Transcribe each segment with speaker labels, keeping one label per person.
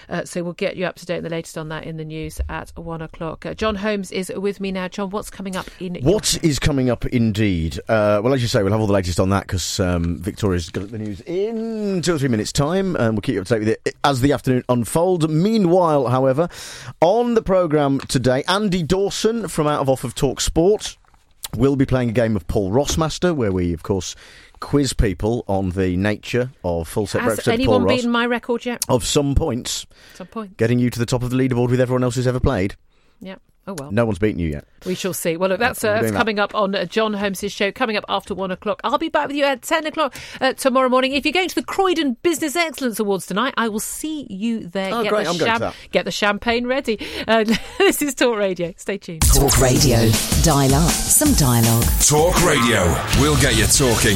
Speaker 1: So we'll get you up to date on the latest on that in the news at 1 o'clock. John Holmes is with me now. John, what's coming up in
Speaker 2: What is coming up indeed? Well, as you say, we'll have all the latest on that because Victoria's got the news in 2 or 3 minutes' time, and we'll keep you up to date with it as the afternoon unfolds. Meanwhile, however, on the programme today, Andy Dawson from Out of Off of Talk Sport will be playing a game of Paul Rossmaster, where we, of course, quiz people on the nature of full set breakfast.
Speaker 1: Has anyone beaten my record yet?
Speaker 2: Of some points.
Speaker 1: Some point.
Speaker 2: Getting you to the top of the leaderboard with everyone else who's ever played.
Speaker 1: Yeah. Oh, well.
Speaker 2: No one's beaten you yet.
Speaker 1: We shall see. Well, look, that's coming up on John Holmes' show, coming up after 1 o'clock. I'll be back with you at 10 o'clock tomorrow morning. If you're going to the Croydon Business Excellence Awards tonight, I will see you there.
Speaker 2: Oh, great. I'm going to that.
Speaker 1: Get the champagne ready. This is Talk Radio. Stay tuned.
Speaker 3: Talk Radio. Dial up some dialogue.
Speaker 4: Talk Radio. We'll get you talking.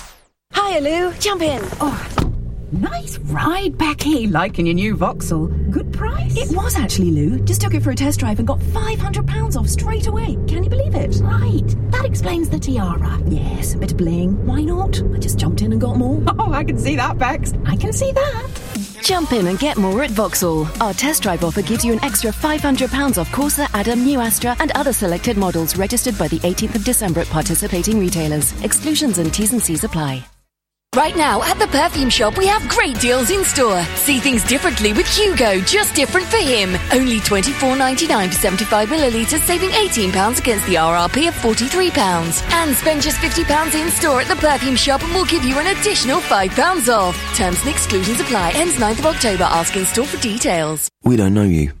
Speaker 5: Hiya, Lou. Jump in.
Speaker 6: Oh, nice ride, Becky. Liking your new Vauxhall. Good price?
Speaker 5: It was actually, Lou. Just took it for a test drive and got £500 off straight away. Can you believe it?
Speaker 6: Right. That explains the tiara.
Speaker 5: Yes, a bit of bling. Why not? I just jumped in and got more.
Speaker 6: Oh, I can see that, Bex. I can see that.
Speaker 3: Jump in and get more at Vauxhall. Our test drive offer gives you an extra £500 off Corsa, Adam, New Astra and other selected models registered by the 18th of December at participating retailers. Exclusions and T's and C's apply.
Speaker 7: Right now, at the perfume shop, we have great deals in store. See things differently with Hugo, just different for him. Only $24.99 for 75 millilitres, saving £18 against the RRP of £43. And spend just £50 in store at the perfume shop and we'll give you an additional £5 off. Terms and exclusions apply. Ends 9th of October. Ask in store for details.
Speaker 8: We don't know you.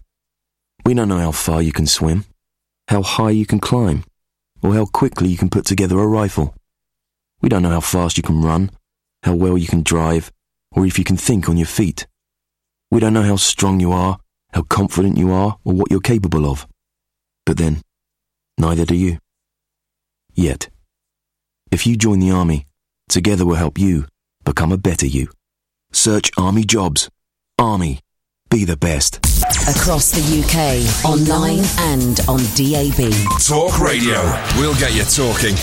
Speaker 8: We don't know how far you can swim, how high you can climb, or how quickly you can put together a rifle. We don't know how fast you can run, how well you can drive, or if you can think on your feet. We don't know how strong you are, how confident you are, or what you're capable of. But then, neither do you. Yet. If you join the Army, together we'll help you become a better you. Search Army Jobs. Army. Be the best.
Speaker 3: Across the UK, online and on DAB.
Speaker 4: Talk Radio. We'll get you talking.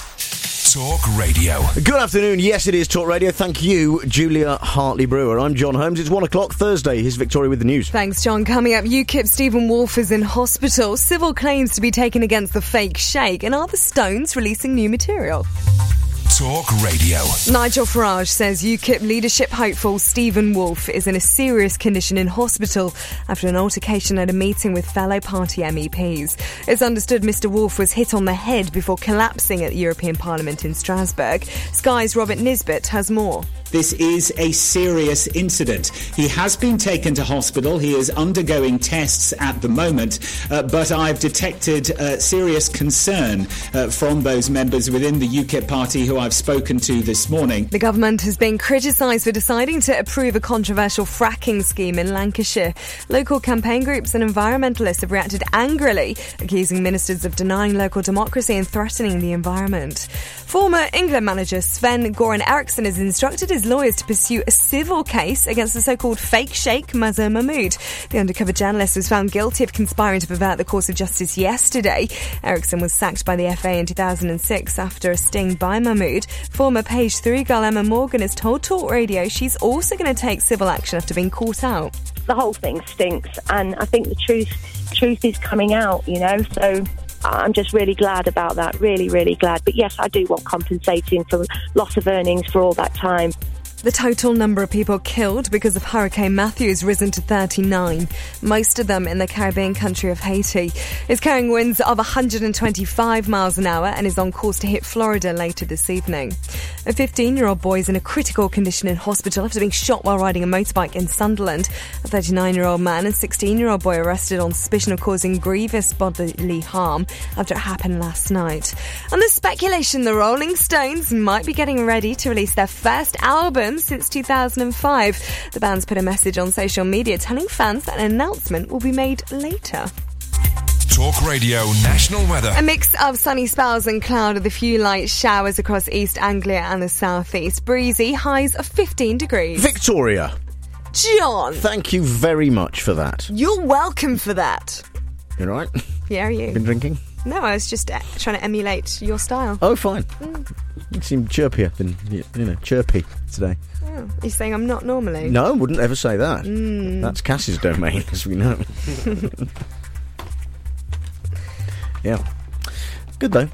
Speaker 4: Talk Radio.
Speaker 2: Good afternoon. Yes, it is Talk Radio. Thank you, Julia Hartley-Brewer. I'm John Holmes. It's 1 o'clock Thursday. Here's Victoria with the news.
Speaker 9: Thanks, John. Coming up, UKIP Stephen Wolfe is in hospital. Civil claims to be taken against the fake Sheikh. And are the Stones releasing new material?
Speaker 4: Talk Radio.
Speaker 9: Nigel Farage says UKIP leadership hopeful Stephen Wolfe is in a serious condition in hospital after an altercation at a meeting with fellow party MEPs. It's understood Mr Wolfe was hit on the head before collapsing at the European Parliament in Strasbourg. Sky's Robert Nisbet has more.
Speaker 10: This is a serious incident. He has been taken to hospital. He is undergoing tests at the moment, but I've detected serious concern from those members within the UKIP party who I've spoken to this morning.
Speaker 9: The government has been criticised for deciding to approve a controversial fracking scheme in Lancashire. Local campaign groups and environmentalists have reacted angrily, accusing ministers of denying local democracy and threatening the environment. Former England manager Sven-Göran Eriksson has instructed his lawyers to pursue a civil case against the so-called fake Sheikh Mazhar Mahmood. The undercover journalist was found guilty of conspiring to pervert the course of justice yesterday. Eriksson was sacked by the FA in 2006 after a sting by Mahmood. Former Page 3 girl Emma Morgan has told Talk Radio she's also going to take civil action after being caught out.
Speaker 11: The whole thing stinks, and I think the truth is coming out, so I'm just really glad about that, really, really glad. But yes, I do want compensating for loss of earnings for all that time.
Speaker 9: The total number of people killed because of Hurricane Matthew has risen to 39, most of them in the Caribbean country of Haiti. It's carrying winds of 125 miles an hour and is on course to hit Florida later this evening. A 15-year-old boy is in a critical condition in hospital after being shot while riding a motorbike in Sunderland. A 39-year-old man and 16-year-old boy arrested on suspicion of causing grievous bodily harm after it happened last night. And there's speculation the Rolling Stones might be getting ready to release their first album since 2005. The band's put a message on social media telling fans that an announcement will be made later.
Speaker 4: Talk Radio National Weather.
Speaker 9: A mix of sunny spells and cloud with a few light showers across East Anglia and the southeast. Breezy, highs of 15 degrees.
Speaker 2: Victoria.
Speaker 9: John.
Speaker 2: Thank you very much for that.
Speaker 9: You're welcome for that.
Speaker 2: You all right?
Speaker 9: Yeah, are you?
Speaker 2: Been drinking?
Speaker 9: No, I was just trying to emulate your style.
Speaker 2: Oh, fine. You seem chirpier than, chirpy today.
Speaker 9: Oh, you're saying I'm not normally?
Speaker 2: No, I wouldn't ever say that. That's Cass's domain, as we know. Yeah. Good, though.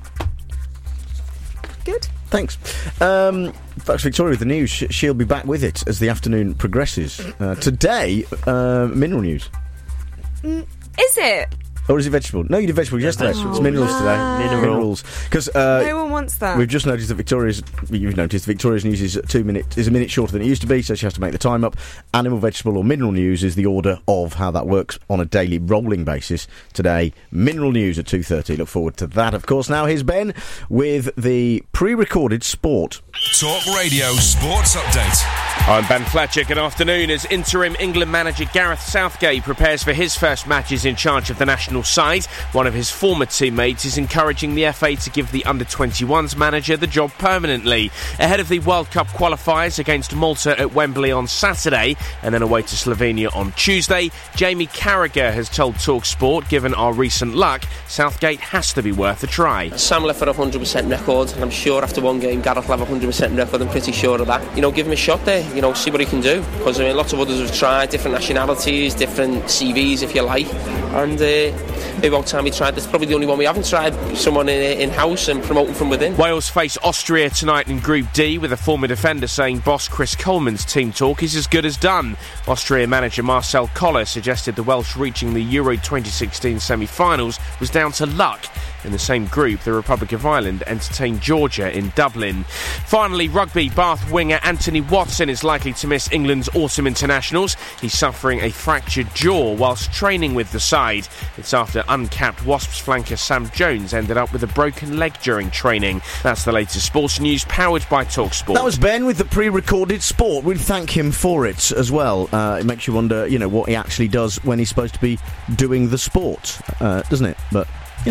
Speaker 9: Good.
Speaker 2: Thanks. That's Victoria with the news. She'll be back with it as the afternoon progresses. Today, mineral news.
Speaker 9: Is it?
Speaker 2: Or is it vegetable? No, you did vegetables yesterday. It's minerals today. Minerals. Because
Speaker 9: no one wants that.
Speaker 2: We've just noticed that Victoria's news is a minute shorter than it used to be, so she has to make the time up. Animal, vegetable, or mineral news is the order of how that works on a daily rolling basis. Today, mineral news at 2:30. Look forward to that, of course. Now here's Ben with the pre-recorded sport.
Speaker 4: Talk Radio Sports Update.
Speaker 12: I'm Ben Fletcher. Good afternoon. As interim England manager Gareth Southgate prepares for his first matches in charge of the national side, one of his former teammates is encouraging the FA to give the under-21s manager the job permanently. Ahead of the World Cup qualifiers against Malta at Wembley on Saturday and then away to Slovenia on Tuesday, Jamie Carragher has told TalkSport, given our recent luck, Southgate has to be worth a try.
Speaker 13: Sam left for a 100% record, and I'm sure after one game Gareth will have a 100% record. I'm pretty sure of that. Give him a shot there. See what he can do, because lots of others have tried different nationalities, different CVs if you like, and maybe about time we tried. That's probably the only one we haven't tried, someone in-house and promoting from within.
Speaker 12: Wales face Austria tonight in Group D, with a former defender saying boss Chris Coleman's team talk is as good as done. Austria manager Marcel Koller suggested the Welsh reaching the Euro 2016 semi-finals was down to luck. In the same group, the Republic of Ireland entertained Georgia in Dublin. Finally, rugby. Bath winger Anthony Watson is likely to miss England's autumn internationals. He's suffering a fractured jaw whilst training with the side. It's after uncapped Wasps flanker Sam Jones ended up with a broken leg during training. That's the latest sports news, powered by TalkSport.
Speaker 2: That was Ben with the pre-recorded sport. We'd thank him for it as well. It makes you wonder, what he actually does when he's supposed to be doing the sport, doesn't it? But,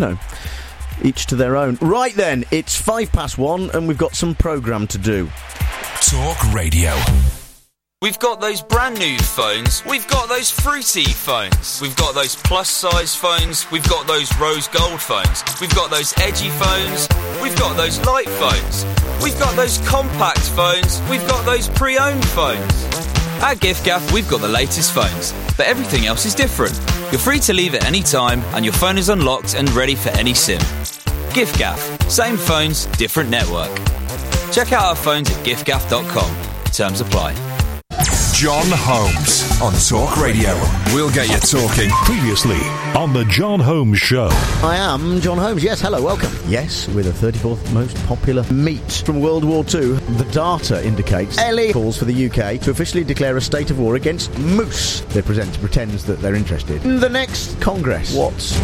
Speaker 2: each to their own. Right then, it's 1:05 and we've got some programme to do.
Speaker 4: Talk Radio.
Speaker 14: We've got those brand new phones. We've got those fruity phones. We've got those plus size phones. We've got those rose gold phones. We've got those edgy phones. We've got those light phones. We've got those compact phones. We've got those pre-owned phones. At giffgaff, we've got the latest phones, but everything else is different. You're free to leave at any time, and your phone is unlocked and ready for any SIM. giffgaff. Same phones, different network. Check out our phones at giffgaff.com. Terms apply.
Speaker 4: John Holmes on Talk Radio. We'll get you talking.
Speaker 15: Previously on the John Holmes Show.
Speaker 2: I am John Holmes. Yes, hello, welcome. Yes, we're the 34th most popular meat from World War II. The data indicates Ellie calls for the UK to officially declare a state of war against moose. They pretends that they're interested in the next Congress. What?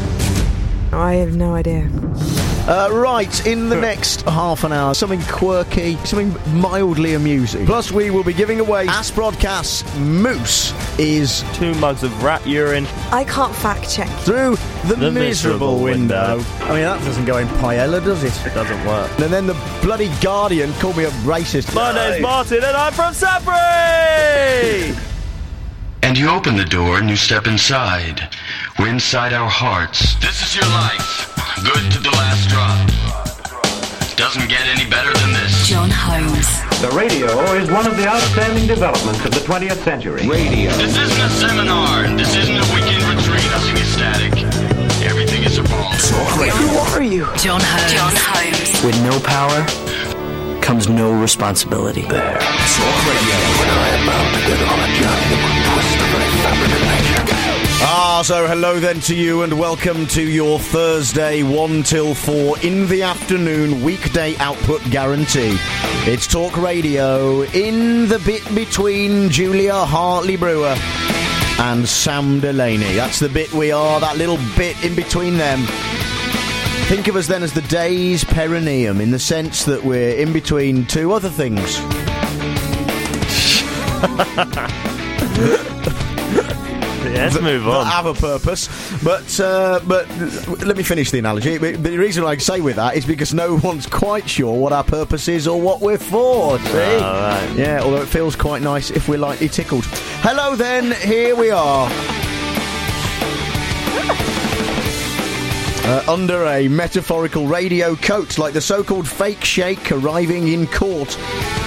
Speaker 9: I have no idea.
Speaker 2: Right, in the next half an hour, something quirky, something mildly amusing. Plus, we will be giving away Asbrodcast Moose is
Speaker 16: 2 mugs of rat urine.
Speaker 9: I can't fact check.
Speaker 2: Through the miserable window. I mean, that doesn't go in paella, does it?
Speaker 16: It doesn't work.
Speaker 2: And then the bloody Guardian called me a racist.
Speaker 16: My name's Martin and I'm from Sudbury!
Speaker 17: And you open the door and you step inside. We're inside our hearts. This is your life. Good to the last drop. Doesn't get any better than this.
Speaker 7: John Holmes.
Speaker 18: The radio is one of the outstanding developments of the 20th century.
Speaker 17: Radio. This isn't a seminar. This isn't a weekend retreat. Nothing is static. Everything is evolving.
Speaker 7: Who are you? John Holmes. John Holmes.
Speaker 19: With no power comes no responsibility.
Speaker 17: There. Talk Radio. When I am about to get on a journey that will twist the very fabric of nature.
Speaker 2: So hello then to you and welcome to your Thursday 1 till 4 in the afternoon weekday output guarantee. It's Talk Radio in the bit between Julia Hartley-Brewer and Sam Delaney. That's the bit we are, that little bit in between them. Think of us then as the day's perineum, in the sense that we're in between two other things.
Speaker 16: Let's move on.
Speaker 2: That have a purpose, but let me finish the analogy. The reason I say with that is because no one's quite sure what our purpose is or what we're for. See?
Speaker 16: Right.
Speaker 2: Yeah, although it feels quite nice if we're lightly tickled. Hello then, here we are. Under a metaphorical radio coat, like the so-called fake sheikh arriving in court.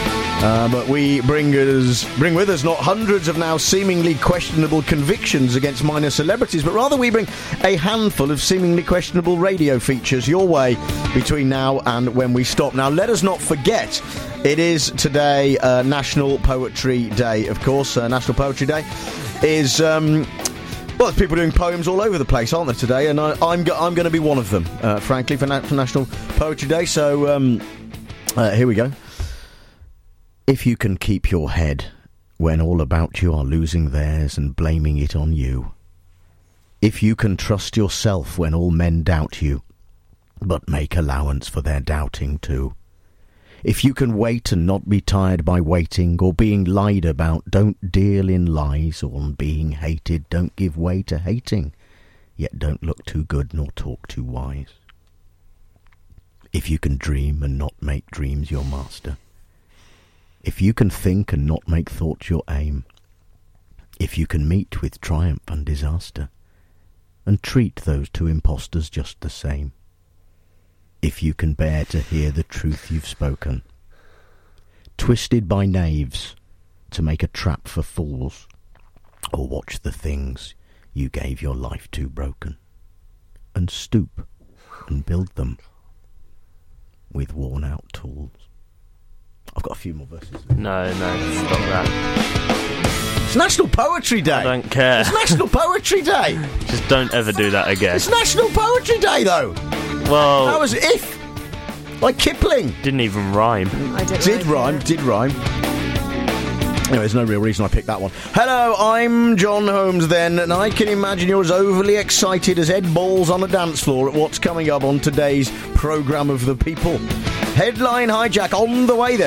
Speaker 2: But we bring with us not hundreds of now seemingly questionable convictions against minor celebrities, but rather we bring a handful of seemingly questionable radio features your way between now and when we stop. Now, let us not forget, it is today National Poetry Day, of course. National Poetry Day is... well, there's people doing poems all over the place, aren't there, today? And I'm going to be one of them, frankly, for National Poetry Day. So, here we go. If you can keep your head when all about you are losing theirs and blaming it on you. If you can trust yourself when all men doubt you, but make allowance for their doubting too. If you can wait and not be tired by waiting or being lied about, don't deal in lies, or on being hated, don't give way to hating, yet don't look too good nor talk too wise. If you can dream and not make dreams your master. If you can think and not make thoughts your aim. If you can meet with triumph and disaster, and treat those two impostors just the same. If you can bear to hear the truth you've spoken, twisted by knaves to make a trap for fools, or watch the things you gave your life to broken, and stoop and build them with worn-out tools. I've got a few more verses.
Speaker 16: No, stop that.
Speaker 2: It's National Poetry Day.
Speaker 16: I don't care.
Speaker 2: It's National Poetry Day.
Speaker 16: Just don't ever do that again.
Speaker 2: It's National Poetry Day, though.
Speaker 16: Well...
Speaker 2: That was if. Like Kipling.
Speaker 16: Didn't even rhyme.
Speaker 2: Did rhyme. Anyway, there's no real reason I picked that one. Hello, I'm John Holmes then, and I can imagine you're as overly excited as Ed Balls on a dance floor at what's coming up on today's programme of the people. Headline hijack on the way then.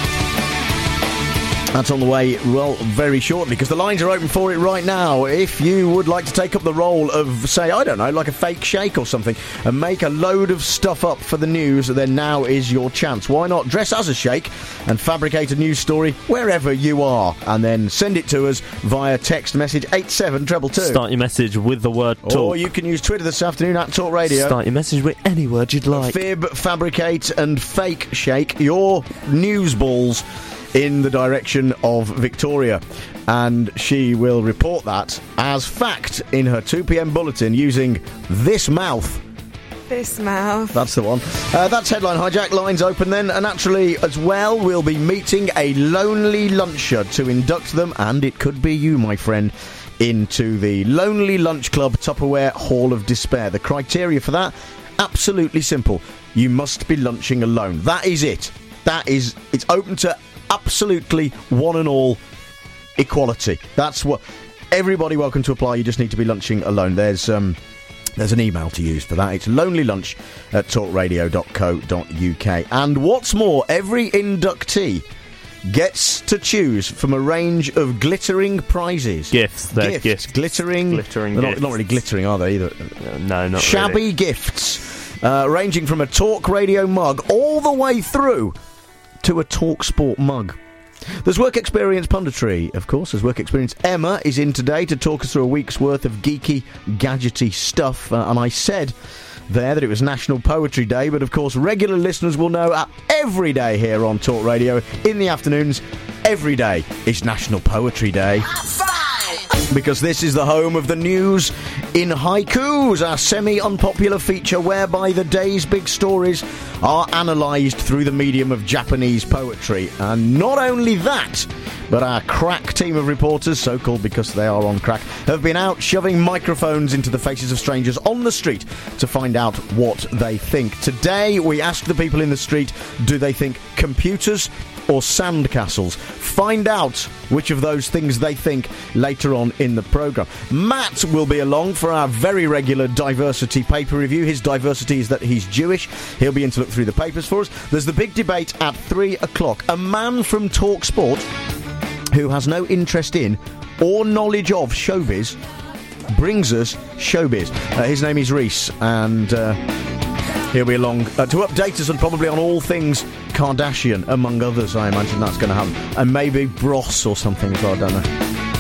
Speaker 2: That's on the way, well, very shortly, because the lines are open for it right now. If you would like to take up the role of, say, I don't know, like a fake shake or something, and make a load of stuff up for the news, then now is your chance. Why not dress as a shake and fabricate a news story wherever you are, and then send it to us via text message 87222.
Speaker 16: Start your message with the word talk.
Speaker 2: Or you can use Twitter this afternoon at Talk Radio.
Speaker 16: Start your message with any word you'd like.
Speaker 2: Fib, fabricate and fake shake your news balls in the direction of Victoria, and she will report that as fact in her 2pm bulletin using this mouth.
Speaker 9: This mouth.
Speaker 2: That's the one. That's Headline Hijack. Lines open then, and naturally as well we'll be meeting a lonely luncher to induct them, and it could be you, my friend, into the Lonely Lunch Club Tupperware Hall of Despair. The criteria for that, absolutely simple. You must be lunching alone. That is it. It's open to absolutely one and all equality. That's what everybody welcome to apply. You just need to be lunching alone. There's an email to use for that. It's lonelylunch@talkradio.co.uk. And what's more, every inductee gets to choose from a range of glittering prizes.
Speaker 16: Gifts.
Speaker 2: Glittering
Speaker 16: gifts.
Speaker 2: They're not really glittering, are they, either?
Speaker 16: No, not
Speaker 2: shabby
Speaker 16: really.
Speaker 2: Gifts, ranging from a Talk Radio mug all the way through to a Talk Sport mug. There's Work Experience Punditry, of course. There's Work Experience. Emma is in today to talk us through a week's worth of geeky, gadgety stuff. And I said there that it was National Poetry Day, but of course regular listeners will know every day here on Talk Radio, in the afternoons, every day is National Poetry Day. Because this is the home of the news in haikus, our semi-unpopular feature whereby the day's big stories are analysed through the medium of Japanese poetry. And not only that, but our crack team of reporters, so-called because they are on crack, have been out shoving microphones into the faces of strangers on the street to find out what they think. Today, we asked the people in the street, do they think computers or sandcastles? Find out which of those things they think later on in the programme. Matt will be along for our very regular diversity paper review. His diversity is that he's Jewish. He'll be in to look through the papers for us. There's the big debate at 3 o'clock. A man from Talk Sport who has no interest in or knowledge of showbiz brings us showbiz. His name is Reese, and he'll be along to update us and probably on all things Kardashian, among others. I imagine that's going to happen. And maybe Bros or something as well, I don't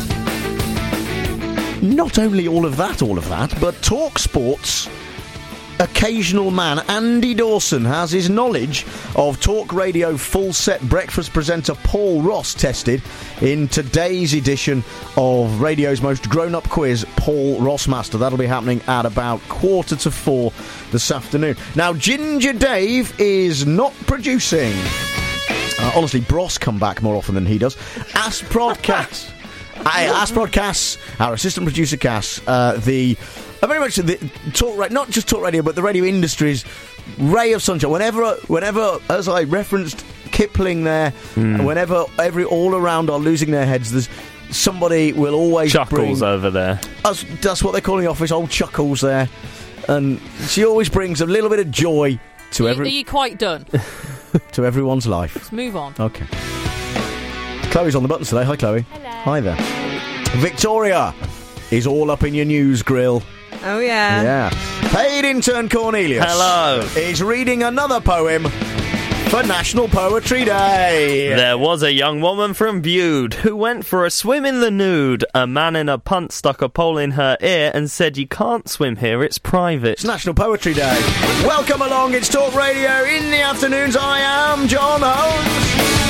Speaker 2: know. Not only all of that, but Talk Sport's occasional man, Andy Dawson, has his knowledge of talk radio full-set breakfast presenter Paul Ross tested in today's edition of radio's most grown-up quiz, Paul Rossmaster. That'll be happening at about 3:45 this afternoon. Now, Ginger Dave is not producing. Honestly, Bros come back more often than he does. Ask Cass, our assistant producer Cass, very much the talk, not just talk radio, but the radio industry's ray of sunshine. Whenever, as I referenced Kipling there, whenever all around are losing their heads, there's somebody will always
Speaker 20: Chuckles over there.
Speaker 2: That's what they call in the office, old Chuckles there, and she always brings a little bit of joy to
Speaker 1: Are you quite done?
Speaker 2: to everyone's life.
Speaker 1: Let's move on.
Speaker 2: Okay. Chloe's on the buttons today. Hi, Chloe.
Speaker 9: Hello.
Speaker 2: Hi there. Victoria is all up in your news grill.
Speaker 9: Oh, yeah.
Speaker 2: Yeah. Paid intern Cornelius.
Speaker 20: Hello.
Speaker 2: Is reading another poem for National Poetry Day.
Speaker 20: There was a young woman from Bude who went for a swim in the nude. A man in a punt stuck a pole in her ear and said, "You can't swim here, it's private."
Speaker 2: It's National Poetry Day. Welcome along, it's Talk Radio in the afternoons. I am John Holmes.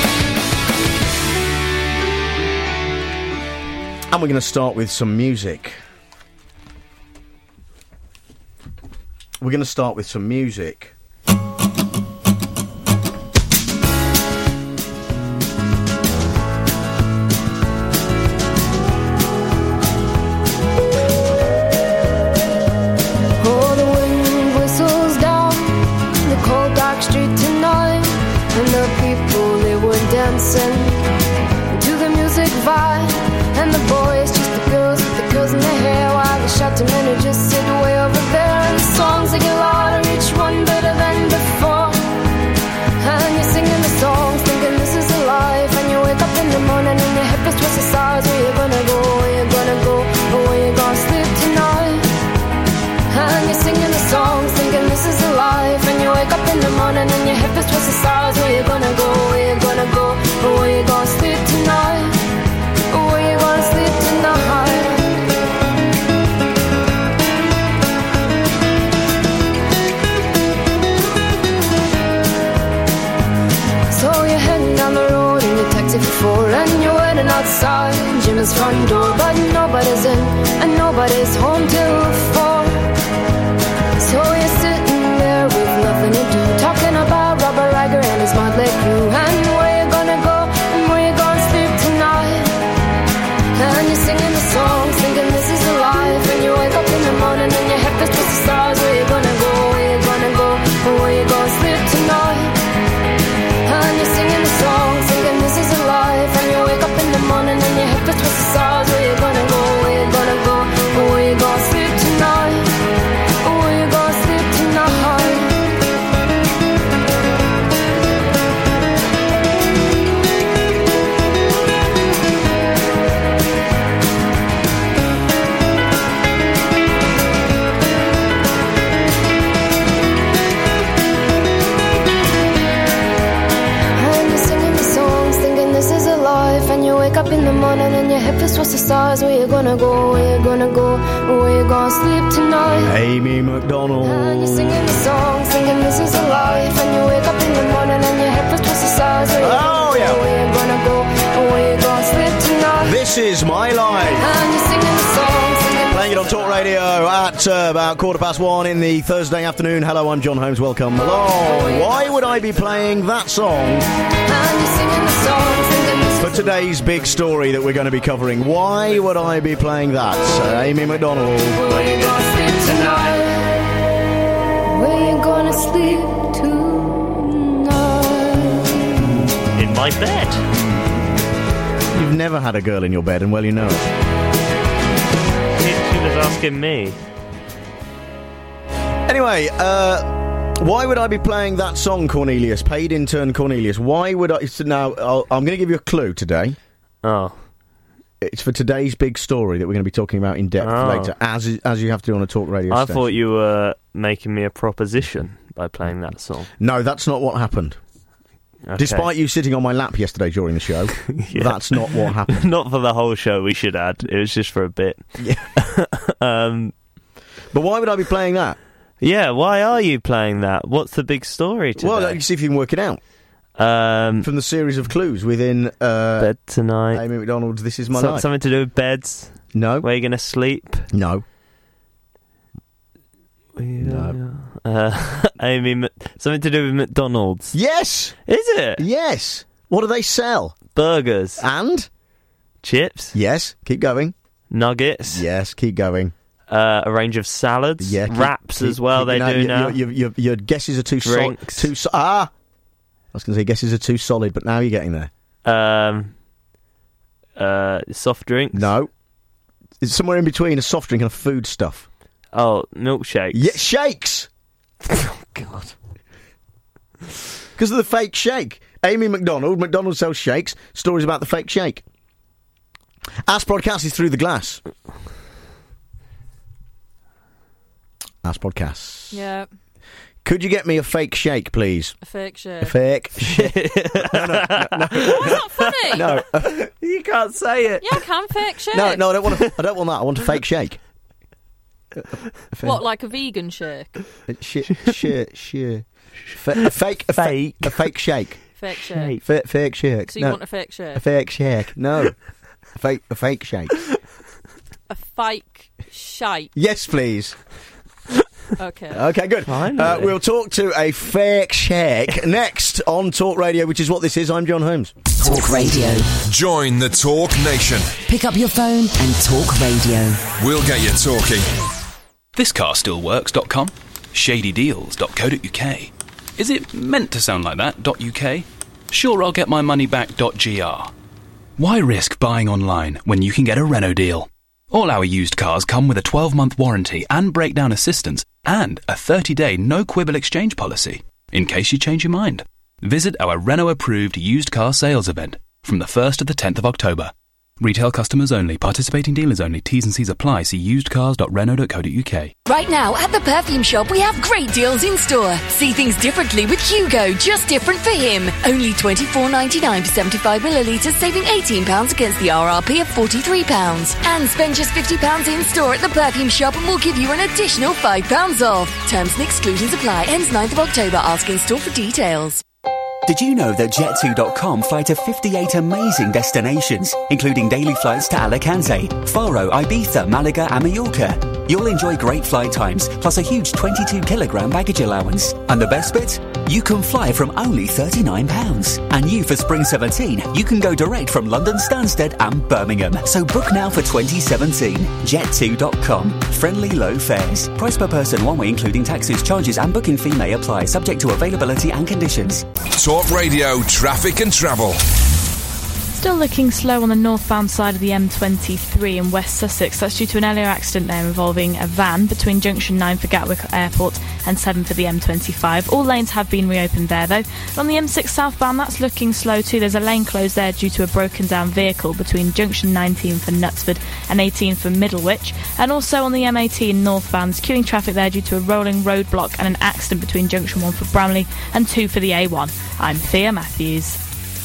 Speaker 2: And we're going to start with some music. We're going to start with some music.
Speaker 21: To the music vibe, and the boys, just the girls with the curls in their hair, while the shouting men who just sit way over there. And the songs they get louder, each one better than before. And you're singing the songs, thinking this is a life. And you wake up in the morning and your head is twisted sides. Where you gonna go? Where you gonna go? Or where you gonna sleep tonight? And you're singing the songs, thinking this is a life. And you wake up in the morning and your head is twisted sides. Where you gonna go? Where you gonna go? Or where you gonna sleep tonight? Or where you gonna sleep tonight? So you're heading down the road in your taxi for 4, and you're waiting outside Jim's front door, but nobody's in and nobody's home till 4. So you're sitting there with nothing to do, talking about Robert Riger and his motley crew, and where you gonna go and where you gonna sleep tonight. And you're singing the songs, thinking this is a life. And you wake up in the morning and your head is twisted the stars. Where you gonna go? Where you gonna go? Or where you gonna sleep tonight? And you're singing the songs, thinking this is a life. And you wake up in the morning and your head is twisted the stars. Where you gonna go? Where you gonna go? Or where you gonna sleep tonight? Or where you gonna sleep tonight? And you wake up in the morning and your head feels towards the stars. Where you gonna go? Where you gonna go? Where you gonna sleep tonight?
Speaker 2: Amy McDonald.
Speaker 21: And you're singing the song, singing this is a life. And you wake up in the morning and your head feels towards the stars. Where you gonna go? Where you gonna go? Where you gonna sleep tonight?
Speaker 2: This is my life.
Speaker 21: And you're singing the song, singing.
Speaker 2: Playing it on Talk Radio at about 1:15 in the Thursday afternoon. Hello, I'm John Holmes. Welcome along. Why would I be playing that song?
Speaker 21: And you're singing the song, singing this.
Speaker 2: For today's big story that we're going to be covering, why would I be playing that? Amy McDonald.
Speaker 21: Where you gonna sleep tonight? Where you gonna sleep tonight?
Speaker 20: In my bed.
Speaker 2: You've never had a girl in your bed, and well, you know it.
Speaker 20: She was asking me.
Speaker 2: Anyway, why would I be playing that song, Cornelius? Paid intern Cornelius. Why would I? So now, I'm going to give you a clue today.
Speaker 20: Oh.
Speaker 2: It's for today's big story that we're going to be talking about in depth later, as you have to do on a talk radio station.
Speaker 20: I thought you were making me a proposition by playing that song.
Speaker 2: No, that's not what happened. Okay. Despite you sitting on my lap yesterday during the show, yeah. That's not what happened.
Speaker 20: Not for the whole show, we should add. It was just for a bit.
Speaker 2: Yeah. But why would I be playing that?
Speaker 20: Yeah, why are you playing that? What's the big story today?
Speaker 2: Well, let's see if you can work it out. From the series of clues within
Speaker 20: Bed Tonight.
Speaker 2: Amy McDonald's This Is My Life.
Speaker 20: Something to do with beds?
Speaker 2: No.
Speaker 20: Where are you going to sleep?
Speaker 2: No.
Speaker 20: No. Something to do with McDonald's?
Speaker 2: Yes!
Speaker 20: Is it?
Speaker 2: Yes. What do they sell?
Speaker 20: Burgers.
Speaker 2: And?
Speaker 20: Chips?
Speaker 2: Yes. Keep going.
Speaker 20: Nuggets?
Speaker 2: Yes. Keep going.
Speaker 20: A range of salads?
Speaker 2: Yeah.
Speaker 20: Wraps as well, they do now.
Speaker 2: Your guesses are too solid. I was going to say guesses are too solid, but now you're getting there.
Speaker 20: Soft drinks?
Speaker 2: No. It's somewhere in between a soft drink and a food stuff.
Speaker 20: Oh, milkshakes.
Speaker 2: Yeah, shakes. Oh, God. Because of the fake shake. Amy McDonald sells shakes. Stories about the fake shake. Ask Podcast is through the glass. Ask Podcast.
Speaker 1: Yeah.
Speaker 2: Could you get me a fake shake, please?
Speaker 1: A fake shake.
Speaker 2: A fake shake. No.
Speaker 1: That's not funny.
Speaker 2: No.
Speaker 20: You can't say it.
Speaker 1: Yeah, I can fake shake.
Speaker 2: No, I don't want that. I want a fake shake.
Speaker 1: What, like a vegan shake?
Speaker 2: A fake shake.
Speaker 1: Fake shake.
Speaker 2: Fake shake.
Speaker 1: So you want a fake shake?
Speaker 2: A fake shake. No. A fake shake.
Speaker 1: A fake shake.
Speaker 2: Yes, please.
Speaker 1: Okay.
Speaker 2: Okay, good. We'll talk to a fake shake next on Talk Radio, which is what this is. I'm John Holmes.
Speaker 5: Talk Radio.
Speaker 4: Join the Talk Nation.
Speaker 5: Pick up your phone and talk radio.
Speaker 4: We'll get you talking.
Speaker 22: Thiscarstillworks.com, shadydeals.co.uk. Is it meant to sound like that, .uk? Sure, I'll get my money back.gr. Why risk buying online when you can get a Renault deal? All our used cars come with a 12-month warranty and breakdown assistance and a 30-day no-quibble exchange policy, in case you change your mind. Visit our Renault-approved used car sales event from the 1st to the 10th of October. Retail customers only. Participating dealers only. T's and C's apply. See usedcars.renault.co.uk.
Speaker 7: Right now, at the perfume shop, we have great deals in store. See things differently with Hugo, just different for him. Only $24.99 for 75 millilitres, saving £18 against the RRP of £43. And spend just £50 in store at the perfume shop and we'll give you an additional £5 off. Terms and exclusions apply. Ends 9th of October. Ask in store for details.
Speaker 23: Did you know that Jet2.com fly to 58 amazing destinations, including daily flights to Alicante, Faro, Ibiza, Malaga and Mallorca? You'll enjoy great flight times, plus a huge 22-kilogram baggage allowance. And the best bit? You can fly from only £39. And new for Spring 17, you can go direct from London Stansted and Birmingham. So book now for 2017. Jet2.com. Friendly low fares. Price per person one way including taxes, charges and booking fee may apply, subject to availability and conditions.
Speaker 4: Talk Radio, traffic and travel.
Speaker 24: Still looking slow on the northbound side of the M23 in West Sussex. That's due to an earlier accident there involving a van between junction 9 for Gatwick Airport and 7 for the M25. All lanes have been reopened there though. And on the M6 southbound, that's looking slow too. There's a lane closed there due to a broken down vehicle between junction 19 for Knutsford and 18 for Middlewich. And also on the M18 northbound, queuing traffic there due to a rolling roadblock and an accident between junction 1 for Bramley and 2 for the A1. I'm Thea Matthews.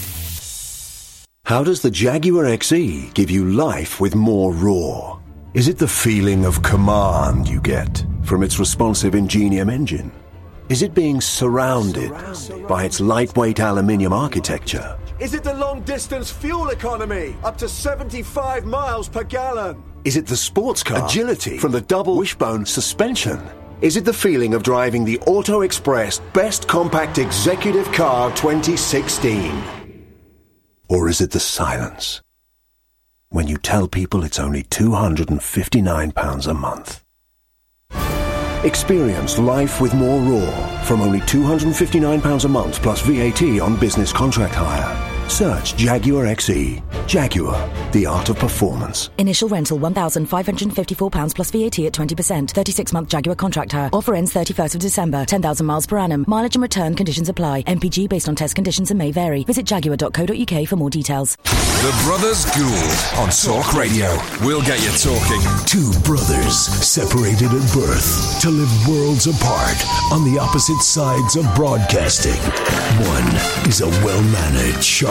Speaker 25: How does the Jaguar XE give you life with more roar? Is it the feeling of command you get from its responsive Ingenium engine? Is it being surrounded by its lightweight aluminium architecture?
Speaker 26: Is it the long-distance fuel economy, up to 75 miles per gallon?
Speaker 25: Is it the sports car agility from the double wishbone suspension? Is it the feeling of driving the Auto Express Best Compact Executive Car 2016? Or is it the silence? When you tell people it's only £259 a month. Experience life with more roar from only £259 a month plus VAT on business contract hire. Search Jaguar XE. Jaguar, the art of performance.
Speaker 5: Initial rental £1,554 plus VAT at 20%. 36-month Jaguar contract hire. Offer ends 31st of December. 10,000 miles per annum. Mileage and return conditions apply. MPG based on test conditions and may vary. Visit jaguar.co.uk for more details.
Speaker 4: The Brothers Gould on Talk Radio. We'll get you talking.
Speaker 15: Two brothers separated at birth to live worlds apart on the opposite sides of broadcasting. One is a well-mannered, sharp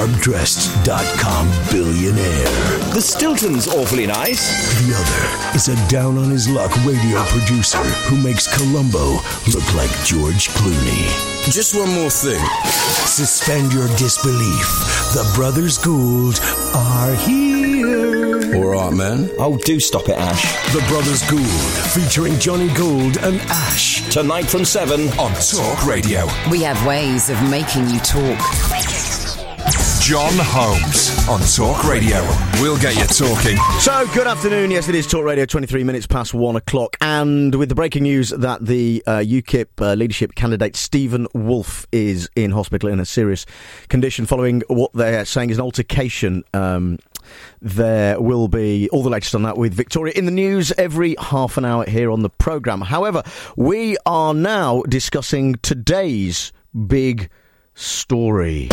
Speaker 15: warmdressed.com billionaire.
Speaker 3: The Stilton's awfully nice.
Speaker 15: The other is a down-on-his-luck radio producer who makes Columbo look like George Clooney.
Speaker 3: Just one more thing.
Speaker 15: Suspend your disbelief. The Brothers Gould are here.
Speaker 3: All right, man. Oh, do stop it, Ash.
Speaker 15: The Brothers Gould, featuring Johnny Gould and Ash.
Speaker 3: Tonight from 7 on Talk Radio.
Speaker 6: We have ways of making you talk.
Speaker 4: John Holmes on Talk Radio. We'll get you talking.
Speaker 2: So, good afternoon. Yes, it is Talk Radio, 23 minutes past 1 o'clock. And with the breaking news that the UKIP leadership candidate Stephen Wolfe is in hospital in a serious condition following what they're saying is an altercation. There will be all the latest on that with Victoria in the news every half an hour here on the programme. However, we are now discussing today's big story.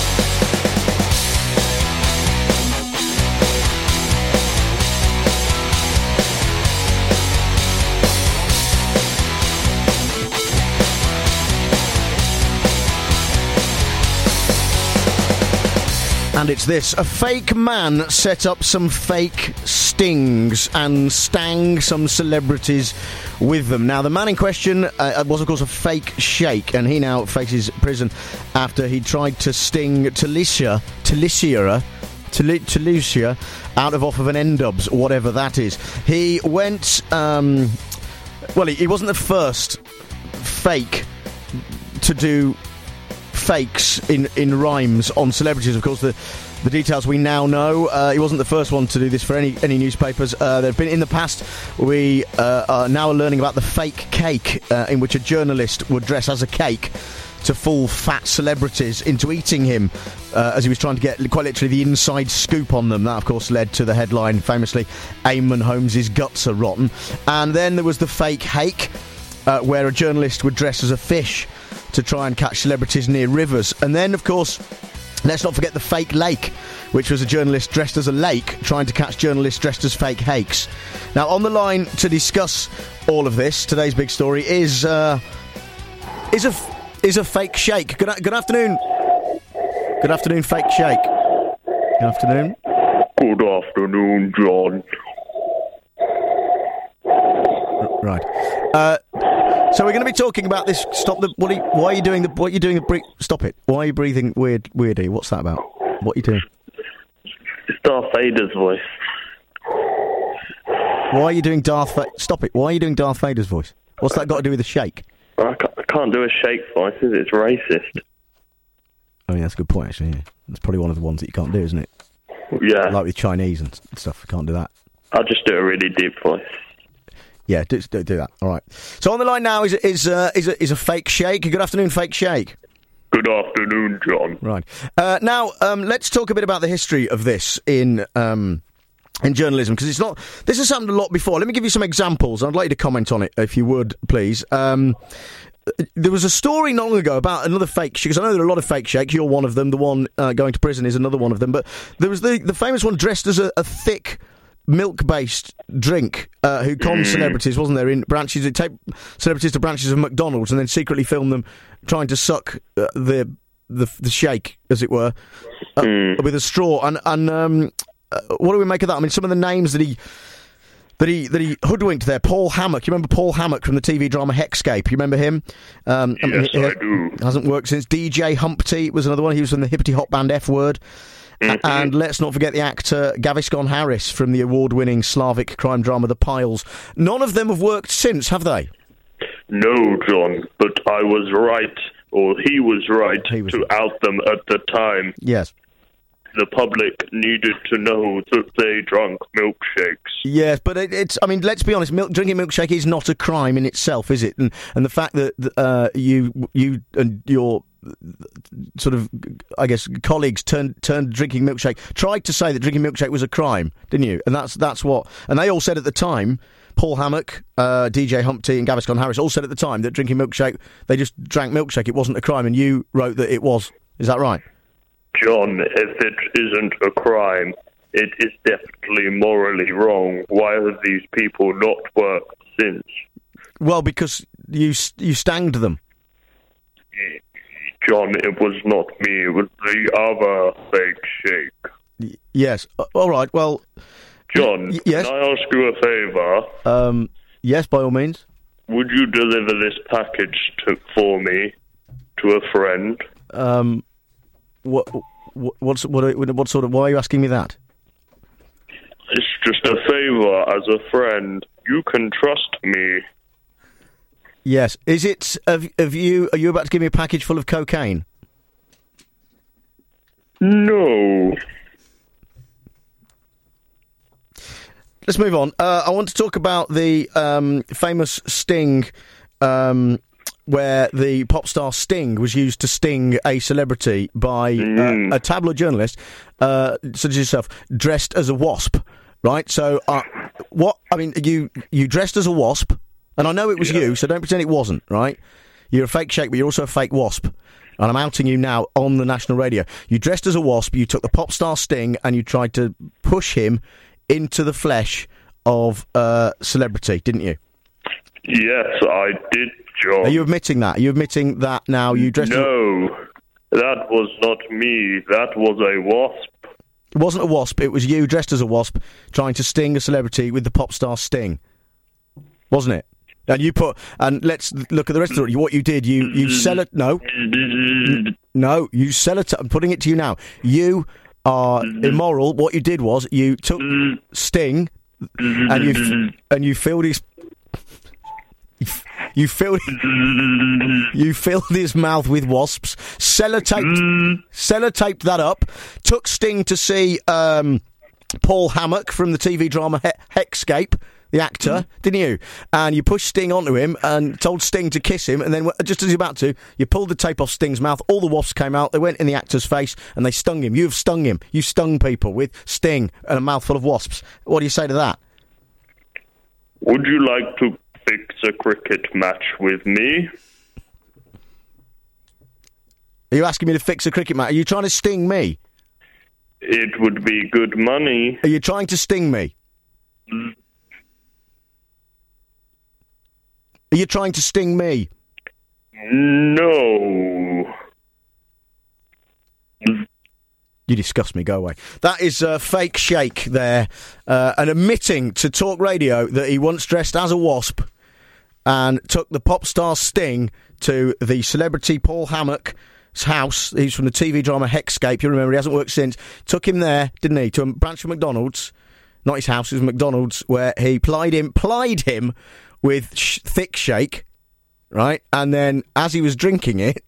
Speaker 2: And it's this. A fake man set up some fake stings and stung some celebrities with them. Now, the man in question was, of course, a fake sheikh, and he now faces prison after he tried to sting Talicia out of an N-dubs, whatever that is. He went... he wasn't the first fake to do fakes in rhymes on celebrities. Of course, the details we now know. He wasn't the first one to do this for any newspapers. There have been in the past. We are now learning about the fake cake in which a journalist would dress as a cake to fool fat celebrities into eating him as he was trying to get quite literally the inside scoop on them. That, of course, led to the headline famously, Eamon Holmes' guts are rotten. And then there was the fake hake where a journalist would dress as a fish to try and catch celebrities near rivers. And then, of course, let's not forget the fake lake, which was a journalist dressed as a lake trying to catch journalists dressed as fake hakes. Now, on the line to discuss all of this, today's big story is a fake sheikh. Good afternoon. Good afternoon, fake sheikh. Good afternoon.
Speaker 8: Good afternoon, John.
Speaker 2: Right. So we're going to be talking about this. Stop the. Why are you doing the? Stop it. Why are you breathing weirdly? What's that about? What are you doing?
Speaker 8: It's Darth Vader's voice.
Speaker 2: Why are you doing Stop it. Why are you doing Darth Vader's voice? What's that got to do with the sheikh?
Speaker 8: I can't do a sheikh voice, is it? It's racist.
Speaker 2: I mean, that's a good point, actually. Yeah. That's probably one of the ones that you can't do, isn't it?
Speaker 8: Yeah.
Speaker 2: Like with Chinese and stuff, you can't do that.
Speaker 8: I'll just do a really deep voice.
Speaker 2: Yeah, do that. All right. So on the line now is a fake sheikh. Good afternoon, fake sheikh.
Speaker 8: Good afternoon, John.
Speaker 2: Right. Now, let's talk a bit about the history of this in journalism, because it's not. This has happened a lot before. Let me give you some examples. I'd like you to comment on it, if you would, please. There was a story not long ago about another fake sheikh, because I know there are a lot of fake sheikhs. You're one of them. The one going to prison is another one of them. But there was the famous one dressed as a thick milk-based drink who conned celebrities, wasn't there, in branches. He'd take celebrities to branches of McDonald's and then secretly film them trying to suck the sheikh, as it were, with a straw. And what do we make of that? I mean, some of the names that he hoodwinked there. Paul Hammock. You remember Paul Hammock from the TV drama Hexscape? You remember him?
Speaker 8: Yes, I do.
Speaker 2: Hasn't worked since. DJ Humpty was another one. He was from the hippity hop band F Word. Mm-hmm. And let's not forget the actor Gaviscon Harris from the award-winning Slavic crime drama The Piles. None of them have worked since, have they?
Speaker 8: No, John, but I was right, or he was right, to out them at the time.
Speaker 2: Yes.
Speaker 8: The public needed to know that they drank milkshakes.
Speaker 2: Yes, but it's. I mean, let's be honest. Drinking milkshake is not a crime in itself, is it? And the fact that you and your sort of, I guess, colleagues turned drinking milkshake, tried to say that drinking milkshake was a crime, didn't you? And that's what. And they all said at the time. Paul Hammock, DJ Humpty, and Gaviscon Harris all said at the time that drinking milkshake, they just drank milkshake. It wasn't a crime, and you wrote that it was. Is that right?
Speaker 8: John, if it isn't a crime, it is definitely morally wrong. Why have these people not worked since?
Speaker 2: Well, because you stanged them.
Speaker 8: John, it was not me. It was the other fake sheikh.
Speaker 2: Yes. All right. Well,
Speaker 8: John,
Speaker 2: yes?
Speaker 8: Can I ask you a favour?
Speaker 2: Yes, by all means.
Speaker 8: Would you deliver this package for me to a friend?
Speaker 2: What sort of? Why are you asking me that?
Speaker 8: It's just a favour as a friend. You can trust me.
Speaker 2: Yes. Is it? Are you about to give me a package full of cocaine?
Speaker 8: No.
Speaker 2: Let's move on. I want to talk about the famous sting, where the pop star Sting was used to sting a celebrity by a tabloid journalist, such as yourself, dressed as a wasp. Right? So, you dressed as a wasp, and I know it was you, so don't pretend it wasn't. Right? You're a fake sheikh, but you're also a fake wasp. And I'm outing you now on the national radio. You dressed as a wasp, you took the pop star Sting, and you tried to push him into the flesh of a celebrity, didn't you?
Speaker 8: Yes, I did, John.
Speaker 2: Are you admitting that? Are you admitting that now you dressed
Speaker 8: No, that was not me. That was a wasp.
Speaker 2: It wasn't a wasp, it was you dressed as a wasp trying to sting a celebrity with the pop star Sting. Wasn't it? And and let's look at the rest of it. What you did, you you sellotape. I'm putting it to you now. You are immoral. What you did was you took Sting and you filled his you filled his mouth with wasps. Sellotaped that up. Took Sting to see Paul Hammock from the TV drama Hexscape, the actor, didn't you? And you pushed Sting onto him and told Sting to kiss him, and then just as you're about to, you pulled the tape off Sting's mouth, all the wasps came out, they went in the actor's face, and they stung him. You've stung him. You stung people with Sting and a mouthful of wasps. What do you say to that?
Speaker 8: Would you like to fix a cricket match with me?
Speaker 2: Are you asking me to fix a cricket match? Are you trying to sting me?
Speaker 8: It would be good money.
Speaker 2: Are you trying to sting me? Are you trying to sting me?
Speaker 8: No.
Speaker 2: You disgust me, go away. That is fake Sheikh there, and admitting to Talk Radio that he once dressed as a wasp and took the pop star Sting to the celebrity Paul Hammock's house. He's from the TV drama Hexscape. You remember, he hasn't worked since. Took him there, didn't he, to a branch of McDonald's. Not his house, it was McDonald's, where he plied him with thick shake, right? And then, as he was drinking it,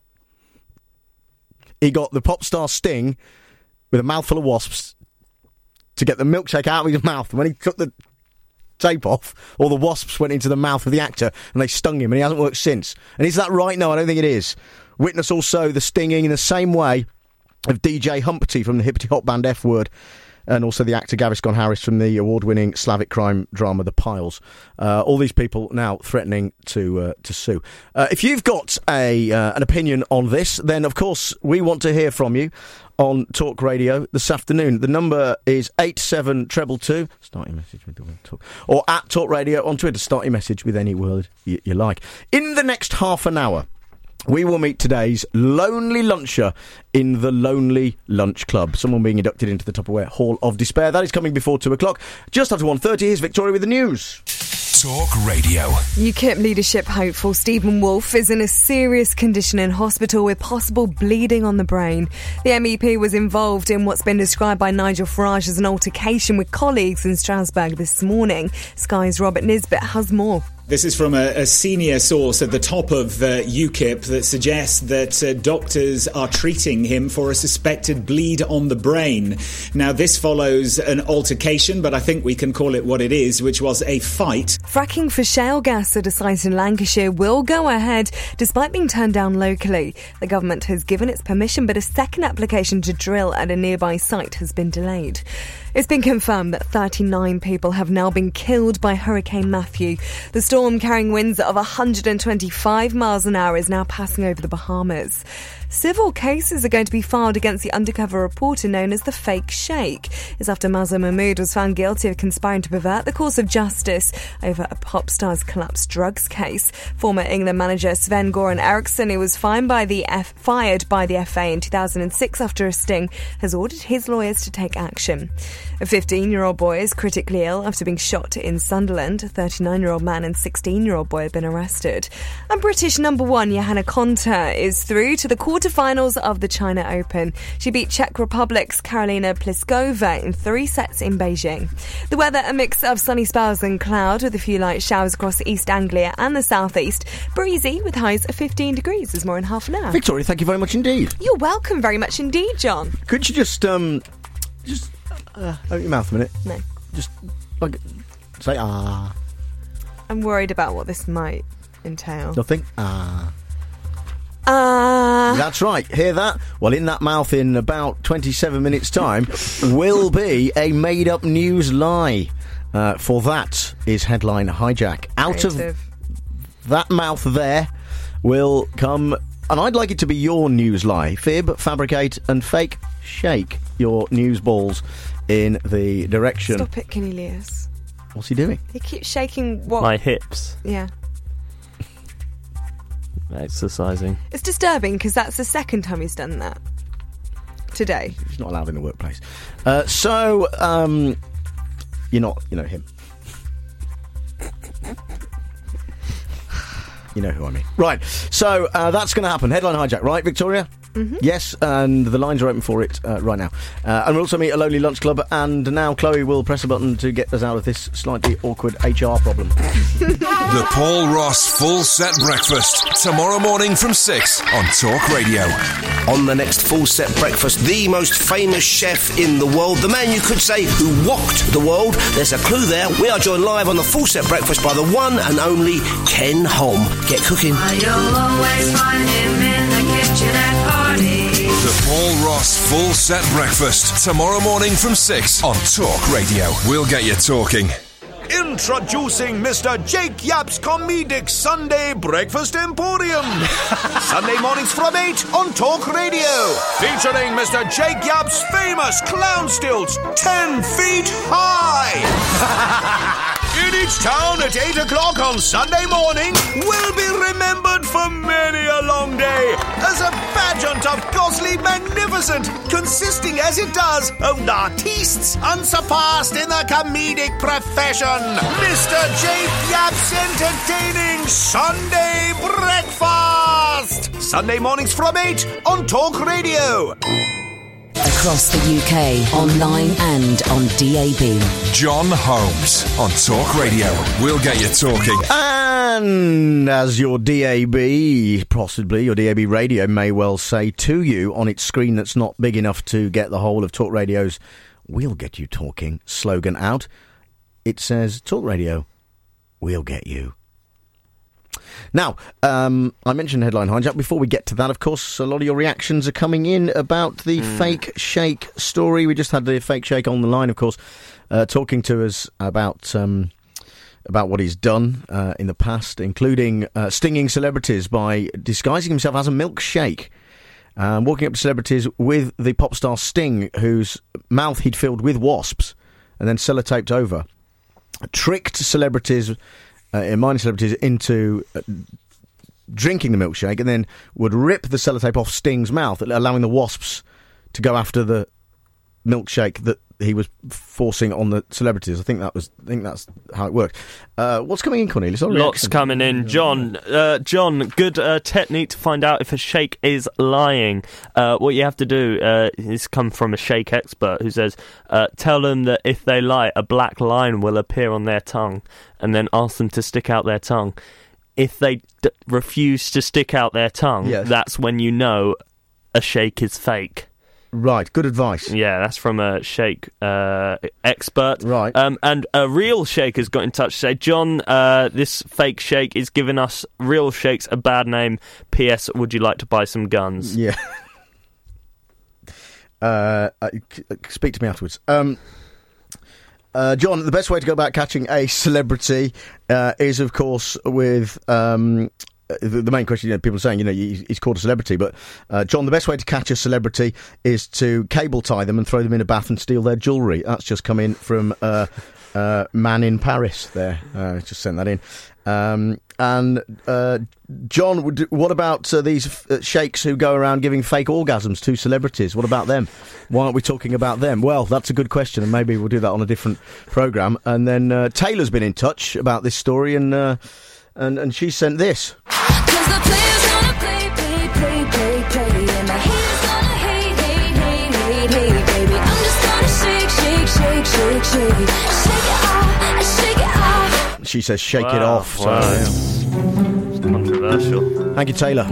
Speaker 2: he got the pop star Sting with a mouthful of wasps to get the milkshake out of his mouth. And when he took the tape off, all the wasps went into the mouth of the actor and they stung him, and he hasn't worked since. And is that right? No, I don't think it is. Witness also the stinging in the same way of DJ Humpty from the hippity hop band F Word, and also the actor Gaviscon Harris from the award-winning Slavic crime drama The Piles. All these people now threatening to sue. If you've got an opinion on this, then of course we want to hear from you on Talk Radio this afternoon. The number is 87222. Start your message with the word talk. Or at Talk Radio on Twitter. Start your message with any word you like. In the next half an hour, we will meet today's Lonely Luncher in the Lonely Lunch Club. Someone being inducted into the Tupperware Hall of Despair. That is coming before 2 o'clock. Just after 1:30, here's Victoria with the news.
Speaker 4: Talk Radio.
Speaker 9: UKIP leadership hopeful Stephen Wolfe is in a serious condition in hospital with possible bleeding on the brain. The MEP was involved in what's been described by Nigel Farage as an altercation with colleagues in Strasbourg this morning. Sky's Robert Nisbet has more.
Speaker 10: This is from a senior source at the top of UKIP that suggests that doctors are treating him for a suspected bleed on the brain. Now, this follows an altercation, but I think we can call it what it is, which was a fight.
Speaker 9: Fracking for shale gas at a site in Lancashire will go ahead, despite being turned down locally. The government has given its permission, but a second application to drill at a nearby site has been delayed. It's been confirmed that 39 people have now been killed by Hurricane Matthew. The storm, carrying winds of 125 miles an hour, is now passing over the Bahamas. Civil cases are going to be filed against the undercover reporter known as the Fake Sheikh. It's after Mazza Mahmood was found guilty of conspiring to pervert the course of justice over a pop star's collapsed drugs case. Former England manager Sven Goran Eriksson, who was fired by the FA in 2006 after a sting, has ordered his lawyers to take action. A 15-year-old boy is critically ill after being shot in Sunderland. A 39-year-old man and 16-year-old boy have been arrested. And British number one Johanna Konta is through to the quarterfinals of the China Open. She beat Czech Republic's Karolina Pliskova in 3 sets in Beijing. The weather, a mix of sunny spells and cloud with a few light showers across East Anglia and the southeast. Breezy with highs of 15 degrees. There's more in half an hour.
Speaker 2: Victoria, thank you very much indeed.
Speaker 9: You're welcome very much indeed, John.
Speaker 2: Could you just open your mouth a minute?
Speaker 9: No.
Speaker 2: Just say ah.
Speaker 9: I'm worried about what this might entail.
Speaker 2: Nothing. That's right. Hear that? Well, in that mouth in about 27 minutes' time will be a made-up news lie. For that is Headline Hijack. Out of that mouth there will come, and I'd like it to be your news lie. Fib, fabricate, and fake shake your news balls in the direction.
Speaker 9: Stop it, Cornelius.
Speaker 2: What's he doing?
Speaker 9: He keeps shaking what?
Speaker 20: My hips.
Speaker 9: Yeah.
Speaker 20: Exercising.
Speaker 9: It's disturbing because that's the second time he's done that today.
Speaker 2: He's not allowed in the workplace. You're not, him. You know who I mean. Right, so that's going to happen. Headline Hijack, right, Victoria?
Speaker 9: Mm-hmm.
Speaker 2: Yes, and the lines are open for it right now. And we'll also meet a Lonely Lunch Club, and now Chloe will press a button to get us out of this slightly awkward HR problem.
Speaker 4: The Paul Ross Full Set Breakfast, tomorrow morning from 6 on Talk Radio.
Speaker 11: On the next Full Set Breakfast, the most famous chef in the world, the man you could say who walked the world. There's a clue there. We are joined live on the Full Set Breakfast by the one and only Ken Holm. Get cooking.
Speaker 12: You'll always find him in the kitchen at parties.
Speaker 4: The Paul Ross Full Set Breakfast, tomorrow morning from 6 on Talk Radio. We'll get you talking.
Speaker 26: Introducing Mr. Jake Yapp's Comedic Sunday Breakfast Emporium. Sunday mornings from 8 on Talk Radio. Featuring Mr. Jake Yapp's famous clown stilts 10 feet high. In each town at 8 o'clock on Sunday morning will be remembered for many a long day as a pageant of costly magnificent, consisting as it does of artistes unsurpassed in the comedic profession. Mr. Jake Yapp's entertaining Sunday Breakfast. Sunday mornings from 8 on Talk Radio.
Speaker 6: Across the UK, online and on DAB.
Speaker 4: John Holmes on Talk Radio. We'll get you talking.
Speaker 2: And as your DAB, possibly your DAB radio may well say to you on its screen that's not big enough to get the whole of Talk Radio's "We'll Get You Talking" slogan out, it says Talk Radio, we'll get you. Now, I mentioned Headline Hijack. Before we get to that, of course, a lot of your reactions are coming in about the Fake Sheikh story. We just had the Fake Sheikh on the line, of course, talking to us about what he's done in the past, including stinging celebrities by disguising himself as a milkshake, walking up to celebrities with the pop star Sting, whose mouth he'd filled with wasps and then sellotaped over, tricked celebrities, minor celebrities, into drinking the milkshake, and then would rip the sellotape off Sting's mouth, allowing the wasps to go after the milkshake that he was forcing on the celebrities. I think that's how it worked. What's coming in, Cornelius?
Speaker 20: Lots coming in. John, good technique to find out if a sheikh is lying. What you have to do is come from a sheikh expert who says, tell them that if they lie, a black line will appear on their tongue, and then ask them to stick out their tongue. If they refuse to stick out their tongue, that's when you know a sheikh is fake.
Speaker 2: Right, good advice.
Speaker 20: Yeah, that's from a sheikh expert.
Speaker 2: Right.
Speaker 20: And a real sheikh has got in touch to say, John, this fake sheikh is giving us real sheikhs a bad name. P.S. Would you like to buy some guns?
Speaker 2: Yeah. Speak to me afterwards. John, the best way to go about catching a celebrity is, of course, with the main question. People are saying, he's called a celebrity, but John, the best way to catch a celebrity is to cable tie them and throw them in a bath and steal their jewellery. That's just come in from Man in Paris. There, just sent that in. And John, what about these sheikhs who go around giving fake orgasms to celebrities? What about them? Why aren't we talking about them? Well, that's a good question, and maybe we'll do that on a different programme. And then Taylor's been in touch about this story, and she sent this. She says, shake it off. So,
Speaker 20: It's controversial.
Speaker 2: Thank you, Taylor.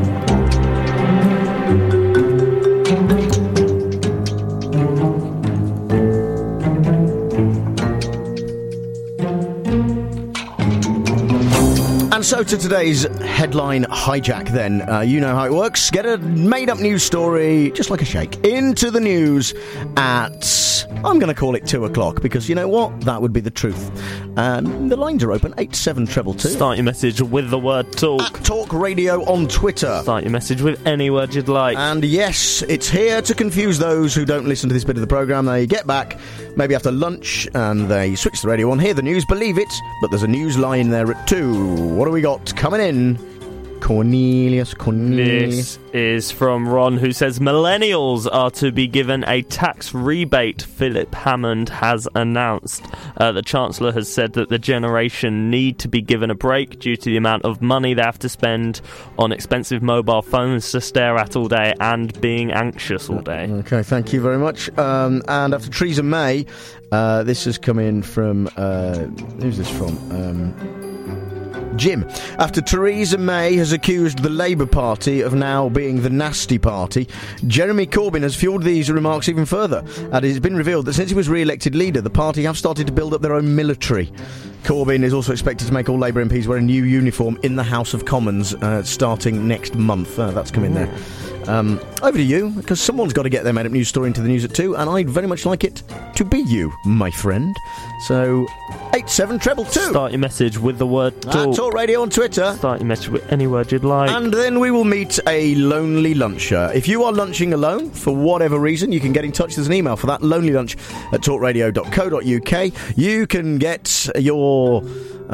Speaker 2: And so to today's headline hijack then. You know how it works. Get a made-up news story, just like a shake, into the news at, I'm going to call it 2 o'clock, because you know what? That would be the truth. The lines are open, 87222.
Speaker 20: Start your message with the word talk.
Speaker 2: At Talk Radio on Twitter.
Speaker 20: Start your message with any word you'd like.
Speaker 2: And yes, it's here to confuse those who don't listen to this bit of the programme. They get back, maybe after lunch, and they switch the radio on, hear the news, believe it, but there's a news line there at 2. What do we got coming in? Cornelius.
Speaker 20: This is from Ron, who says millennials are to be given a tax rebate. Philip Hammond has announced. The Chancellor has said that the generation need to be given a break due to the amount of money they have to spend on expensive mobile phones to stare at all day and being anxious all day.
Speaker 2: Okay, thank you very much. And after Theresa May, this has come in from... who's this from? Jim. After Theresa May has accused the Labour Party of now being the nasty party, Jeremy Corbyn has fuelled these remarks even further. And it's been revealed that since he was re-elected leader, the party have started to build up their own military. Corbyn is also expected to make all Labour MPs wear a new uniform in the House of Commons starting next month. That's come in there. Over to you, because someone's got to get their made-up news story into the news at 2, and I'd very much like it to be you, my friend. So, 87222.
Speaker 20: Start your message with the word talk.
Speaker 2: Talk Radio on Twitter.
Speaker 20: Start your message with any word you'd like.
Speaker 2: And then we will meet a lonely luncher. If you are lunching alone, for whatever reason, you can get in touch. There's an email for that, lonelylunch at talkradio.co.uk. You can get your...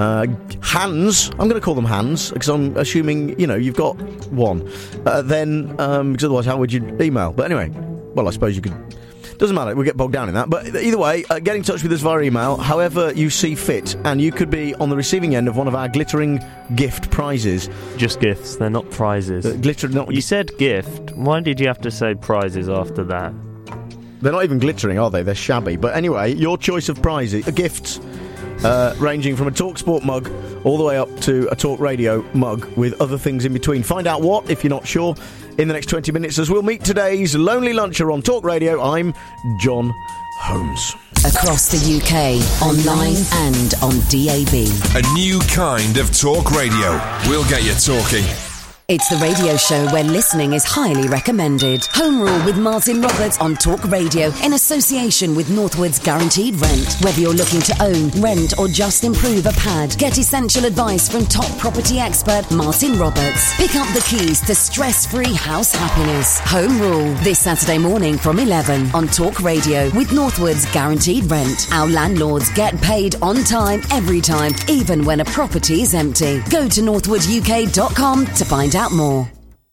Speaker 2: hands, I'm going to call them hands, because I'm assuming, you've got one. Because otherwise, how would you email? But anyway, well, I suppose you could... Doesn't matter, we'll get bogged down in that. But either way, get in touch with us via email, however you see fit, and you could be on the receiving end of one of our glittering gift prizes.
Speaker 20: Just gifts, they're not prizes. You said gift. Why did you have to say prizes after that?
Speaker 2: They're not even glittering, are they? They're shabby. But anyway, your choice of prizes, gifts... ranging from a TalkSport mug all the way up to a Talk Radio mug with other things in between. Find out what, if you're not sure, in the next 20 minutes as we'll meet today's Lonely Luncher on Talk Radio. I'm John Holmes.
Speaker 6: Across the UK, online and on DAB.
Speaker 4: A new kind of talk radio. We'll get you talking.
Speaker 6: It's the radio show where listening is highly recommended. Home Rule with Martin Roberts on Talk Radio in association with Northwood's Guaranteed Rent. Whether you're looking to own, rent or just improve a pad, get essential advice from top property expert Martin Roberts. Pick up the keys to stress-free house happiness. Home Rule this Saturday morning from 11 on Talk Radio with Northwood's Guaranteed Rent. Our landlords get paid on time, every time, even when a property is empty. Go to northwooduk.com to find out more.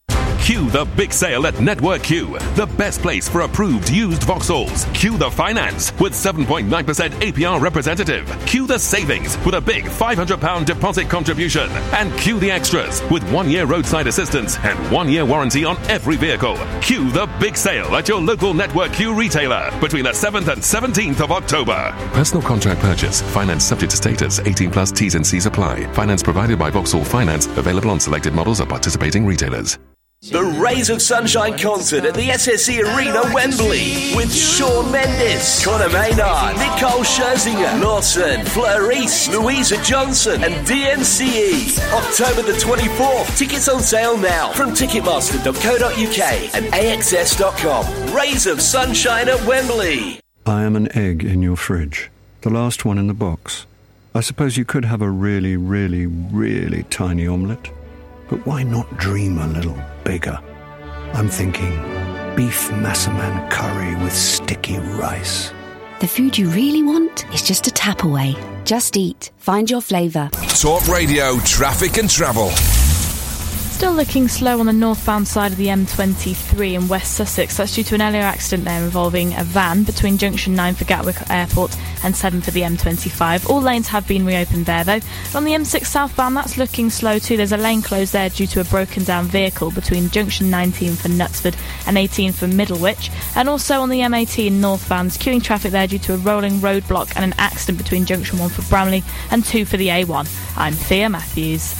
Speaker 13: Q the big sale at Network Q, the best place for approved used Vauxhalls. Q the finance with 7.9% APR representative. Q the savings with a big £500 deposit contribution. And Q the extras with 1 year roadside assistance and 1 year warranty on every vehicle. Q the big sale at your local Network Q retailer between the 7th and 17th of October.
Speaker 14: Personal contract purchase. Finance subject to status. 18 plus T's and C's apply. Finance provided by Vauxhall Finance. Available on selected models at participating retailers.
Speaker 11: The Rays of Sunshine concert at the SSE Arena, Wembley, with Shawn Mendes, Conor Maynard, Nicole Scherzinger, Lawson, Fleur East, Louisa Johnson, and DNCE. October the 24th. Tickets on sale now from Ticketmaster.co.uk and AXS.com. Rays of Sunshine at Wembley.
Speaker 16: I am an egg in your fridge.
Speaker 1: The last one in the box. I suppose you could have a really, really, really tiny omelette. But why not dream a little bigger? I'm thinking beef massaman curry with sticky rice.
Speaker 6: The food you really want is just a tap away. Just Eat. Find your flavour.
Speaker 4: Talk Radio, traffic and travel.
Speaker 24: Still looking slow on the northbound side of the M23 in West Sussex. That's due to an earlier accident there involving a van between junction 9 for Gatwick Airport and 7 for the M25. All lanes have been reopened there, though. On the M6 southbound, that's looking slow too. There's a lane closed there due to a broken down vehicle between junction 19 for Knutsford and 18 for Middlewich. And also on the M18 northbound, queuing traffic there due to a rolling roadblock and an accident between junction 1 for Bramley and 2 for the A1. I'm Thea Matthews.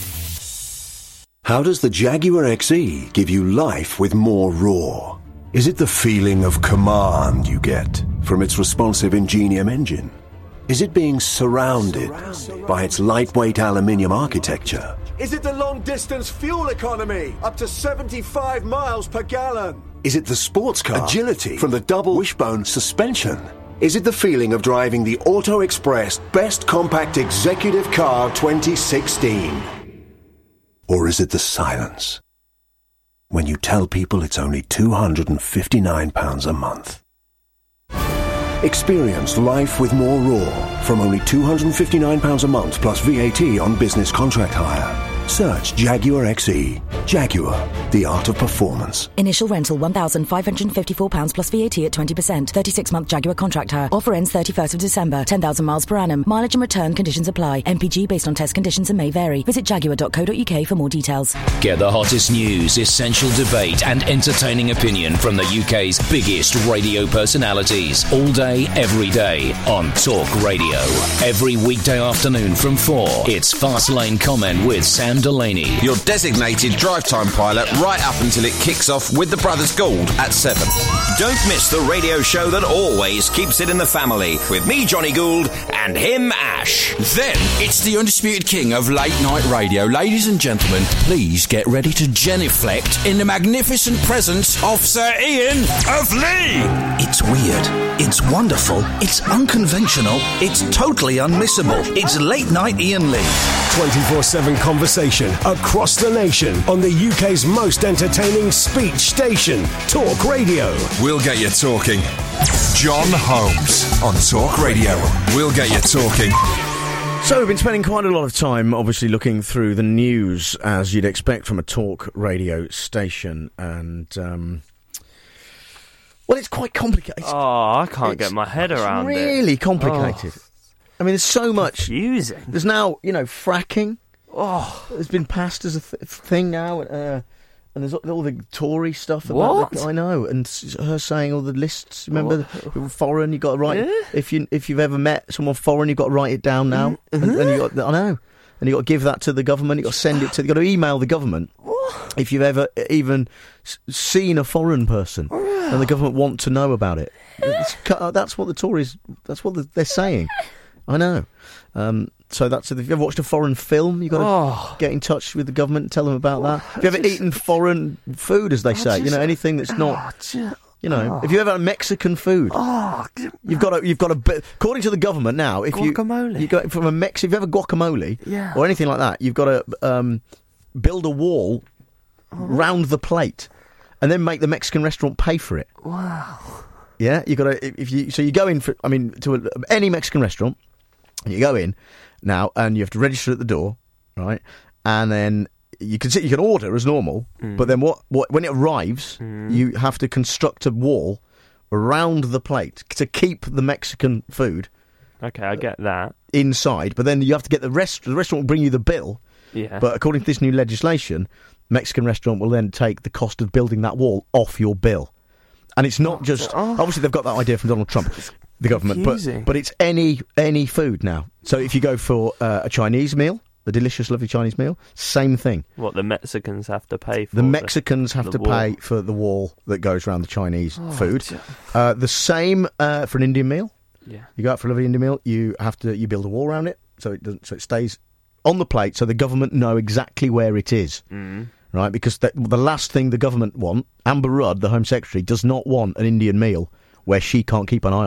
Speaker 25: How does the Jaguar XE give you life with more roar? Is it the feeling of command you get from its responsive Ingenium engine? Is it being surrounded by its lightweight aluminium architecture? Is it the long-distance fuel economy, up to 75 miles per gallon? Is it the sports car agility from the double wishbone suspension? Is it the feeling of driving the Auto Express Best Compact Executive Car 2016? Or is it the silence? When you tell people it's only £259 a month. Experience life with more roar from only £259 a month plus VAT on business contract hire. Search Jaguar XE. Jaguar, the art of performance.
Speaker 5: Initial rental £1,554 plus VAT at 20%. 36-month Jaguar contract hire. Offer ends 31st of December. 10,000 miles per annum. Mileage and return conditions apply. MPG based on test conditions and may vary. Visit jaguar.co.uk for more details.
Speaker 16: Get the hottest news, essential debate and entertaining opinion from the UK's biggest radio personalities. All day, every day on Talk Radio. Every weekday afternoon from 4, it's Fast Lane Comment with Sam Delaney.
Speaker 17: Your designated drive time pilot right up until it kicks off with the Brothers Gould at 7.
Speaker 3: Don't miss the radio show that always keeps it in the family with me, Johnny Gould, and him, Ash.
Speaker 17: Then it's the undisputed king of late night radio. Ladies and gentlemen, please get ready to genuflect in the magnificent presence of Sir Ian of Lee.
Speaker 18: It's weird. It's wonderful. It's unconventional. It's totally unmissable. It's Late Night Ian Lee.
Speaker 15: 24/7 conversation across the nation on the UK's most entertaining speech station, Talk Radio.
Speaker 4: We'll get you talking. John Holmes on Talk Radio. We'll get you talking.
Speaker 2: So we've been spending quite a lot of time, obviously, looking through the news, as you'd expect from a Talk Radio station, and well, it's quite complicated.
Speaker 20: Oh, I can't get my head around it.
Speaker 2: It's really complicated. I mean, there's so much.
Speaker 20: Confusing.
Speaker 2: There's now, fracking. Oh, it's been passed as a thing now, and there's all the Tory stuff about
Speaker 20: What?
Speaker 2: I know, and her saying all the lists. Remember, foreign, you got to write.
Speaker 20: Yeah.
Speaker 2: If you've ever met someone foreign, you got to write it down now. And you got, I know, and you got to give that to the government. You got to send it to. You got to email the government. What? If you've ever even seen a foreign person, and the government want to know about it. That's what the Tories. That's what they're saying. I know. So that's if you've ever watched a foreign film, you've got to get in touch with the government and tell them about that. Have you ever eaten foreign food, as they say? Anything that's not. If you ever had Mexican food, you've got to. According to the government now, if
Speaker 20: guacamole.
Speaker 2: you got from if you ever guacamole or anything like that, you've got to build a wall round the plate, and then make the Mexican restaurant pay for it.
Speaker 20: Wow.
Speaker 2: Yeah, you got to. You go in to any Mexican restaurant. You go in now, and you have to register at the door, right? And then you can order as normal, but then when it arrives, you have to construct a wall around the plate to keep the Mexican food.
Speaker 20: Okay, I get that.
Speaker 2: Inside, but then you have to get the restaurant will bring you the bill.
Speaker 20: Yeah.
Speaker 2: But according to this new legislation, Mexican restaurant will then take the cost of building that wall off your bill. And it's not just obviously they've got that idea from Donald Trump. The government, but it's any food now. So if you go for a Chinese meal, a delicious, lovely Chinese meal, same thing.
Speaker 20: What the Mexicans have to pay for?
Speaker 2: The Mexicans have to pay for the wall that goes around the Chinese food. The same for an Indian meal.
Speaker 20: Yeah,
Speaker 2: you go out for a lovely Indian meal. You build a wall around it so it stays on the plate, so the government know exactly where it is. Right, because the last thing the government want, Amber Rudd, the Home Secretary, does not want an Indian meal where she can't keep an eye on it.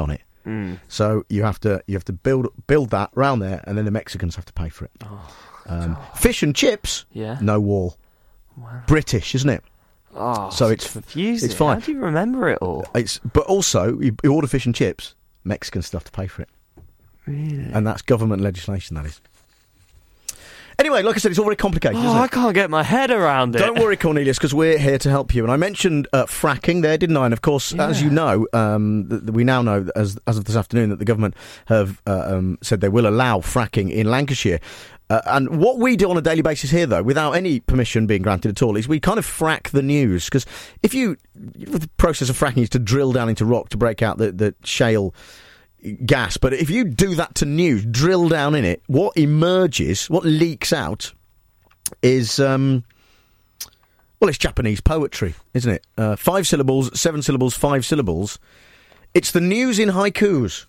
Speaker 2: So you have to build that round there, and then the Mexicans have to pay for it. Fish and chips, no wall.
Speaker 20: Wow.
Speaker 2: British, isn't it?
Speaker 20: Oh,
Speaker 2: so it's
Speaker 20: confusing.
Speaker 2: It's fine.
Speaker 20: How do you remember it all?
Speaker 2: But also you order fish and chips, Mexican stuff to pay for it.
Speaker 20: Really?
Speaker 2: And that's government legislation, that is. Anyway, like I said, it's all very complicated, isn't it?
Speaker 20: I can't get my head around it.
Speaker 2: Don't worry, Cornelius, because we're here to help you. And I mentioned fracking there, didn't I? And of course, as you know, we now know, as of this afternoon, that the government have said they will allow fracking in Lancashire. And what we do on a daily basis here, though, without any permission being granted at all, is we kind of frack the news. Because the process of fracking is to drill down into rock to break out the shale gas. But if you do that to news, drill down in it, what emerges, what leaks out is, it's Japanese poetry, isn't it? 5 syllables, 7 syllables, 5 syllables. It's the news in haikus.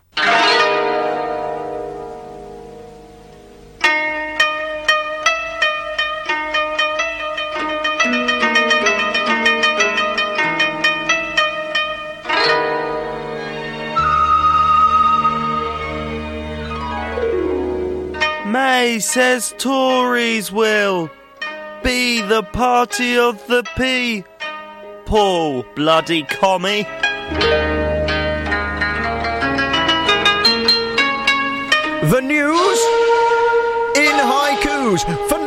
Speaker 20: May says Tories will be the party of the people, bloody commie.
Speaker 2: The news in haikus for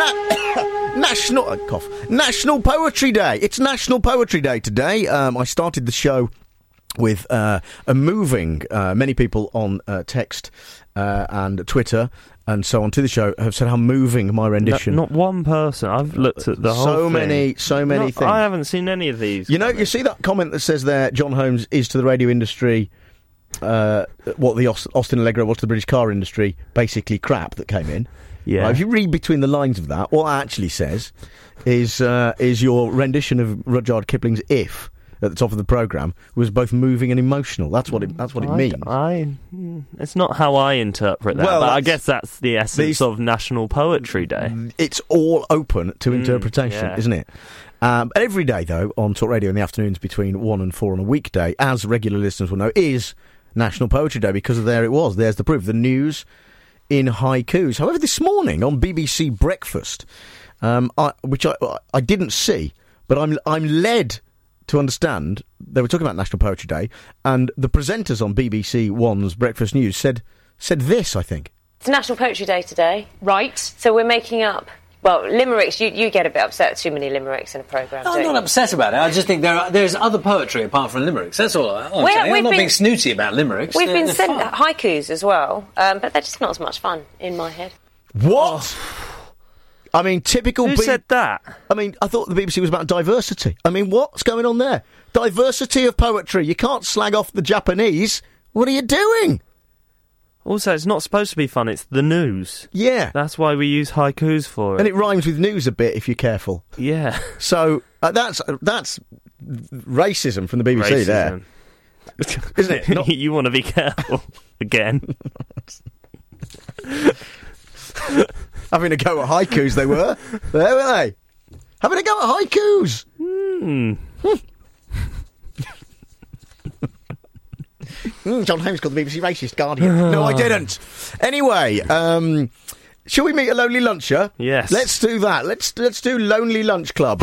Speaker 2: National Poetry Day. It's National Poetry Day today. I started the show with a moving, many people on text and Twitter and so on to the show have said how moving my rendition.
Speaker 20: Not one person. I've looked at the whole thing.
Speaker 2: So many things.
Speaker 20: I haven't seen any of these.
Speaker 2: You know, you see that comment that says there, John Holmes is to the radio industry what the Austin Allegro was to the British car industry, basically crap that came in.
Speaker 20: Yeah.
Speaker 2: Right, if you read between the lines of that, what it actually says is your rendition of Rudyard Kipling's If at the top of the programme was both moving and emotional. That's what it means.
Speaker 20: It's not how I interpret that, but I guess that's the essence of National Poetry Day.
Speaker 2: It's all open to interpretation, isn't it? Every day, though, on Talk Radio in the afternoons between 1 and 4 on a weekday, as regular listeners will know, is National Poetry Day, because there it was. There's the proof. The news in haikus. However, this morning on BBC Breakfast, which I didn't see, but I'm led to understand, they were talking about National Poetry Day, and the presenters on BBC One's Breakfast News said this, I think.
Speaker 7: It's National Poetry Day today. Right. So we're making up, limericks. You get a bit upset at too many limericks in a programme.
Speaker 8: I'm not upset about it. I just think there's other poetry apart from limericks. That's all I'm saying. I'm not being snooty about limericks.
Speaker 7: We've been sent haikus as well, but they're just not as much fun in my head.
Speaker 2: What? I mean, typical...
Speaker 20: Who said that?
Speaker 2: I mean, I thought the BBC was about diversity. I mean, what's going on there? Diversity of poetry. You can't slag off the Japanese. What are you doing?
Speaker 20: Also, it's not supposed to be fun. It's the news.
Speaker 2: Yeah.
Speaker 20: That's why we use haikus for it.
Speaker 2: And it rhymes with news a bit, if you're careful.
Speaker 20: Yeah.
Speaker 2: So, that's racism from the BBC there. Isn't it?
Speaker 20: You want to be careful. Again.
Speaker 2: Having a go at haikus, they were. There were they? Having a go at haikus. John Holmes called the BBC racist Guardian. No, I didn't. Anyway, shall we meet a lonely luncher?
Speaker 20: Yes.
Speaker 2: Let's do that. Let's do Lonely Lunch Club.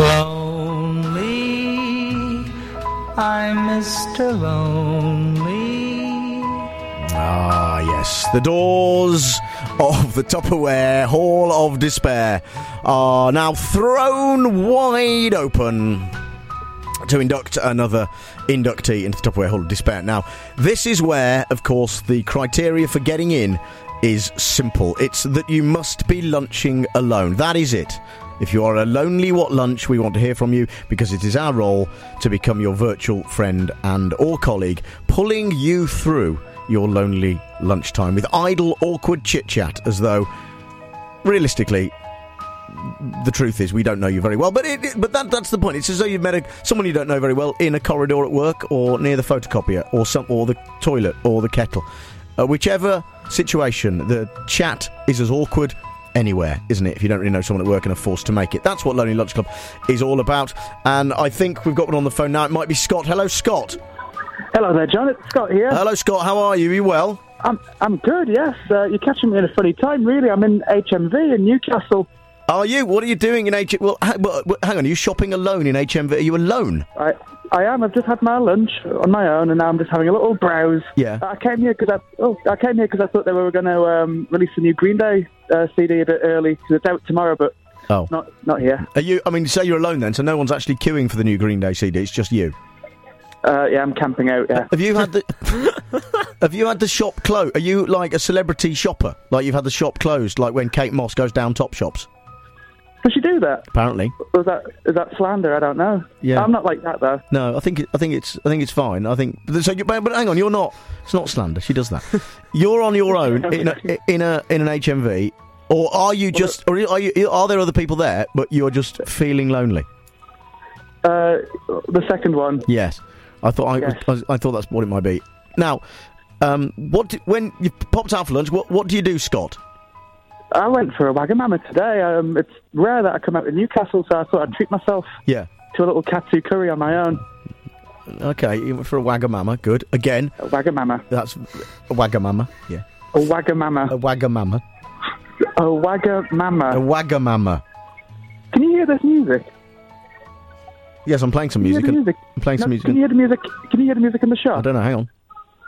Speaker 19: Lonely, I'm Mr. Lonely.
Speaker 2: Ah, yes. The doors of the Tupperware Hall of Despair are now thrown wide open to induct another inductee into the Tupperware Hall of Despair. Now, this is where, of course, the criteria for getting in is simple. It's that you must be lunching alone. That is it. If you are a lonely what lunch, we want to hear from you, because it is our role to become your virtual friend and or colleague, pulling you through your lonely lunchtime with idle, awkward chit-chat, as though, realistically, the truth is we don't know you very well. But that's the point. It's as though you've met someone you don't know very well in a corridor at work, or near the photocopier, or the toilet, or the kettle. Whichever situation, the chat is as awkward anywhere, isn't it, if you don't really know someone at work and are forced to make it. That's what Lonely Lunch Club is all about. And I think we've got one on the phone now. It might be Scott. Hello, Scott.
Speaker 9: Hello there, John. It's Scott here.
Speaker 2: Hello, Scott. How are you? Are you well?
Speaker 9: I'm good, yes. You're catching me at a funny time, really. I'm in HMV in Newcastle.
Speaker 2: Are you? What are you doing in HMV? Well, hang on. Are you shopping alone in HMV? Are you alone?
Speaker 9: I am. I've just had my lunch on my own, and now I'm just having a little browse.
Speaker 2: Yeah.
Speaker 9: I came here because I thought they were going to release a new Green Day CD a bit early, because it's out tomorrow, but not here.
Speaker 2: Are you? I mean, say you're alone then, so no one's actually queuing for the new Green Day CD. It's just you.
Speaker 9: Yeah, I'm camping out. Yeah.
Speaker 2: Have you had the shop closed? Are you like a celebrity shopper? Like you've had the shop closed, like when Kate Moss goes down Topshops?
Speaker 9: Does she do that?
Speaker 2: Apparently.
Speaker 9: Is that slander? I don't know.
Speaker 2: Yeah.
Speaker 9: I'm not like that though.
Speaker 2: No, I think it's fine. But hang on, you're not. It's not slander. She does that. You're on your own in an HMV, or are you just? Or are there other people there, but you're just feeling lonely?
Speaker 9: The second one.
Speaker 2: Yes. I thought that's what it might be. Now, when you popped out for lunch, what do you do, Scott?
Speaker 9: I went for a Wagamama today. It's rare that I come out to Newcastle, so I thought I'd treat myself.
Speaker 2: Yeah.
Speaker 9: To a little katsu curry on my own.
Speaker 2: Okay, you went for a Wagamama. Good. Again.
Speaker 9: A Wagamama.
Speaker 2: That's a Wagamama. Yeah.
Speaker 9: A Wagamama.
Speaker 2: A Wagamama.
Speaker 9: A Wagamama.
Speaker 2: A Wagamama.
Speaker 9: Can you hear this music?
Speaker 2: Yes, I'm playing some music. I'm playing some music.
Speaker 9: Can you hear the music? Can you hear the music in the shop?
Speaker 2: I don't know. Hang on.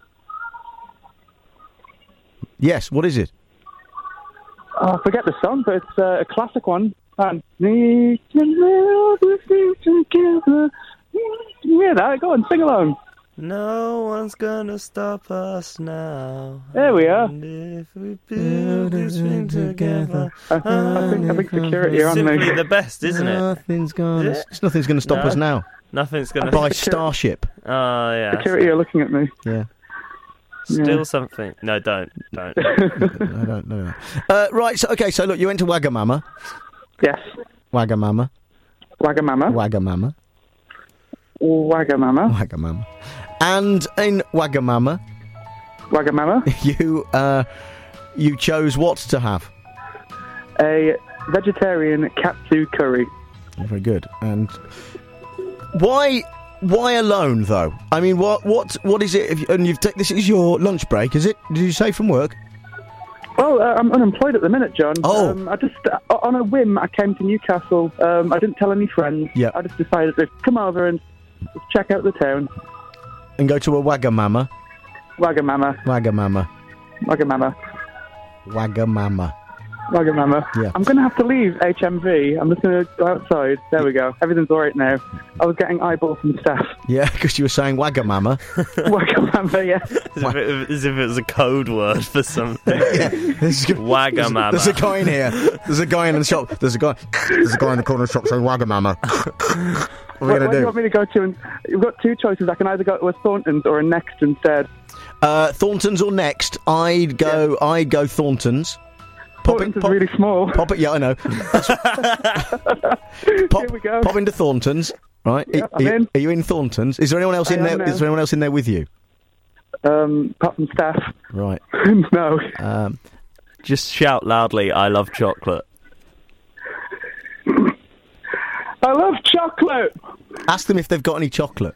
Speaker 2: Yes. What is it?
Speaker 9: Oh, I forget the song, but it's a classic one. We can live with you together. Can you hear that? Go on, sing along.
Speaker 20: No one's gonna stop us now.
Speaker 9: There we are.
Speaker 20: And if we build this thing together.
Speaker 9: I think security are on me.
Speaker 20: Simply the best, isn't it?
Speaker 2: Nothing's gonna stop us now.
Speaker 20: Nothing's gonna.
Speaker 2: By Starship.
Speaker 20: Oh yeah.
Speaker 9: Security are looking at me.
Speaker 2: Yeah.
Speaker 20: Still something. No, don't.
Speaker 2: I don't know that. Right. So look, you went to Wagamama.
Speaker 9: Yes.
Speaker 2: Wagamama.
Speaker 9: Wagamama.
Speaker 2: Wagamama.
Speaker 9: Wagamama.
Speaker 2: Wagamama. And in Wagamama, you chose what to have?
Speaker 9: A vegetarian katsu curry.
Speaker 2: Very good. And why alone though? I mean, what is it? And this is your lunch break, is it? Did you say from work?
Speaker 9: Well, I'm unemployed at the minute, John.
Speaker 2: Oh.
Speaker 9: I just, on a whim, I came to Newcastle. I didn't tell any friends.
Speaker 2: Yeah.
Speaker 9: I just decided to come over and check out the town.
Speaker 2: And go to a Wagamama.
Speaker 9: Wagamama.
Speaker 2: Wagamama.
Speaker 9: Wagamama.
Speaker 2: Wagamama.
Speaker 9: Wagamama.
Speaker 2: Yeah.
Speaker 9: I'm going to have to leave HMV. I'm just going to go outside. There we go. Everything's all right now. I was getting eyeballs from staff.
Speaker 2: Yeah, because you were saying Wagamama.
Speaker 9: Wagamama, yeah.
Speaker 20: As if it was a code word for something.
Speaker 2: Yeah.
Speaker 20: Wagamama.
Speaker 2: There's a guy in here. There's a guy in the shop. There's a guy in the corner of the shop saying Wagamama. What are we going to do?
Speaker 9: Where do you want me to go to? You've got two choices. I can either go to a Thornton's or a Next instead.
Speaker 2: Thornton's or Next? I'd go Thornton's.
Speaker 9: Thornton's is really small.
Speaker 2: Pop it, yeah, I know.
Speaker 9: Here we go.
Speaker 2: Pop into Thornton's, right?
Speaker 9: Yeah, I'm in.
Speaker 2: Are you in Thornton's? Is there anyone else in there? Is there anyone else in there with you?
Speaker 9: Apart from staff.
Speaker 2: Right.
Speaker 9: No.
Speaker 20: Just shout loudly, "I love chocolate."
Speaker 9: I love chocolate.
Speaker 2: Ask them if they've got any chocolate.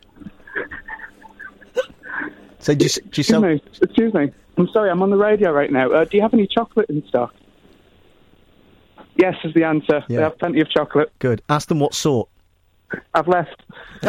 Speaker 2: So
Speaker 9: Excuse me. I'm sorry, I'm on the radio right now. Do you have any chocolate in stock? Yes is the answer.
Speaker 2: Yeah.
Speaker 9: They have plenty of chocolate.
Speaker 2: Good. Ask them what sort.
Speaker 9: I've left.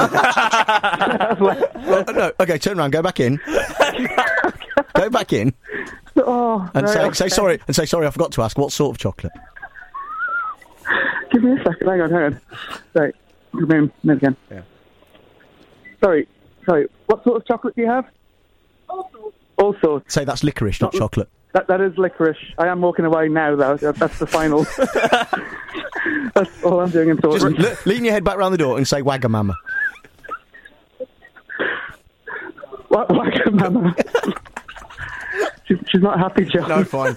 Speaker 2: No, okay, turn around, go back in. Go back in.
Speaker 9: Oh,
Speaker 2: and
Speaker 9: right,
Speaker 2: say sorry. And say sorry. I forgot to ask what sort of chocolate.
Speaker 9: Give me a second. Hang on. Right, give me a minute again.
Speaker 2: Yeah.
Speaker 9: Sorry. What sort of chocolate do you have? All sorts.
Speaker 2: Say that's licorice, not chocolate.
Speaker 9: That is licorice. I am walking away now, though. That's the final. That's all I'm doing in Thornton.
Speaker 2: Just lean your head back round the door and say Wagamama.
Speaker 9: What Wagamama? She's not happy, John.
Speaker 2: No, fine.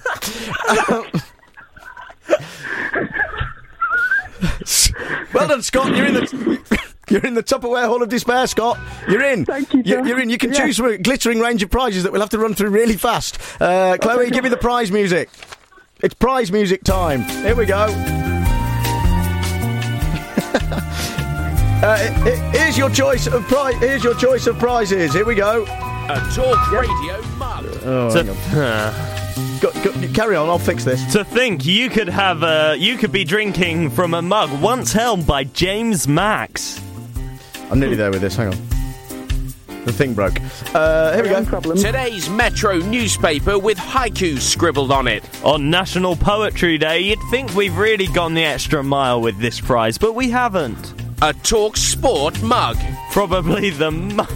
Speaker 2: Well done, Scott. You're in the Tupperware Hall of Despair, Scott. You're in.
Speaker 9: Thank you, John.
Speaker 2: You're in. You can choose from a glittering range of prizes that we'll have to run through really fast. Chloe, give me the prize music. It's prize music time. Here we go. Here's your choice of prizes. Here we go.
Speaker 17: A Talk Radio mug.
Speaker 2: Oh, hang on. Go, carry on, I'll fix this.
Speaker 20: To think you could be drinking from a mug once held by James Max.
Speaker 2: I'm nearly there with this, hang on. The thing broke. Here we go.
Speaker 17: Today's Metro newspaper with haiku scribbled on it.
Speaker 20: On National Poetry Day, you'd think we've really gone the extra mile with this prize, but we haven't.
Speaker 17: A Talk Sport mug.
Speaker 20: Probably the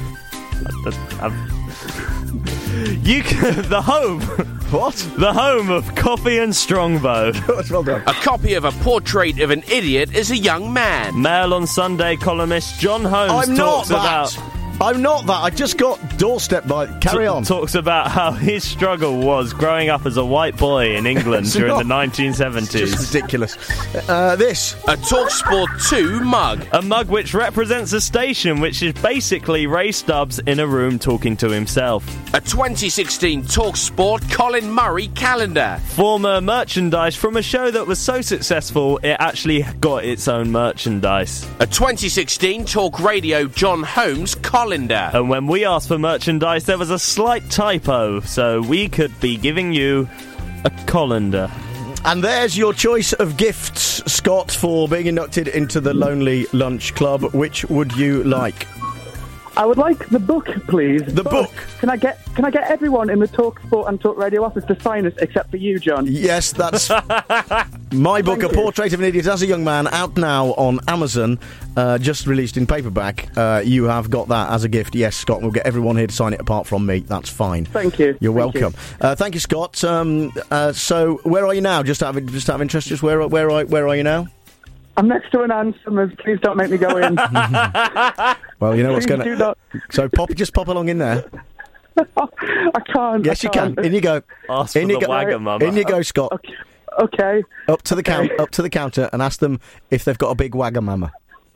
Speaker 20: the home.
Speaker 2: What?
Speaker 20: The home of Coffee and Strongbow.
Speaker 2: Well done.
Speaker 17: A copy of a portrait of an idiot as a young man.
Speaker 20: Mail on Sunday columnist John Holmes
Speaker 2: I'm not that. I just got doorstepped by... Carry on.
Speaker 20: Talks about how his struggle was growing up as a white boy in England during the 1970s.
Speaker 2: It's just ridiculous. This.
Speaker 17: A TalkSport 2 mug.
Speaker 20: A mug which represents a station, which is basically Ray Stubbs in a room talking to himself.
Speaker 17: A 2016 TalkSport Colin Murray calendar.
Speaker 20: Former merchandise from a show that was so successful it actually got its own merchandise.
Speaker 17: A 2016 Talk Radio John Holmes colander.
Speaker 20: And when we asked for merchandise, there was a slight typo, so we could be giving you a colander.
Speaker 2: And there's your choice of gifts, Scott, for being inducted into the Lonely Lunch Club. Which would you like?
Speaker 9: I would like the book, please.
Speaker 2: The book?
Speaker 9: Can I get everyone in the Talk Sport and Talk Radio office to sign us, except for you, John?
Speaker 2: Yes, that's my book, A Portrait of an Idiot as a Young Man, out now on Amazon, just released in paperback. You have got that as a gift. Yes, Scott, we'll get everyone here to sign it apart from me. That's fine.
Speaker 9: Thank you.
Speaker 2: You're welcome. Thank you, Scott. So, where are you now? Just out of interest, just where are you now?
Speaker 9: I'm next to an Ann Summers. Please don't make me go in.
Speaker 2: Well, you know what's going to... So just pop along in there.
Speaker 9: I can't.
Speaker 2: Yes, you can. In you go.
Speaker 20: Ask for the Wagamama.
Speaker 2: In you go, Scott.
Speaker 9: Okay.
Speaker 2: Up to the counter and ask them if they've got a big Wagamama.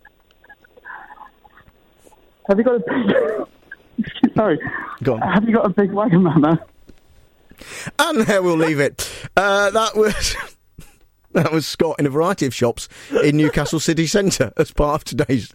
Speaker 9: Have you got a big... Sorry.
Speaker 2: Go on.
Speaker 9: Have you got a big Wagamama?
Speaker 2: And there we'll leave it. That was Scott in a variety of shops in Newcastle city centre as part of today's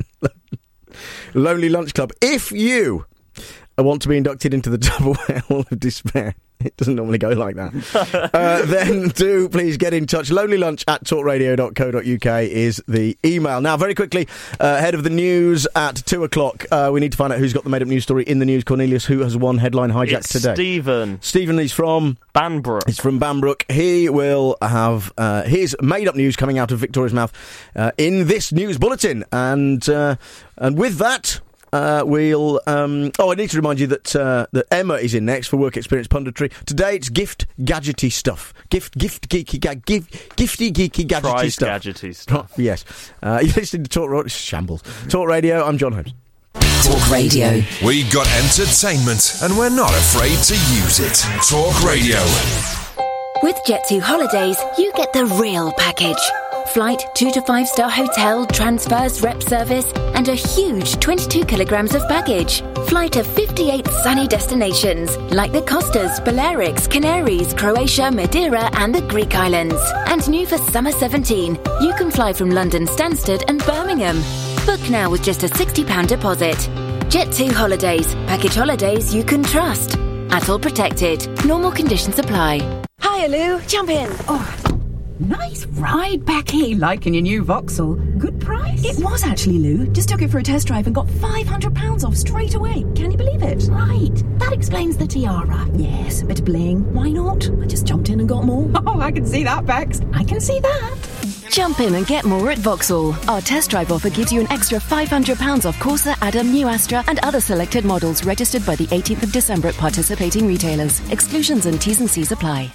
Speaker 2: Lonely Lunch Club. If you want to be inducted into the double hell of despair, it doesn't normally go like that, then do please get in touch. lonelylunch@talkradio.co.uk is the email. Now, very quickly, ahead of the news at 2 o'clock, we need to find out who's got the made-up news story in the news. Cornelius, who has won Headline Hijack today? Stephen is from...
Speaker 20: Banbrook.
Speaker 2: He's from Banbrook. He will have his made-up news coming out of Victoria's mouth in this news bulletin. And with that... we'll. I need to remind you that Emma is in next for work experience punditry. Today it's gifty gadgety stuff. Gifty geeky gadgety
Speaker 20: Prize
Speaker 2: stuff.
Speaker 20: Gadgety stuff.
Speaker 2: Yes. You're listening to Talk Radio. Shambles. Talk Radio. I'm John Holmes.
Speaker 6: Talk Radio.
Speaker 4: We got entertainment, and we're not afraid to use it. Talk Radio.
Speaker 10: With Jet2 Holidays, you get the real package. Flight, 2 to 5 star hotel, transfers, rep service, and a huge 22 kilograms of baggage. Fly to 58 sunny destinations, like the Costas, Balearics, Canaries, Croatia, Madeira, and the Greek islands. And new for summer 17, you can fly from London Stansted and Birmingham. Book now with just a £60 deposit. Jet2 Holidays, package holidays you can trust. ATOL protected. Normal conditions apply.
Speaker 12: Hi, Lou. Jump in. Oh, nice ride, Becky. Liking your new Vauxhall. Good price? It was actually, Lou. Just took it for a test drive and got £500 off straight away. Can you believe it? Right. That explains the tiara. Yes, a bit of bling. Why not? I just jumped in and got more. Oh, I can see that, Bex. I can see that.
Speaker 5: Jump in and get more at Vauxhall. Our test drive offer gives you an extra £500 off Corsa, Adam, New Astra and other selected models registered by the 18th of December at participating retailers. Exclusions and T's and C's apply.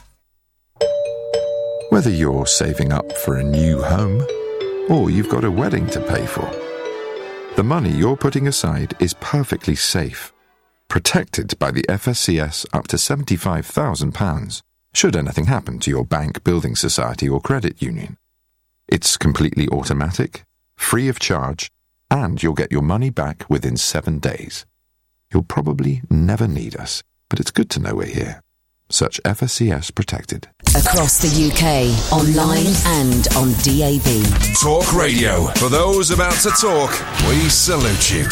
Speaker 14: Whether you're saving up for a new home or you've got a wedding to pay for, the money you're putting aside is perfectly safe, protected by the FSCS up to £75,000, should anything happen to your bank, building society or credit union. It's completely automatic, free of charge, and you'll get your money back within 7 days. You'll probably never need us, but it's good to know we're here. Search FSCS Protected.
Speaker 6: Across the UK, online and on DAB.
Speaker 4: Talk Radio. For those about to talk, we salute you.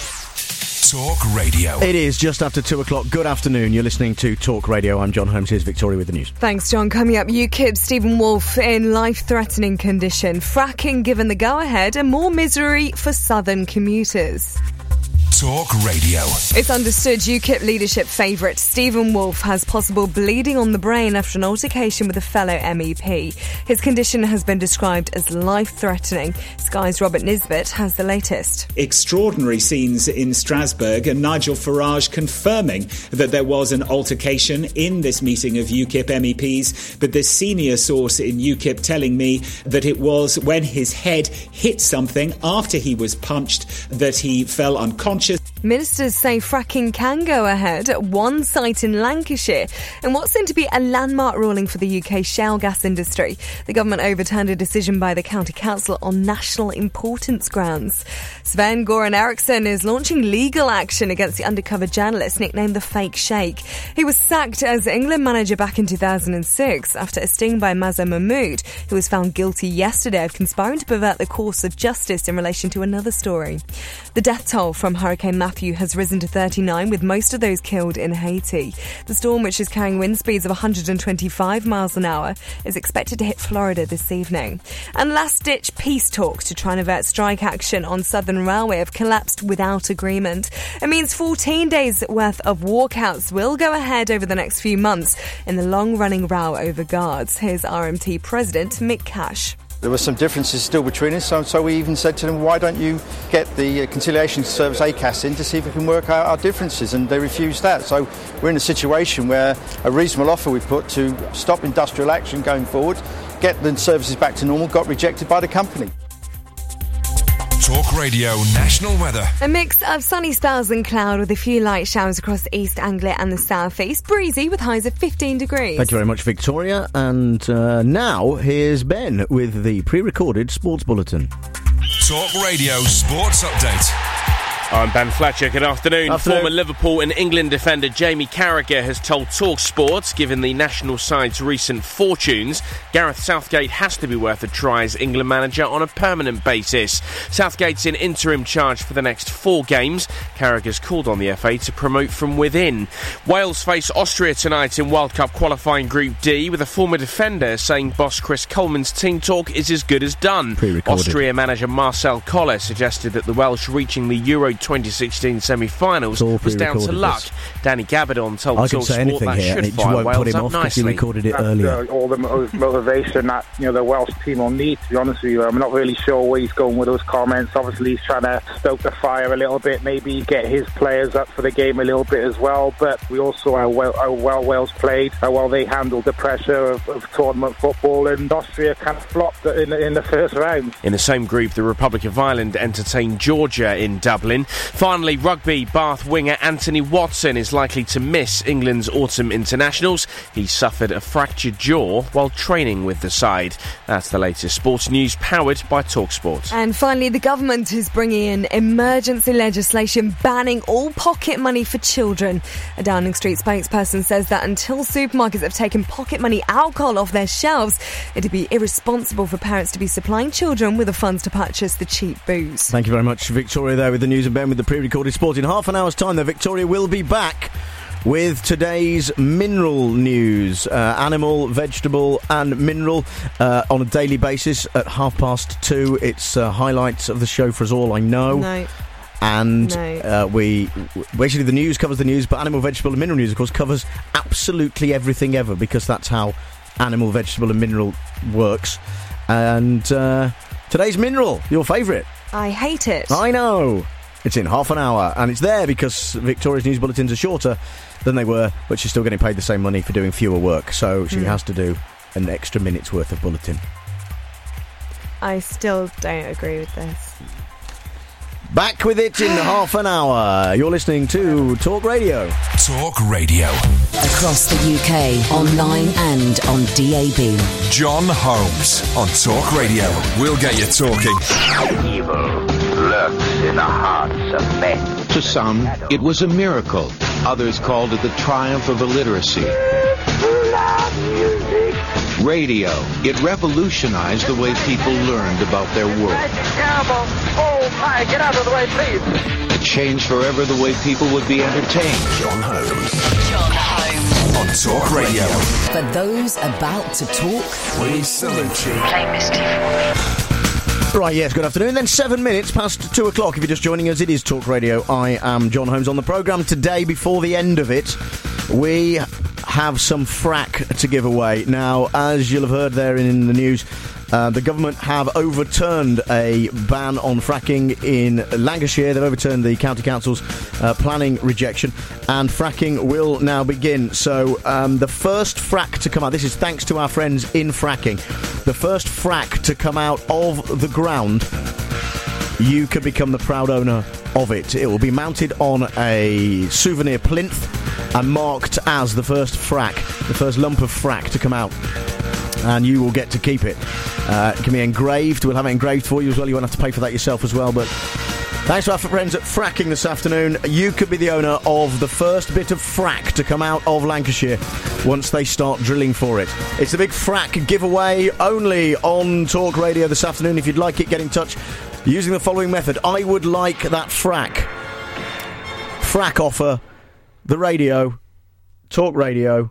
Speaker 4: Talk Radio.
Speaker 2: It is just after 2 o'clock. Good afternoon. You're listening to Talk Radio. I'm John Holmes. Here's Victoria with the news.
Speaker 11: Thanks, John. Coming up, UKIP Stephen Woolf in life-threatening condition. Fracking given the go-ahead and more misery for southern commuters.
Speaker 4: Talk Radio.
Speaker 11: It's understood UKIP leadership favourite Stephen Woolf has possible bleeding on the brain after an altercation with a fellow MEP. His condition has been described as life-threatening. Sky's Robert Nisbet has the latest.
Speaker 13: Extraordinary scenes in Strasbourg, and Nigel Farage confirming that there was an altercation in this meeting of UKIP MEPs, but this senior source in UKIP telling me that it was when his head hit something after he was punched that he fell unconscious.
Speaker 11: Ministers say fracking can go ahead at one site in Lancashire in what's seen to be a landmark ruling for the UK shale gas industry. The government overturned a decision by the county council on national importance grounds. Sven Goran Eriksson is launching legal action against the undercover journalist nicknamed the Fake Sheikh. He was sacked as England manager back in 2006 after a sting by Mazhar Mahmood, who was found guilty yesterday of conspiring to pervert the course of justice in relation to another story. The death toll from Hurricane Matthew has risen to 39, with most of those killed in Haiti. The storm, which is carrying wind speeds of 125 miles an hour, is expected to hit Florida this evening. And last-ditch peace talks to try and avert strike action on Southern Railway have collapsed without agreement. It means 14 days' worth of walkouts will go ahead over the next few months in the long-running row over guards. Here's RMT President Mick Cash.
Speaker 21: There were some differences still between us, so we even said to them, why don't you get the Conciliation Service ACAS in to see if we can work out our differences, and they refused that. So we're in a situation where a reasonable offer we put to stop industrial action going forward, get the services back to normal, got rejected by the company.
Speaker 4: Talk Radio National Weather.
Speaker 11: A mix of sunny spells and cloud with a few light showers across East Anglia and the South East. Breezy with highs of 15 degrees.
Speaker 2: Thank you very much, Victoria. And now here's Ben with the pre-recorded Sports Bulletin.
Speaker 4: Talk Radio Sports Update.
Speaker 22: I'm Ben Fletcher. Good afternoon. Former Liverpool and England defender Jamie Carragher has told TalkSport, given the national side's recent fortunes, Gareth Southgate has to be worth a try as England manager on a permanent basis. Southgate's in interim charge for the next 4 games. Carragher's called on the FA to promote from within. Wales face Austria tonight in World Cup qualifying Group D, with a former defender saying boss Chris Coleman's team talk is as good as done. Austria manager Marcel Koller suggested that the Welsh reaching the Euro 2016 semi-finals was down to luck. Danny Gabardon told TalkSport that should fire Wales up nicely.
Speaker 2: He recorded it earlier.
Speaker 23: All the motivation that the Welsh team will need, to be honest with you. I'm not really sure where he's going with those comments. Obviously he's trying to stoke the fire a little bit, maybe get his players up for the game a little bit as well, but we also know how well Wales played, how well they handled the pressure of tournament football, and Austria kind of flopped in the first round.
Speaker 22: In the same group, the Republic of Ireland entertained Georgia in Dublin. Finally, rugby Bath winger Anthony Watson is likely to miss England's autumn internationals. He suffered a fractured jaw while training with the side. That's the latest sports news, powered by TalkSport.
Speaker 11: And finally, the government is bringing in emergency legislation banning all pocket money for children. A Downing Street spokesperson says that until supermarkets have taken pocket money alcohol off their shelves, it'd be irresponsible for parents to be supplying children with the funds to purchase the cheap booze.
Speaker 2: Thank you very much, Victoria, there with the news, and Ben with the pre-recorded sport. In half an hour's time, though, Victoria will be back with today's mineral news. Animal, vegetable and mineral on a daily basis at 2:30. It's highlights of the show for us all, I know.
Speaker 11: No.
Speaker 2: And we basically, the news covers the news, but animal, vegetable and mineral news, of course, covers absolutely everything ever, because that's how animal, vegetable and mineral works. And today's mineral, your favourite.
Speaker 11: I hate it.
Speaker 2: I know. It's in half an hour, and it's there because Victoria's news bulletins are shorter than they were, but she's still getting paid the same money for doing fewer work, so she has to do an extra minute's worth of bulletin.
Speaker 11: I still don't agree with this.
Speaker 2: Back with it in half an hour. You're listening to Talk Radio.
Speaker 4: Talk Radio.
Speaker 6: Across the UK, online and on DAB.
Speaker 4: John Holmes on Talk Radio. We'll get you talking.
Speaker 26: Evil lurks in the hearts of men.
Speaker 27: To some, it was a miracle. Others called it the triumph of illiteracy.
Speaker 26: Love music.
Speaker 1: Radio. It revolutionized the way people learned about their world.
Speaker 26: Terrible. Oh my, get out of the way, please.
Speaker 1: It changed forever the way people would be entertained.
Speaker 4: John Holmes. On Talk Radio.
Speaker 6: For those about to talk,
Speaker 4: we salute you.
Speaker 10: Play Misty for me.
Speaker 2: Right, yes, good afternoon. Then 7 minutes past 2 o'clock. If you're just joining us, it is Talk Radio. I am John Holmes. On the programme today, before the end of it, we have some frack to give away. Now, as you'll have heard there in the news, the government have overturned a ban on fracking in Lancashire. They've overturned the county council's planning rejection, and fracking will now begin. So the first frack to come out, this is thanks to our friends in Fracking, the first frack to come out of the ground, you could become the proud owner of it. It will be mounted on a souvenir plinth and marked as the first frack, the first lump of frack to come out. And you will get to keep it. It can be engraved. We'll have it engraved for you as well. You won't have to pay for that yourself as well. But thanks to our friends at Fracking this afternoon. You could be the owner of the first bit of frack to come out of Lancashire once they start drilling for it. It's the big frack giveaway only on Talk Radio this afternoon. If you'd like it, get in touch using the following method. I would like that frack. Frack offer. The radio. Talk Radio.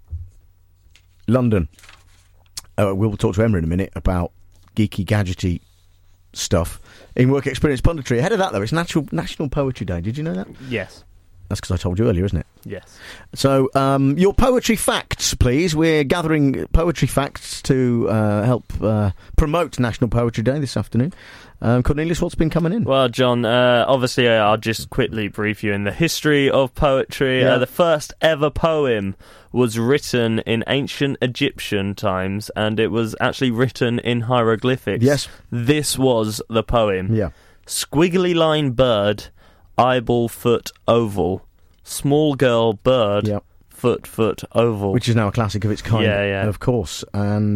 Speaker 2: London. We'll talk to Emma in a minute about geeky, gadgety stuff in Work Experience Punditry. Ahead of that, though, it's National Poetry Day. Did you know that?
Speaker 20: Yes.
Speaker 2: That's because I told you earlier, isn't it?
Speaker 20: Yes.
Speaker 2: So, your poetry facts, please. We're gathering poetry facts to help promote National Poetry Day this afternoon. Cornelius, what's been coming in?
Speaker 20: Well, John, obviously I'll just quickly brief you in the history of poetry.
Speaker 2: Yeah.
Speaker 20: The first ever poem was written in ancient Egyptian times, and it was actually written in hieroglyphics.
Speaker 2: Yes.
Speaker 20: This was the poem.
Speaker 2: Yeah.
Speaker 20: Squiggly line bird, eyeball foot oval. Small girl bird,
Speaker 2: Yep.
Speaker 20: foot oval.
Speaker 2: Which is now a classic of its kind,
Speaker 20: Yeah.
Speaker 2: of course. And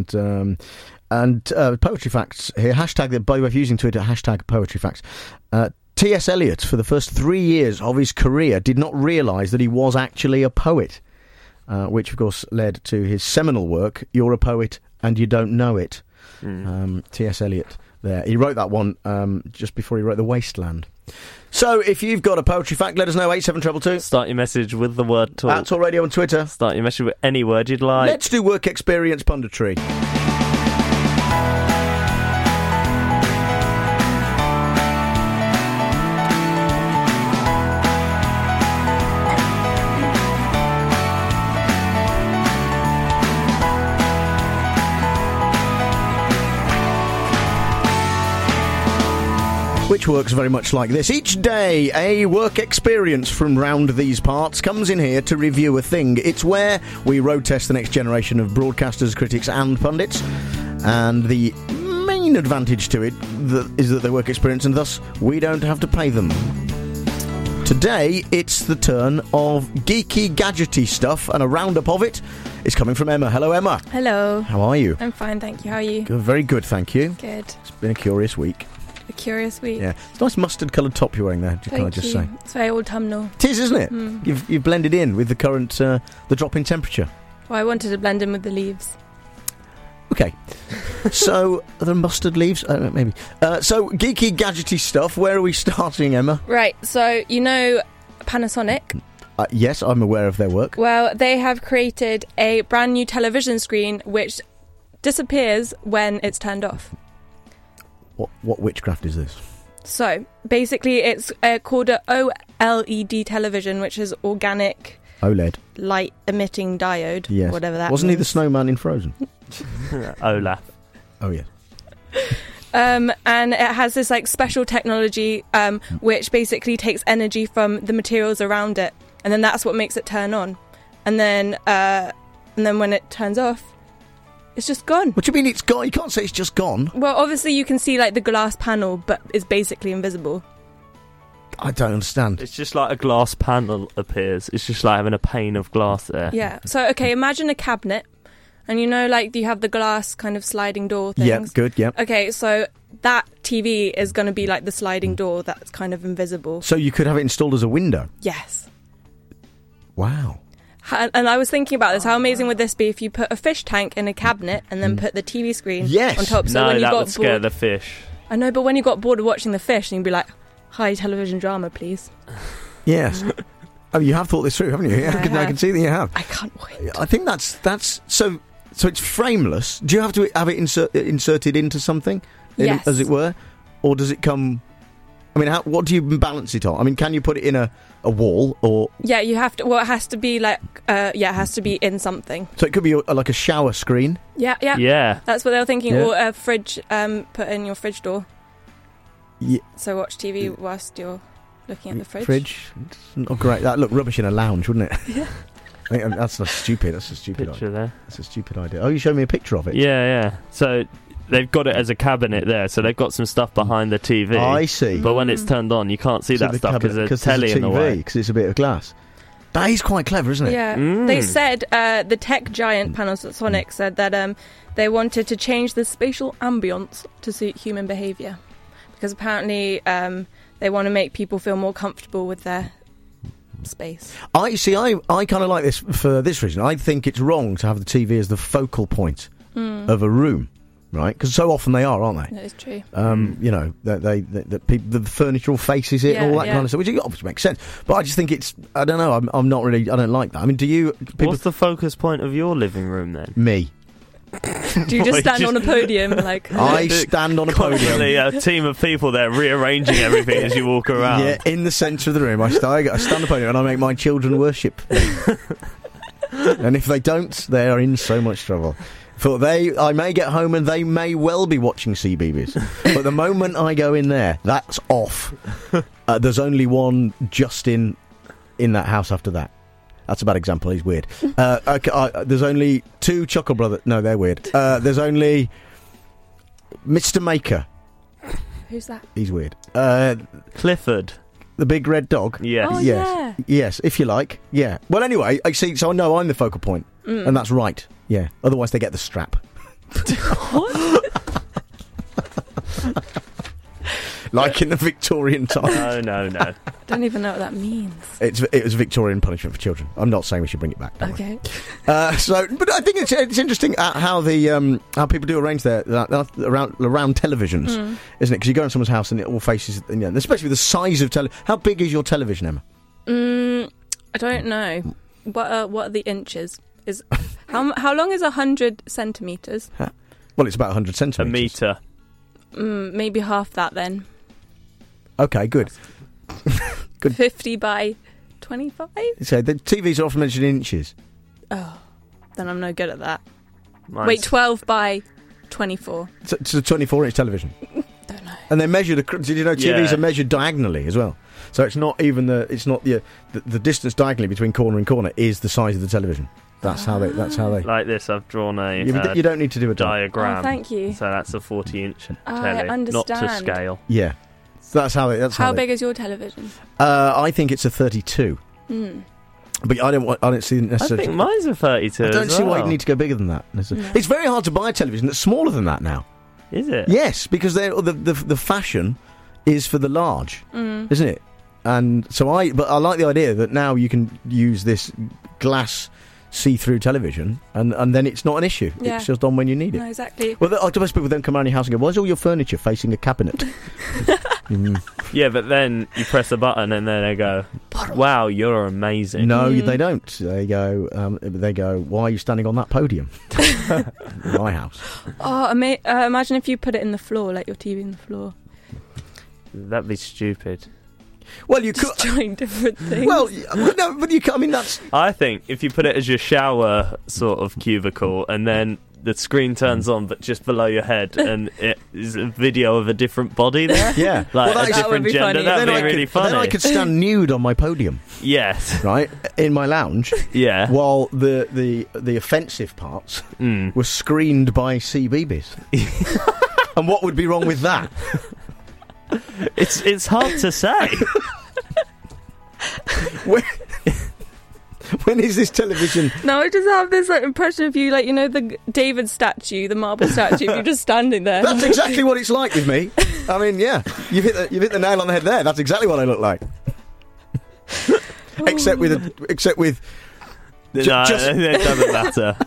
Speaker 2: poetry facts here. Hashtag, by the way, if you're using Twitter, hashtag poetry facts. T.S. Eliot, for the first 3 years of his career, did not realise that he was actually a poet, which, of course, led to his seminal work, You're a Poet and You Don't Know It. T.S. Eliot there. He wrote that one just before he wrote The Wasteland. So, if you've got a poetry fact, let us know, 87222.
Speaker 20: Start your message with the word talk.
Speaker 2: At Talk Radio on Twitter.
Speaker 20: Start your message with any word you'd like.
Speaker 2: Let's do Work Experience Punditry. Which works very much like this. Each day, a work experience from round these parts comes in here to review a thing. It's where we road test the next generation of broadcasters, critics and pundits. And the main advantage to it is that they work experience, and thus we don't have to pay them. Today, it's the turn of geeky, gadgety stuff, and a roundup of it is coming from Emma. Hello, Emma.
Speaker 3: Hello.
Speaker 2: How are you?
Speaker 3: I'm fine, thank you. How are you?
Speaker 2: Good, very good, thank you.
Speaker 3: Good.
Speaker 2: It's been a curious week.
Speaker 3: A curious week.
Speaker 2: Yeah, it's a nice mustard-coloured top you're wearing there. Can I just say?
Speaker 3: It's very autumnal.
Speaker 2: It is, isn't it?
Speaker 3: Mm.
Speaker 2: You've blended in with the current the drop in temperature.
Speaker 3: Well, I wanted to blend in with the leaves.
Speaker 2: Okay, so are there mustard leaves? Maybe. So geeky, gadgety stuff. Where are we starting, Emma?
Speaker 3: Right. So you know Panasonic.
Speaker 2: Yes, I'm aware of their work.
Speaker 3: Well, they have created a brand new television screen which disappears when it's turned off.
Speaker 2: What witchcraft is this?
Speaker 3: So, basically, it's called an OLED television, which is organic
Speaker 2: OLED
Speaker 3: light emitting diode.
Speaker 2: Yes.
Speaker 3: Whatever that
Speaker 2: Wasn't
Speaker 3: means.
Speaker 2: he the snowman in Frozen?
Speaker 20: Olaf.
Speaker 2: Oh, yeah.
Speaker 3: And it has this like special technology which basically takes energy from the materials around it, and then that's what makes it turn on. And then when it turns off, it's just gone.
Speaker 2: What do you mean it's gone? You can't say it's just gone.
Speaker 3: Well, obviously you can see like the glass panel, but it's basically invisible.
Speaker 2: I don't understand.
Speaker 20: It's just like a glass panel appears. It's just like having a pane of glass there.
Speaker 3: Yeah. So, okay, imagine a cabinet. And you know, like, you have the glass kind of sliding door things?
Speaker 2: Yeah, good, yeah.
Speaker 3: Okay, so that TV is going to be like the sliding door that's kind of invisible.
Speaker 2: So you could have it installed as a window?
Speaker 3: Yes.
Speaker 2: Wow.
Speaker 3: And I was thinking about this. How amazing would this be if you put a fish tank in a cabinet and then put the TV screen on top? So
Speaker 20: no,
Speaker 3: when you
Speaker 20: that
Speaker 3: got
Speaker 20: would scare
Speaker 3: bored,
Speaker 20: the fish.
Speaker 3: I know, but when you got bored of watching the fish, you'd be like, "Hi, television drama, please."
Speaker 2: Yes. Oh, you have thought this through, haven't you?
Speaker 3: Yeah,
Speaker 2: I can see that you have.
Speaker 3: I can't wait.
Speaker 2: I think that's so. So it's frameless. Do you have to have it inserted into something,
Speaker 3: Yes.
Speaker 2: as it were, or does it come? I mean, what do you balance it on? I mean, can you put it in a wall or?
Speaker 3: Yeah, you have to. Well, it has to be like, it has to be in something.
Speaker 2: So it could be like a shower screen.
Speaker 3: Yeah.
Speaker 20: Yeah.
Speaker 3: That's what they were thinking.
Speaker 2: Yeah.
Speaker 3: Or a fridge, put in your fridge door.
Speaker 2: Yeah.
Speaker 3: So watch TV whilst you're looking at the fridge.
Speaker 2: It's not great. That look rubbish in a lounge, wouldn't it?
Speaker 3: Yeah.
Speaker 2: I think that's not stupid. That's a stupid
Speaker 20: Picture
Speaker 2: idea.
Speaker 20: there.
Speaker 2: That's a stupid idea. Oh, you showed me a picture of it.
Speaker 20: Yeah. So they've got it as a cabinet there, so they've got some stuff behind the TV.
Speaker 2: I see.
Speaker 20: But when it's turned on, you can't see that stuff because there's telly in the way.
Speaker 2: Because it's a bit of glass. That is quite clever, isn't it?
Speaker 3: Yeah. They said, the tech giant Panasonic said that they wanted to change the spatial ambience to suit human behaviour. Because apparently they want to make people feel more comfortable with their space.
Speaker 2: I kind of like this for this reason. I think it's wrong to have the TV as the focal point of a room, right? Because so often they are, aren't they?
Speaker 3: That is true.
Speaker 2: You know, the furniture all faces it and all that kind of stuff, which obviously makes sense. But I just think it's, I don't know, I'm not really, I don't like that. I mean, do you...
Speaker 20: What's the focus point of your living room then?
Speaker 2: Me.
Speaker 3: Do you just stand on a podium like...
Speaker 2: I stand on a podium.
Speaker 20: A team of people there rearranging everything as you walk around.
Speaker 2: Yeah, in the centre of the room. I stand on a podium and I make my children worship me. And if they don't, they are in so much trouble. For I may get home and they may well be watching CBeebies. But the moment I go in there, that's off. There's only one Justin in that house after that. That's a bad example, he's weird. There's only two Chuckle Brothers. No, they're weird. There's only Mr. Maker.
Speaker 3: Who's that?
Speaker 2: He's weird.
Speaker 20: Clifford.
Speaker 2: The big red dog?
Speaker 20: Yes.
Speaker 3: Oh,
Speaker 2: yes.
Speaker 3: yeah.
Speaker 2: Yes, if you like. Yeah. Well, anyway, I see. So I know I'm the focal point. And that's right. Yeah. Otherwise, they get the strap. Like in the Victorian time.
Speaker 20: No.
Speaker 3: Don't even know what that means.
Speaker 2: It was Victorian punishment for children. I'm not saying we should bring it back.
Speaker 3: Okay.
Speaker 2: But I think it's interesting how the how people do arrange their around televisions, isn't it? Because you go in someone's house and it all faces, especially the size of How big is your television, Emma?
Speaker 3: I don't know. What are the inches? How long is 100 centimetres?
Speaker 2: Well, it's about 100 centimetres.
Speaker 20: A metre.
Speaker 3: Maybe half that then.
Speaker 2: Okay, good. Good.
Speaker 3: 50 by 25?
Speaker 2: So the TVs are often mentioned in inches.
Speaker 3: Oh, then I'm no good at that.
Speaker 20: Mine's...
Speaker 3: Wait, 12 by 24.
Speaker 2: It's a 24-inch television.
Speaker 3: Don't know.
Speaker 2: And they're measured. Did you know TVs are measured diagonally as well? So it's not even the distance diagonally between corner and corner is the size of the television. That's how they.
Speaker 20: Like this, I've drawn a.
Speaker 2: You don't need to do a
Speaker 20: diagram.
Speaker 3: Oh, thank you.
Speaker 20: So that's a 40-inch telly,
Speaker 3: I understand.
Speaker 20: not to scale.
Speaker 2: Yeah, so that's how they.
Speaker 3: How big is your television?
Speaker 2: I think it's a 32. But I don't see necessarily.
Speaker 20: I think mine's a 32.
Speaker 2: I don't see why you need to go bigger than that. No. It's very hard to buy a television that's smaller than that now.
Speaker 20: Is it?
Speaker 2: Yes, because the fashion is for the large, isn't it? And so I like the idea that now you can use this glass see-through television and then it's not an issue.
Speaker 3: Yeah.
Speaker 2: It's just on when you need it.
Speaker 3: No, exactly.
Speaker 2: Well, most people then come around your house and go, why is all your furniture facing a cabinet?
Speaker 20: Yeah, but then you press a button and then they go, wow, you're amazing.
Speaker 2: No, they don't. They go, why are you standing on that podium? My house.
Speaker 3: Oh, imagine if you put it in the floor, like your TV in the floor.
Speaker 20: That'd be stupid.
Speaker 2: Well, you
Speaker 3: just
Speaker 2: could
Speaker 3: trying different things.
Speaker 2: Well, no, but you. I mean, that's.
Speaker 20: I think if you put it as your shower sort of cubicle, and then the screen turns on, but just below your head, and it is a video of a different body there.
Speaker 2: Yeah,
Speaker 20: like a different gender. That'd be really funny.
Speaker 2: Then I could stand nude on my podium.
Speaker 20: Yes,
Speaker 2: right in my lounge.
Speaker 20: Yeah,
Speaker 2: while the offensive parts were screened by CBeebies. And what would be wrong with that?
Speaker 20: It's hard to say.
Speaker 2: When is this television?
Speaker 3: No, I just have this impression of you, the David statue, the marble statue. You're just standing there.
Speaker 2: That's exactly what it's like with me. I mean, yeah, you've hit the nail on the head there. That's exactly what I look like. Except with
Speaker 20: it doesn't matter.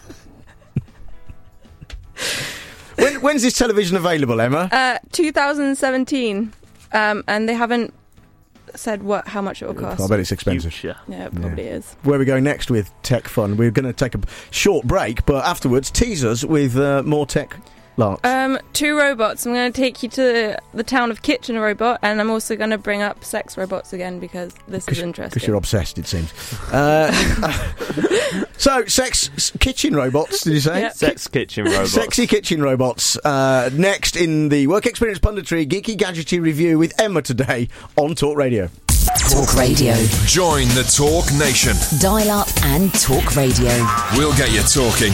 Speaker 2: When's this television available, Emma?
Speaker 3: 2017, and they haven't said how much it will cost.
Speaker 2: I bet it's expensive.
Speaker 3: Yeah, it probably is.
Speaker 2: Where are we going next with Tech Fun? We're going to take a short break, but afterwards tease us with more tech larks.
Speaker 3: 2 robots. I'm going to take you to the town of Kitchen Robot, and I'm also going to bring up sex robots again because this is interesting.
Speaker 2: Because you're obsessed, it seems. So, sex kitchen robots, did you say?
Speaker 3: Yep.
Speaker 20: Sex kitchen robots.
Speaker 2: Sexy kitchen robots. Next in the Work Experience Punditry Geeky Gadgety Review with Emma today on Talk Radio.
Speaker 6: Talk Radio.
Speaker 4: Join the Talk Nation.
Speaker 6: Dial up and Talk Radio.
Speaker 4: We'll get you talking.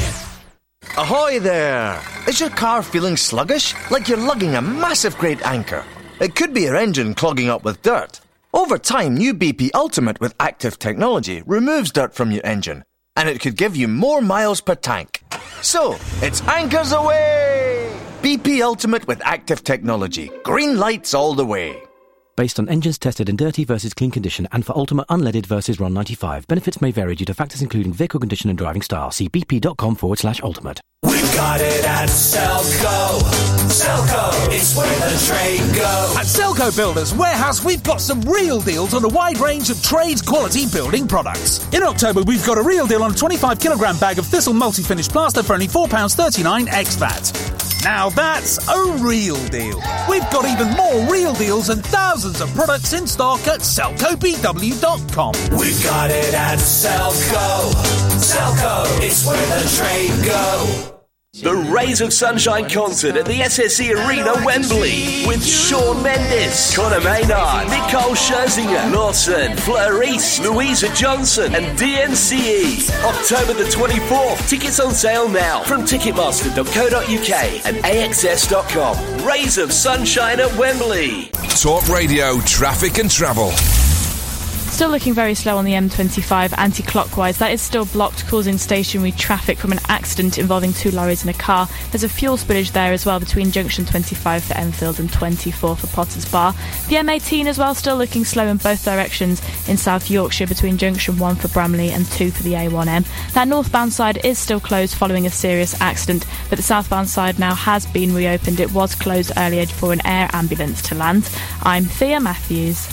Speaker 8: Ahoy there! Is your car feeling sluggish? Like you're lugging a massive great anchor? It could be your engine clogging up with dirt. Over time, new BP Ultimate with active technology removes dirt from your engine, and it could give you more miles per tank. So, it's anchors away! BP Ultimate with active technology. Green lights all the way.
Speaker 15: Based on engines tested in dirty versus clean condition and for Ultimate unleaded versus RON 95. Benefits may vary due to factors including vehicle condition and driving style. See bp.com/ultimate.
Speaker 16: We've got it at Selco. Selco, it's where the trade goes.
Speaker 18: At Selco Builders Warehouse, we've got some real deals on a wide range of trades quality building products. In October, we've got a real deal on a 25-kilogram bag of Thistle multi-finish plaster for only £4.39 ex-VAT. Now that's a real deal. We've got even more real deals and thousands of products in stock at SelcoBW.com.
Speaker 16: We've got it at Selco. Selco, it's where the trade go.
Speaker 24: The Rays of Sunshine concert at the SSE Arena, Wembley, with Shawn Mendes, Conor Maynard, Nicole Scherzinger, Lawson, Fleuris, Louisa Johnson, and DNCE. October the 24th. Tickets on sale now from Ticketmaster.co.uk and AXS.com. Rays of Sunshine at Wembley.
Speaker 4: Talk Radio, traffic and travel.
Speaker 25: Still looking very slow on the M25 anti-clockwise. That is still blocked, causing stationary traffic from an accident involving 2 lorries and a car. There's a fuel spillage there as well between junction 25 for Enfield and 24 for Potters Bar. The M18 as well, still looking slow in both directions in South Yorkshire between junction 1 for Bramley and 2 for the A1M. That northbound side is still closed following a serious accident, but the southbound side now has been reopened. It was closed earlier for an air ambulance to land. I'm Thea Matthews.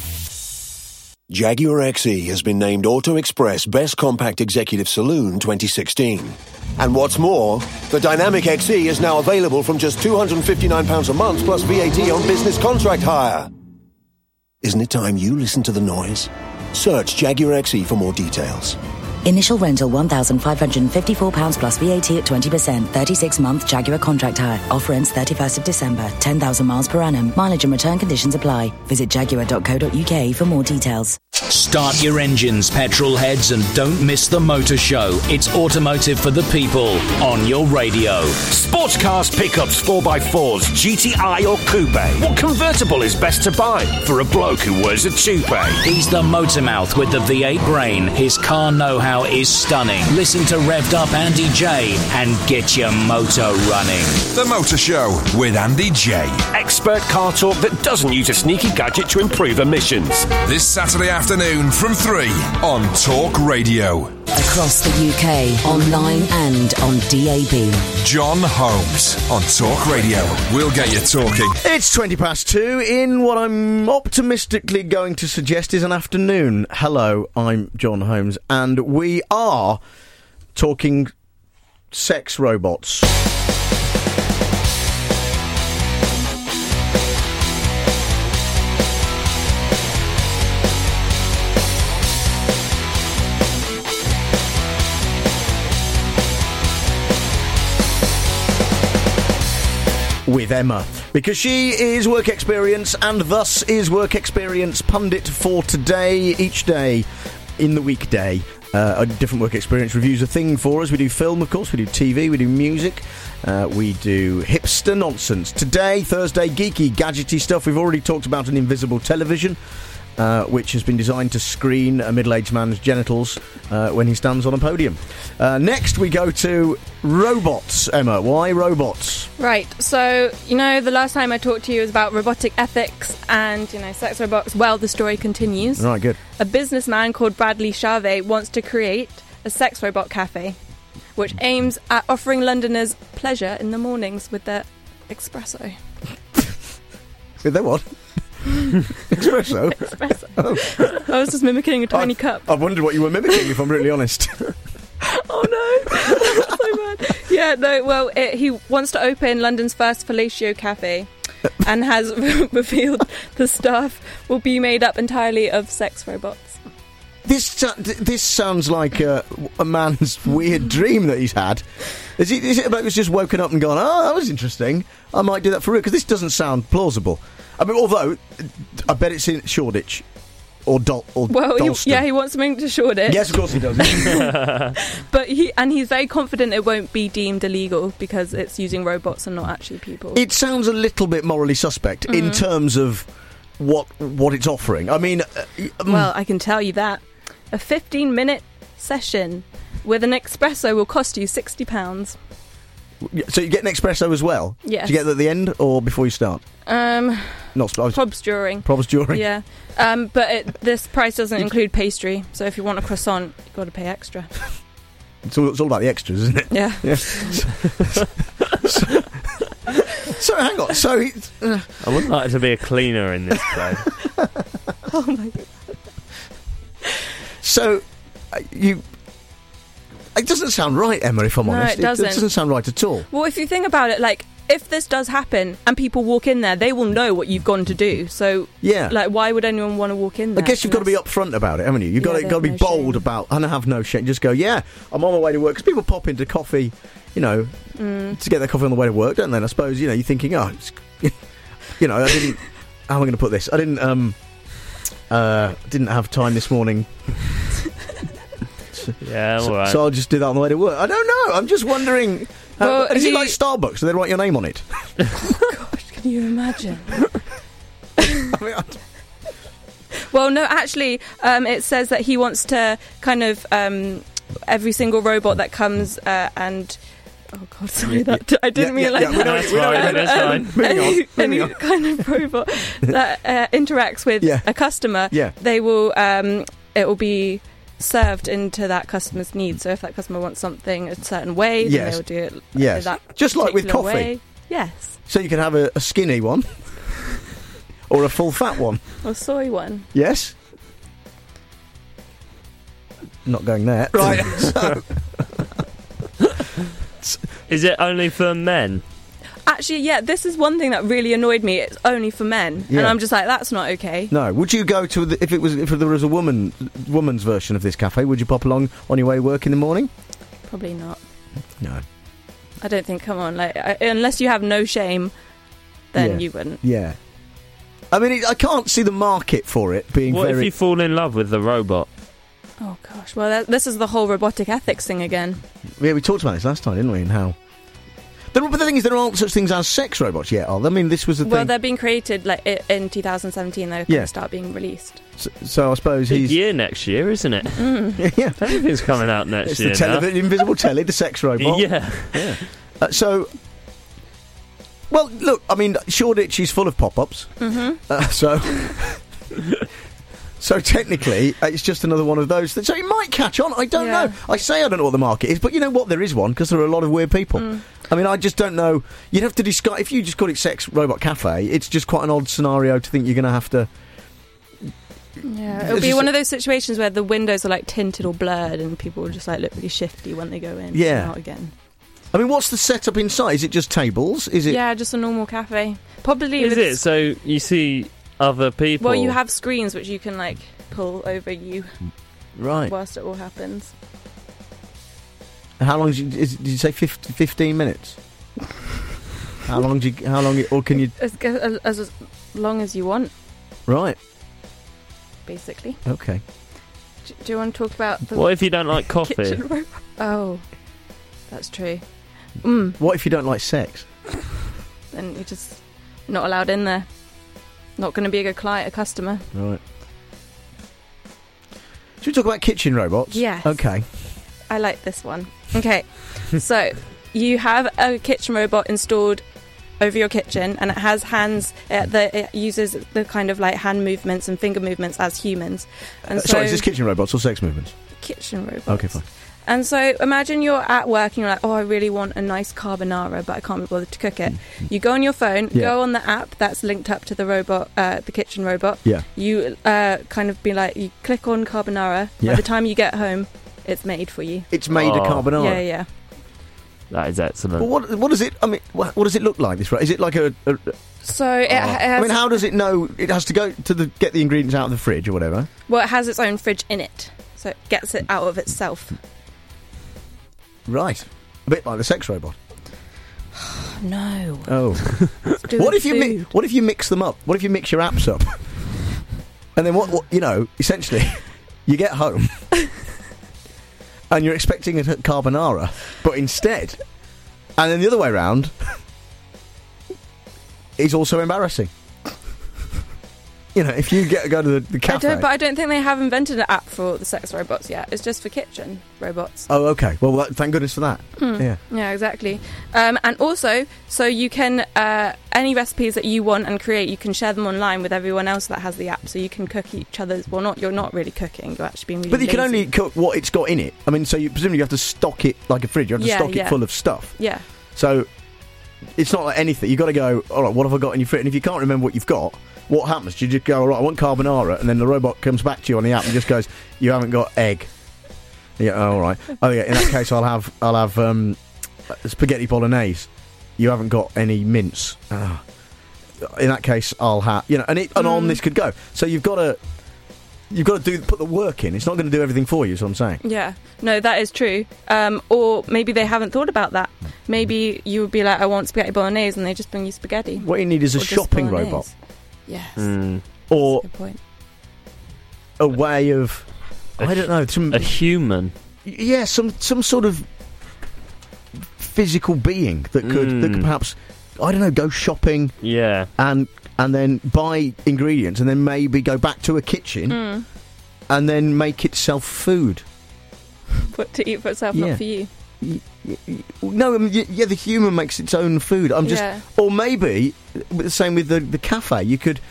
Speaker 27: Jaguar XE has been named Auto Express Best Compact Executive Saloon 2016. And what's more, the Dynamic XE is now available from just £259 a month plus VAT on business contract hire. Isn't it time you listen to the noise? Search Jaguar XE for more details.
Speaker 5: Initial rental £1,554 plus VAT at 20%. 36-month Jaguar contract hire. Offer ends 31st of December. 10,000 miles per annum. Mileage and return conditions apply. Visit jaguar.co.uk for more details.
Speaker 17: Start your engines, petrol heads, and don't miss the motor show. It's automotive for the people on your radio.
Speaker 28: Sports cars, pickups, 4x4s, GTI or coupe. What convertible is best to buy for a bloke who wears a toupee?
Speaker 17: He's the motor mouth with the V8 brain. His car know-how is stunning. Listen to Revved Up Andy J and get your motor running.
Speaker 4: The Motor Show with Andy J.
Speaker 28: Expert car talk that doesn't use a sneaky gadget to improve emissions.
Speaker 4: This Saturday afternoon from 3 on Talk Radio.
Speaker 6: Across the UK, online and on DAB.
Speaker 4: John Holmes on Talk Radio. We'll get you talking.
Speaker 2: It's 2:20 in what I'm optimistically going to suggest is an afternoon. Hello, I'm John Holmes, and we are talking sex robots. With Emma, because she is work experience and thus is work experience pundit for today. Each day in the weekday, a different work experience reviews a thing for us. We do film, of course, we do TV, we do music, we do hipster nonsense. Today, Thursday, geeky, gadgety stuff. We've already talked about an invisible television, which has been designed to screen a middle-aged man's genitals when he stands on a podium. Next, we go to robots. Emma, why robots?
Speaker 3: Right, so, you know, the last time I talked to you was about robotic ethics and, you know, sex robots. Well, the story continues.
Speaker 2: Right, good.
Speaker 3: A businessman called Bradley Charvet wants to create a sex robot cafe, which aims at offering Londoners pleasure in the mornings with their espresso.
Speaker 2: With their what? Espresso?
Speaker 3: Espresso.
Speaker 2: Oh.
Speaker 3: I was just mimicking a tiny cup.
Speaker 2: I wondered what you were mimicking, if I'm really honest.
Speaker 3: Oh no, that's so bad. Yeah, no, well, he wants to open London's first fellatio cafe and has revealed the staff will be made up entirely of sex robots.
Speaker 2: This sounds like a man's weird dream that he's had. Is it about he's just woken up and gone, oh, that was interesting, I might do that for real? Because this doesn't sound plausible. I mean, although, I bet it's in Shoreditch. Or Dalston.
Speaker 3: He wants something to Shoreditch.
Speaker 2: Yes, of course he does.
Speaker 3: But he's very confident it won't be deemed illegal because it's using robots and not actually people.
Speaker 2: It sounds a little bit morally suspect in terms of what it's offering. I mean...
Speaker 3: well, I can tell you that. A 15-minute session with an espresso will cost you £60.
Speaker 2: So you get an espresso as well?
Speaker 3: Yes.
Speaker 2: Do you get that at the end or before you start?
Speaker 3: Probs during.
Speaker 2: Probs during?
Speaker 3: Yeah. But this price doesn't include pastry, so if you want a croissant, you've got to pay extra.
Speaker 2: It's all about the extras, isn't it?
Speaker 3: Yeah.
Speaker 2: So hang on. So
Speaker 20: I would like to be a cleaner in this place.
Speaker 3: Oh my god.
Speaker 2: So it doesn't sound right, Emma, if I'm honest.
Speaker 3: It doesn't.
Speaker 2: It doesn't sound right at all.
Speaker 3: Well, if you think about it, like, if this does happen and people walk in there, they will know what you've gone to do. So, why would anyone want to walk in there?
Speaker 2: I guess you've got to be upfront about it, haven't you? You've got to be bold about, and have no shame. Just go, I'm on my way to work. Because people pop into coffee, to get their coffee on the way to work, don't they? And I suppose, you're thinking, I didn't, how am I going to put this? I didn't have time this morning.
Speaker 20: Yeah, all right.
Speaker 2: So I'll just do that on the way to work. I don't know. I'm just wondering. Is it like Starbucks? So they write your name on it.
Speaker 3: Gosh, can you imagine? Well, no, actually, it says that he wants to kind of every single robot that comes and. Oh God, sorry, I didn't mean like that.
Speaker 20: That's fine.
Speaker 3: Any kind of robot that interacts with a customer, they will. It will be served into that customer's needs. So if that customer wants something a certain way, then they will do it. That
Speaker 2: just like with coffee.
Speaker 3: Way. Yes.
Speaker 2: So you can have a skinny one, or a full fat one,
Speaker 3: or soy one.
Speaker 2: Yes. Not going there. Right.
Speaker 20: Is it only for men?
Speaker 3: Actually, this is one thing that really annoyed me. It's only for men, and I'm just like, that's not okay.
Speaker 2: No. Would you go to if there was a woman's version of this cafe? Would you pop along on your way to work in the morning?
Speaker 3: Probably not.
Speaker 2: No.
Speaker 3: I don't think. Come on, unless you have no shame, then you wouldn't.
Speaker 2: Yeah. I mean, I can't see the market for it being.
Speaker 20: What if you fall in love with the robot?
Speaker 3: Oh gosh. Well, this is the whole robotic ethics thing again.
Speaker 2: Yeah, we talked about this last time, didn't we? And how. But the thing is, there aren't such things as sex robots yet, are there? I mean, this was the thing.
Speaker 3: Well, they're being created in 2017. They're going to start being released.
Speaker 2: So I suppose
Speaker 20: Big year next year, isn't it?
Speaker 2: Yeah,
Speaker 20: everything's coming out next year.
Speaker 2: It's the invisible telly, the sex robot.
Speaker 20: Yeah.
Speaker 2: So, well, look, I mean, Shoreditch is full of pop-ups. So technically, it's just another one of those. So it might catch on. I don't know. I say I don't know what the market is, but you know what? There is one because there are a lot of weird people. I mean, I just don't know. You'd have to discuss. If you just call it Sex Robot Cafe, it's just quite an odd scenario to think you're going to have to.
Speaker 3: Yeah, it'll be one of those situations where the windows are like tinted or blurred, and people will just like look really shifty when they go in.
Speaker 2: Yeah.
Speaker 3: Out again.
Speaker 2: I mean, what's the setup inside? Is it just tables? Is it?
Speaker 3: Yeah, just a normal cafe. Probably.
Speaker 20: Is it? So you see other people.
Speaker 3: Well, you have screens which you can like pull over you,
Speaker 2: right?
Speaker 3: Whilst it all happens.
Speaker 2: And how long did you say? 15 minutes. How long or can you?
Speaker 3: As long as you want.
Speaker 2: Right.
Speaker 3: Basically.
Speaker 2: Okay.
Speaker 3: Do you want to talk about the
Speaker 20: what if you don't like coffee?
Speaker 3: Oh, that's true.
Speaker 2: What if you don't like sex?
Speaker 3: Then you're just not allowed in there. Not going to be a good client, a customer.
Speaker 2: Right. Should we talk about kitchen robots?
Speaker 3: Yes.
Speaker 2: Okay.
Speaker 3: I like this one. Okay. So, you have a kitchen robot installed over your kitchen, and it has hands. It uses the kind of like hand movements and finger movements as humans. And
Speaker 2: sorry, is this kitchen robots or sex movements?
Speaker 3: Kitchen robots.
Speaker 2: Okay, fine.
Speaker 3: And so imagine you're at work and you're like, oh, I really want a nice carbonara, but I can't be bothered to cook it. You go on your phone, go on the app that's linked up to the robot, the kitchen robot.
Speaker 2: Yeah.
Speaker 3: You kind of be like, you click on carbonara. By the time you get home, it's made for you.
Speaker 2: It's made a carbonara.
Speaker 3: Yeah.
Speaker 20: That is excellent.
Speaker 2: But what does it? I mean, what does it look like? This, right? Is it like a
Speaker 3: So it has.
Speaker 2: I mean, how does it know? It has to go to get the ingredients out of the fridge or whatever.
Speaker 3: Well, it has its own fridge in it, so it gets it out of itself.
Speaker 2: Right, a bit like the sex robot.
Speaker 3: No.
Speaker 2: Oh. What if you mix them up? What if you mix your apps up? And then what essentially, you get home and you're expecting a carbonara, but instead, and then the other way around, is also embarrassing. If you go to the cafe.
Speaker 3: I don't think they have invented an app for the sex robots yet. It's just for kitchen robots.
Speaker 2: Oh, okay. Well, thank goodness for that.
Speaker 3: Yeah, exactly. And also, so you can any recipes that you want and create, you can share them online with everyone else that has the app. So you can cook each other's. Well, you're not really cooking. You're actually being really.
Speaker 2: But you
Speaker 3: lazy.
Speaker 2: can only cook what it's got in it. I mean, so presumably you have to stock it like a fridge. You have to stock it full of stuff.
Speaker 3: Yeah.
Speaker 2: So it's not like anything. You've got to go, all right, what have I got in your fridge? And if you can't remember what you've got, what happens? Do you just go, all right, I want carbonara, and then the robot comes back to you on the app and just goes, you haven't got egg. Yeah, all right. Oh yeah, in that case, I'll have spaghetti bolognese. You haven't got any mince. In that case, I'll have and on this could go. So you've got to put the work in. It's not going to do everything for you. Is what I'm saying.
Speaker 3: Yeah, no, that is true. Or maybe they haven't thought about that. Maybe you would be like, I want spaghetti bolognese, and they just bring you spaghetti.
Speaker 2: What you need is a shopping robot.
Speaker 3: Yes.
Speaker 2: Or
Speaker 3: that's a good point.
Speaker 2: A way of, I don't know,
Speaker 20: a human.
Speaker 2: Yeah, some sort of physical being that could perhaps, I don't know, go shopping.
Speaker 20: Yeah.
Speaker 2: And then buy ingredients, and then maybe go back to a kitchen, and then make itself food.
Speaker 3: What to eat for itself, not for you.
Speaker 2: No, the human makes its own food. Or maybe the same with the cafe. You could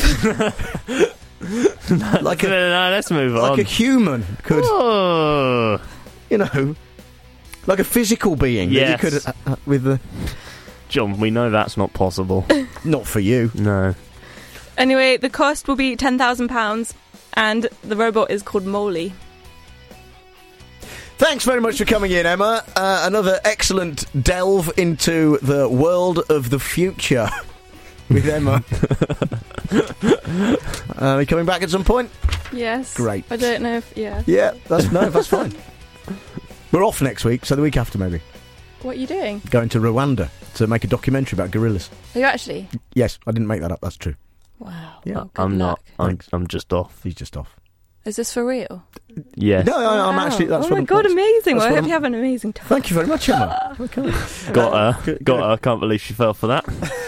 Speaker 20: let's move on.
Speaker 2: Like a human could, like a physical being.
Speaker 20: Yes.
Speaker 2: That you could with the.
Speaker 20: John, we know that's not possible.
Speaker 2: Not for you.
Speaker 20: No.
Speaker 3: Anyway, the cost will be £10,000, and the robot is called Molly.
Speaker 2: Thanks very much for coming in, Emma. Another excellent delve into the world of the future with Emma. Are you coming back at some point?
Speaker 3: Yes.
Speaker 2: Great.
Speaker 3: I don't know if... Yeah.
Speaker 2: Yeah, that's fine. We're off next week, so the week after maybe.
Speaker 3: What are you doing?
Speaker 2: Going to Rwanda to make a documentary about gorillas.
Speaker 3: Are you actually?
Speaker 2: Yes, I didn't make that up, that's true.
Speaker 3: Wow.
Speaker 2: Yeah.
Speaker 3: Well,
Speaker 20: I'm
Speaker 3: luck.
Speaker 20: not. I'm just off.
Speaker 2: He's just off.
Speaker 3: Is this for real?
Speaker 20: Yes.
Speaker 2: No, I'm actually. That's
Speaker 3: oh my god, amazing! Well, I hope you have an amazing time.
Speaker 2: Thank you very much, Emma. Okay.
Speaker 20: Got her. I can't believe she fell for that.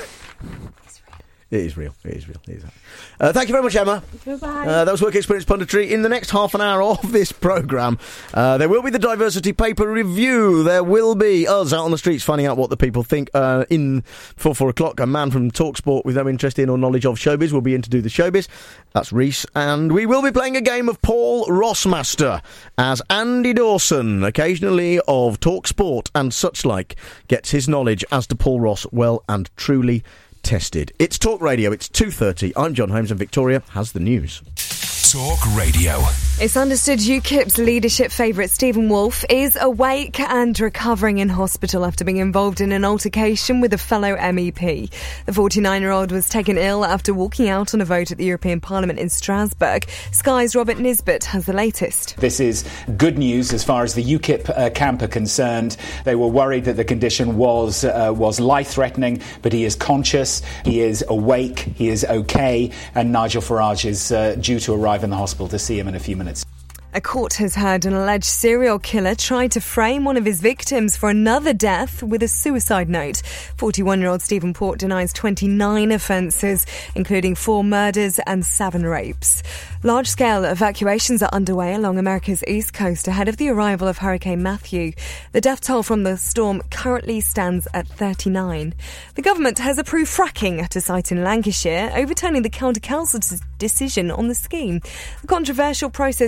Speaker 2: It is real. Thank you very much, Emma.
Speaker 3: Goodbye.
Speaker 2: That was Work Experience Punditry. In the next half an hour of this programme, there will be the Diversity Paper Review. There will be us out on the streets finding out what the people think. For 4 o'clock, a man from TalkSport with no interest in or knowledge of showbiz will be in to do the showbiz. That's Reese. And we will be playing a game of Paul Rossmaster as Andy Dawson, occasionally of TalkSport and such like, gets his knowledge as to Paul Ross well and truly tested. It's Talk Radio. It's 2:30. I'm John Holmes, and Victoria has the news.
Speaker 4: Talk Radio.
Speaker 11: It's understood UKIP's leadership favourite Stephen Wolfe is awake and recovering in hospital after being involved in an altercation with a fellow MEP. The 49-year-old was taken ill after walking out on a vote at the European Parliament in Strasbourg. Sky's Robert Nisbet has the latest.
Speaker 7: This is good news as far as the UKIP camp are concerned. They were worried that the condition was life-threatening, but he is conscious, he is awake, he is okay, and Nigel Farage is due to arrive in the hospital to see him in a few minutes.
Speaker 11: A court has heard an alleged serial killer try to frame one of his victims for another death with a suicide note. 41-year-old Stephen Port denies 29 offences, including 4 murders and 7 rapes. Large-scale evacuations are underway along America's east coast ahead of the arrival of Hurricane Matthew. The death toll from the storm currently stands at 39. The government has approved fracking at a site in Lancashire, overturning the county council's decision on the scheme. The controversial process can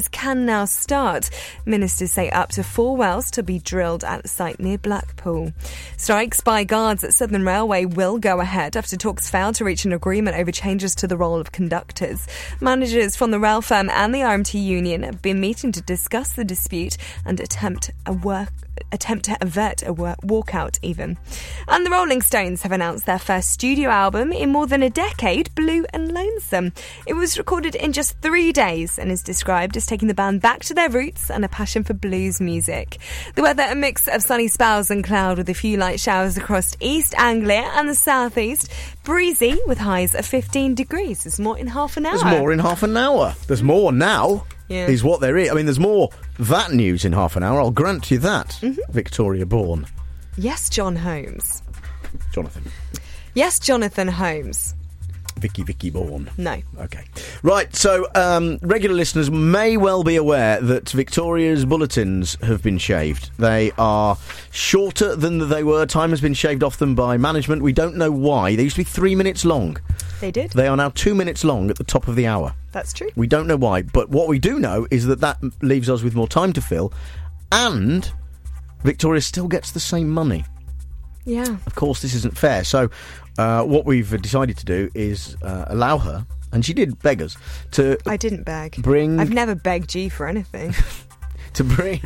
Speaker 11: now start. Ministers say up to 4 wells to be drilled at the site near Blackpool. Strikes by guards at Southern Railway will go ahead after talks failed to reach an agreement over changes to the role of conductors. Managers from the rail firm and the RMT union have been meeting to discuss the dispute and attempt to avert a walkout even. And the Rolling Stones have announced their first studio album in more than a decade, Blue and Lonesome. It was recorded in just 3 days and is described as taking the band back to their roots and a passion for blues music. The weather, a mix of sunny spells and cloud with a few light showers across East Anglia and the southeast. Breezy with highs of 15 degrees. There's more in half an hour.
Speaker 2: There's more in half an hour. There's more now.
Speaker 11: Yeah.
Speaker 2: Is what there is. I mean, there's more that news in half an hour. I'll grant you that. Victoria Bourne.
Speaker 11: Yes, John Holmes.
Speaker 2: Jonathan.
Speaker 11: Yes, Jonathan Holmes.
Speaker 2: Vicky Bourne.
Speaker 11: No.
Speaker 2: Okay. Right, so regular listeners may well be aware that Victoria's bulletins have been shaved. They are shorter than they were. Time has been shaved off them by management. We don't know why. They used to be 3 minutes long.
Speaker 11: They did?
Speaker 2: They are now 2 minutes long at the top of the hour.
Speaker 11: That's true.
Speaker 2: We don't know why, but what we do know is that leaves us with more time to fill, and Victoria still gets the same money.
Speaker 11: Yeah.
Speaker 2: Of course, this isn't fair. So what we've decided to do is allow her, and she did beg us, to...
Speaker 11: I didn't beg.
Speaker 2: I've
Speaker 11: never begged G for anything.
Speaker 2: to bring...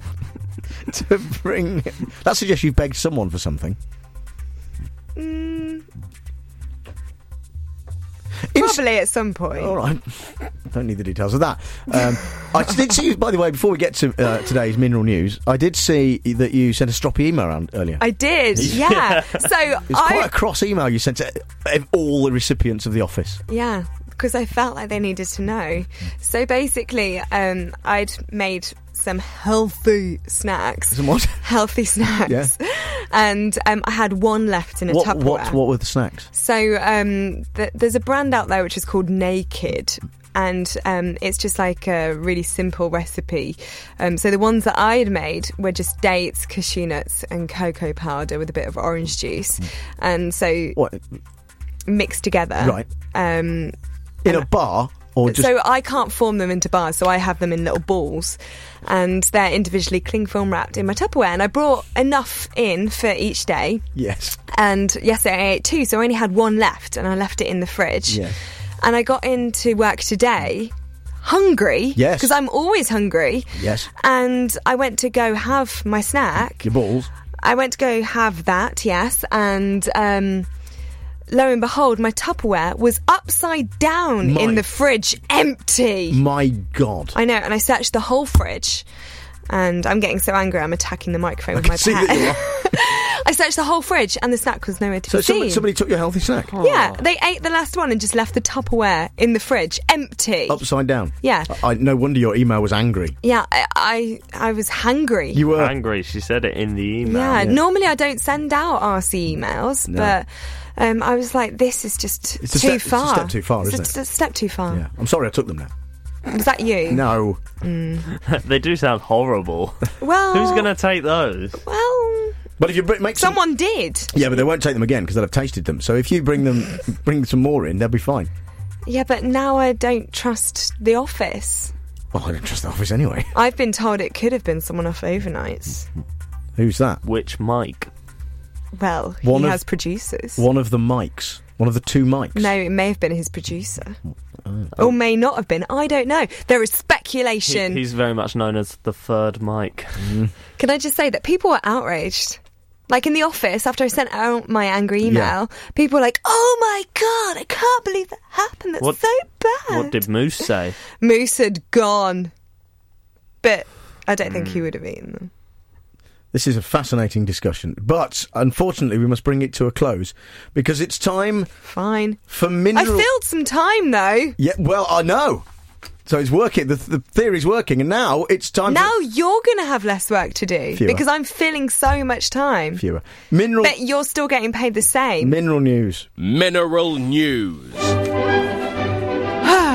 Speaker 2: That suggests you've begged someone for something.
Speaker 11: Probably at some point.
Speaker 2: All right. Don't need the details of that. I did see, by the way, before we get to today's mineral news, I did see that you sent a stroppy email around earlier.
Speaker 11: I did, yeah. So
Speaker 2: it's quite a cross email you sent to all the recipients of the office.
Speaker 11: Yeah, because I felt like they needed to know. So basically, I'd made some healthy snacks.
Speaker 2: Some what?
Speaker 11: Healthy snacks.
Speaker 2: Yeah.
Speaker 11: And I had one left in a Tupperware.
Speaker 2: What were the snacks?
Speaker 11: So there's a brand out there which is called Naked. And it's just like a really simple recipe. So the ones that I had made were just dates, cashew nuts and cocoa powder with a bit of orange juice. And so mixed together.
Speaker 2: Right. In a bar? Or just...
Speaker 11: So I can't form them into bars, so I have them in little balls. And they're individually cling film wrapped in my Tupperware. And I brought enough in for each day.
Speaker 2: Yes.
Speaker 11: And yesterday I ate 2, so I only had 1 left. And I left it in the fridge.
Speaker 2: Yeah.
Speaker 11: And I got into work today hungry.
Speaker 2: Yes.
Speaker 11: Because I'm always hungry.
Speaker 2: Yes.
Speaker 11: And I went to go have my snack.
Speaker 2: Your balls.
Speaker 11: I went to go have that, yes. And lo and behold, my Tupperware was upside down in the fridge, empty.
Speaker 2: My God.
Speaker 11: I know, and I searched the whole fridge. And I'm getting so angry, I'm attacking the microphone with my pen. I searched the whole fridge, and the snack was nowhere to be seen.
Speaker 2: So somebody took your healthy snack?
Speaker 11: Yeah, they ate the last one and just left the Tupperware in the fridge, empty.
Speaker 2: Upside down?
Speaker 11: Yeah.
Speaker 2: No wonder your email was angry.
Speaker 11: Yeah, I was hangry.
Speaker 2: You were?
Speaker 20: Angry, she said it in the email.
Speaker 11: Yeah, normally I don't send out RC emails, but... I was like, this is just too far.
Speaker 2: It's a step too far, isn't it?
Speaker 11: It's a step too far.
Speaker 2: Yeah. I'm sorry I took them now.
Speaker 11: Was that you?
Speaker 2: No.
Speaker 20: They do sound horrible.
Speaker 11: Well...
Speaker 20: Who's going to take those?
Speaker 11: Well...
Speaker 2: But if you make
Speaker 11: someone did.
Speaker 2: Yeah, but they won't take them again because they'll have tasted them. So if you bring some more in, they'll be fine.
Speaker 11: Yeah, but now I don't trust the office.
Speaker 2: Well, I don't trust the office anyway.
Speaker 11: I've been told it could have been someone off overnights.
Speaker 2: Who's that?
Speaker 20: Which Mike?
Speaker 11: Well, he has producers.
Speaker 2: One of the mics. One of the 2 mics.
Speaker 11: No, it may have been his producer. Or may not have been. I don't know. There is speculation.
Speaker 20: He's very much known as the 3rd Mike.
Speaker 11: Can I just say that people were outraged? Like in the office, after I sent out my angry email, people were like, oh my God, I can't believe that happened. That's so bad.
Speaker 20: What did Moose say?
Speaker 11: Moose had gone. But I don't think he would have eaten them.
Speaker 2: This is a fascinating discussion, but unfortunately we must bring it to a close because it's time.
Speaker 11: Fine.
Speaker 2: For mineral.
Speaker 11: I filled some time though.
Speaker 2: Yeah, well, I know. So it's working. The theory's working, and now it's time.
Speaker 11: Now you're going to have less work to do
Speaker 2: Fewer.
Speaker 11: Because I'm filling so much time.
Speaker 2: Fewer. Mineral.
Speaker 11: But you're still getting paid the same.
Speaker 2: Mineral news.
Speaker 17: Mineral news.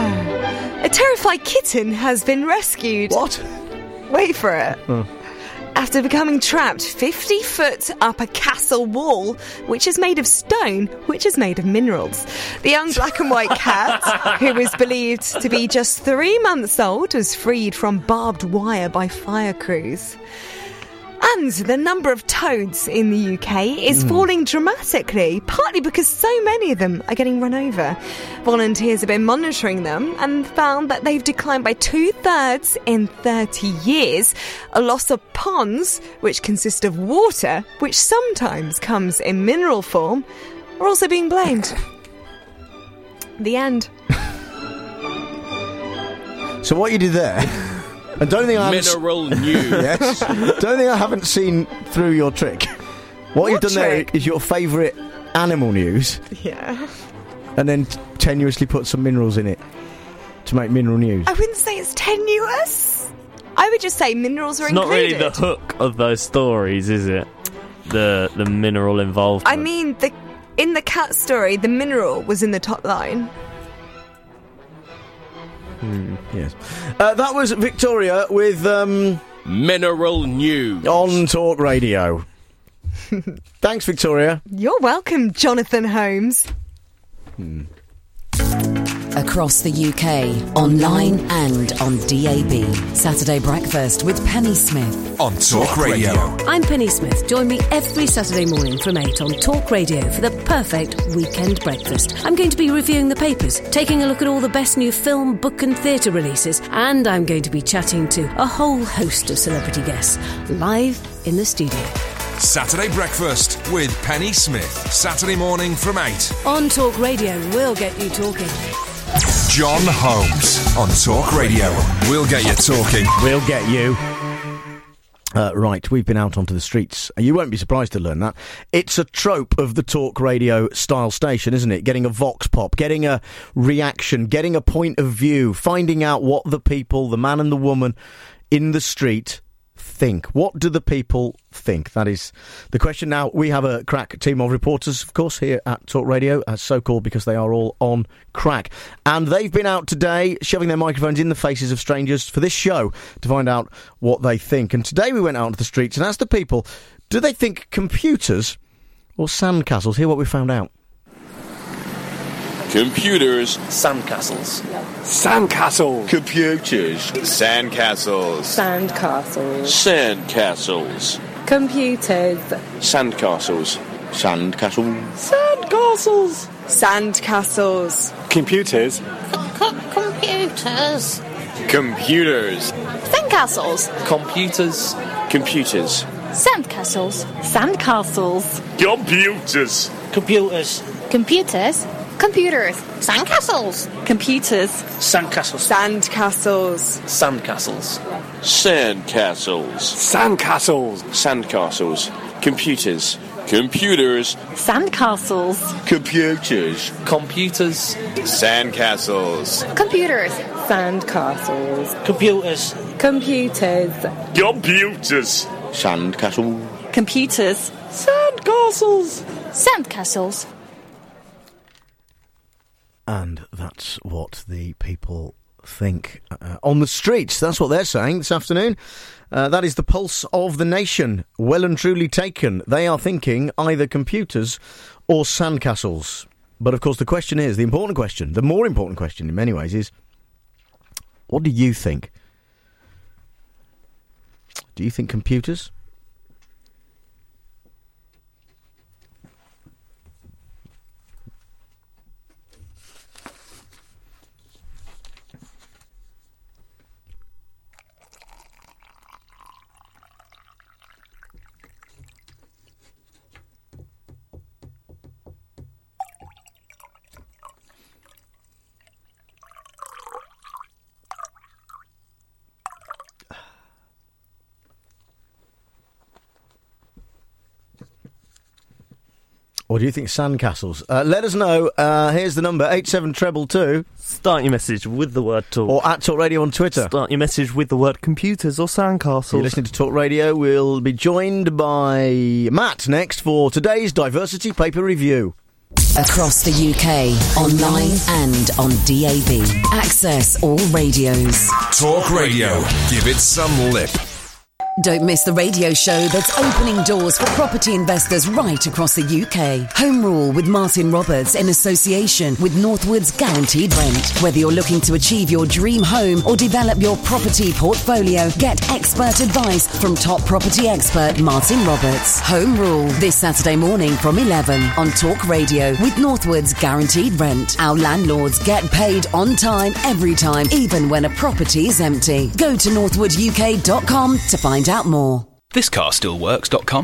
Speaker 11: A terrified kitten has been rescued.
Speaker 2: What?
Speaker 11: Wait for it.
Speaker 2: Oh.
Speaker 11: after becoming trapped 50 foot up a castle wall, which is made of stone, which is made of minerals. The young black and white cat, who was believed to be just 3 months old, was freed from barbed wire by fire crews. And the number of toads in the UK is falling dramatically, partly because so many of them are getting run over. Volunteers have been monitoring them and found that they've declined by 2/3 in 30 years. A loss of ponds, which consist of water, which sometimes comes in mineral form, are also being blamed. The end.
Speaker 2: So what you did there... And don't think I
Speaker 17: Mineral news.
Speaker 2: Yes. Don't think I haven't seen through your trick. What you've done
Speaker 11: trick?
Speaker 2: there is your favourite animal news,
Speaker 11: Yeah.
Speaker 2: and then tenuously put some minerals in it to make mineral news.
Speaker 11: I wouldn't say it's tenuous. I would just say minerals are
Speaker 20: It's not
Speaker 11: included.
Speaker 20: really the hook of those stories, is it? The mineral involved.
Speaker 11: I mean, in the cat story, the mineral was in the top line.
Speaker 2: Yes. That was Victoria with
Speaker 17: Mineral news
Speaker 2: on Talk Radio. Thanks, Victoria.
Speaker 11: You're welcome, Jonathan Holmes.
Speaker 6: Across the UK, online and on DAB. Saturday Breakfast with Penny Smith.
Speaker 4: On Talk Radio.
Speaker 9: I'm Penny Smith. Join me every Saturday morning from 8 on Talk Radio for the perfect weekend breakfast. I'm going to be reviewing the papers, taking a look at all the best new film, book and theatre releases, and I'm going to be chatting to a whole host of celebrity guests live in the studio.
Speaker 4: Saturday Breakfast with Penny Smith. Saturday morning from 8.
Speaker 9: On Talk Radio, we'll get you talking.
Speaker 4: John Holmes on Talk Radio. We'll get you talking.
Speaker 2: We'll get you. Right, we've been out onto the streets. You won't be surprised to learn that. It's a trope of the Talk Radio style station, isn't it? Getting a vox pop, getting a reaction, getting a point of view, finding out what the people, the man and the woman in the street think. What do the people think? That is the question. Now, we have a crack team of reporters, of course, here at Talk Radio, so called because they are all on crack. And they've been out today shoving their microphones in the faces of strangers for this show to find out what they think. And today we went out onto the streets and asked the people, do they think computers or sandcastles? Hear what we found out.
Speaker 12: Computers.
Speaker 13: Sandcastles.
Speaker 12: Sandcastles. Computers. Sandcastles.
Speaker 14: Sandcastles.
Speaker 12: Sandcastles.
Speaker 14: Computers.
Speaker 12: Sandcastles. Sandcastles.
Speaker 14: Sandcastles.
Speaker 13: Sandcastles.
Speaker 12: Computers.
Speaker 14: Computers.
Speaker 12: Computers.
Speaker 14: Sandcastles.
Speaker 13: Computers.
Speaker 12: Computers.
Speaker 14: Sandcastles. Sandcastles.
Speaker 12: Computers.
Speaker 13: Computers.
Speaker 14: Computers. Computers. Sandcastles. Computers.
Speaker 13: Sandcastles. Sandcastles. Sandcastles.
Speaker 12: Sandcastles. Sandcastles. Sandcastles. Computers. Computers.
Speaker 14: Sandcastles.
Speaker 12: Computers.
Speaker 13: Computers.
Speaker 12: Sandcastles.
Speaker 14: Computers. Sandcastles.
Speaker 13: Computers.
Speaker 14: Computers.
Speaker 12: Computers. Sandcastle.
Speaker 14: Computers. Sandcastles. Sandcastles.
Speaker 2: And that's what the people think on the streets. That's what they're saying this afternoon. That is the pulse of the nation, well and truly taken. They are thinking either computers or sandcastles. But of course the question is, the important question, the more important question in many ways is, what do you think? Do you think computers? Or do you think sandcastles? Let us know. Here's the number, 87222.
Speaker 20: Start your message with the word talk.
Speaker 2: Or at Talk Radio on Twitter.
Speaker 20: Start your message with the word computers or sandcastles.
Speaker 2: You're listening to Talk Radio. We'll be joined by Matt next for today's Diversity Paper Review.
Speaker 6: Across the UK, online and on DAB. Access all radios.
Speaker 4: Talk Radio. Give it some lip.
Speaker 6: Don't miss the radio show that's opening doors for property investors right across the UK. Home Rule with Martin Roberts in association with Northwood's Guaranteed Rent. Whether you're looking to achieve your dream home or develop your property portfolio, get expert advice from top property expert Martin Roberts. Home Rule this Saturday morning from 11 on Talk Radio with Northwood's Guaranteed Rent. Our landlords get paid on time, every time, even when a property is empty. Go to northwooduk.com to find out more.
Speaker 1: Thiscarstillworks.com,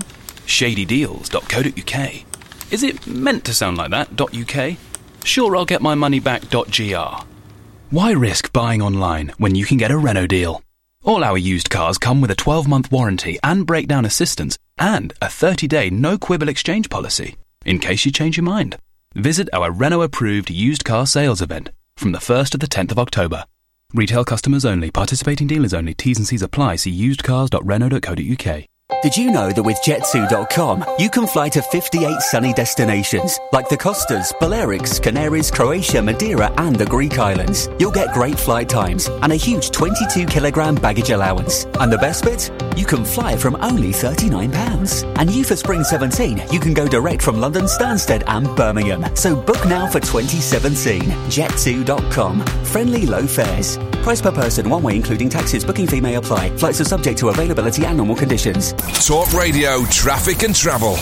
Speaker 1: shadydeals.co.uk. Is it meant to sound like that, .uk? Sure, I'll get my money back, .gr. Why risk buying online when you can get a Renault deal? All our used cars come with a 12-month warranty and breakdown assistance and a 30-day no-quibble exchange policy, in case you change your mind. Visit our Renault-approved used car sales event from the 1st to the 10th of October. Retail customers only. Participating dealers only. T's and C's apply. See usedcars.renault.co.uk.
Speaker 8: Did you know that with Jet2.com, you can fly to 58 sunny destinations, like the Costas, Balearics, Canaries, Croatia, Madeira, and the Greek islands? You'll get great flight times and a huge 22-kilogram baggage allowance. And the best bit? You can fly from only £39. And you for Spring 17, you can go direct from London Stansted and Birmingham. So book now for 2017. Jet2.com. Friendly low fares. Price per person, one way including taxes. Booking fee may apply. Flights are subject to availability and normal conditions.
Speaker 4: Talk Radio, traffic and travel.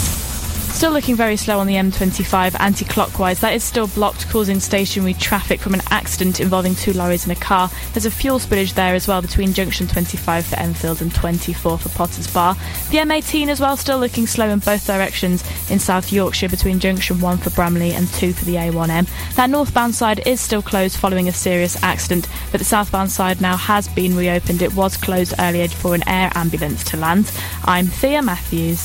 Speaker 25: Still looking very slow on the M25 anti-clockwise. That is still blocked, causing stationary traffic from an accident involving 2 lorries and a car. There's a fuel spillage there as well between junction 25 for Enfield and 24 for Potters Bar. The M18 as well, still looking slow in both directions in South Yorkshire between junction 1 for Bramley and 2 for the A1M. That northbound side is still closed following a serious accident, but the southbound side now has been reopened. It was closed earlier for an air ambulance to land. I'm Thea Matthews.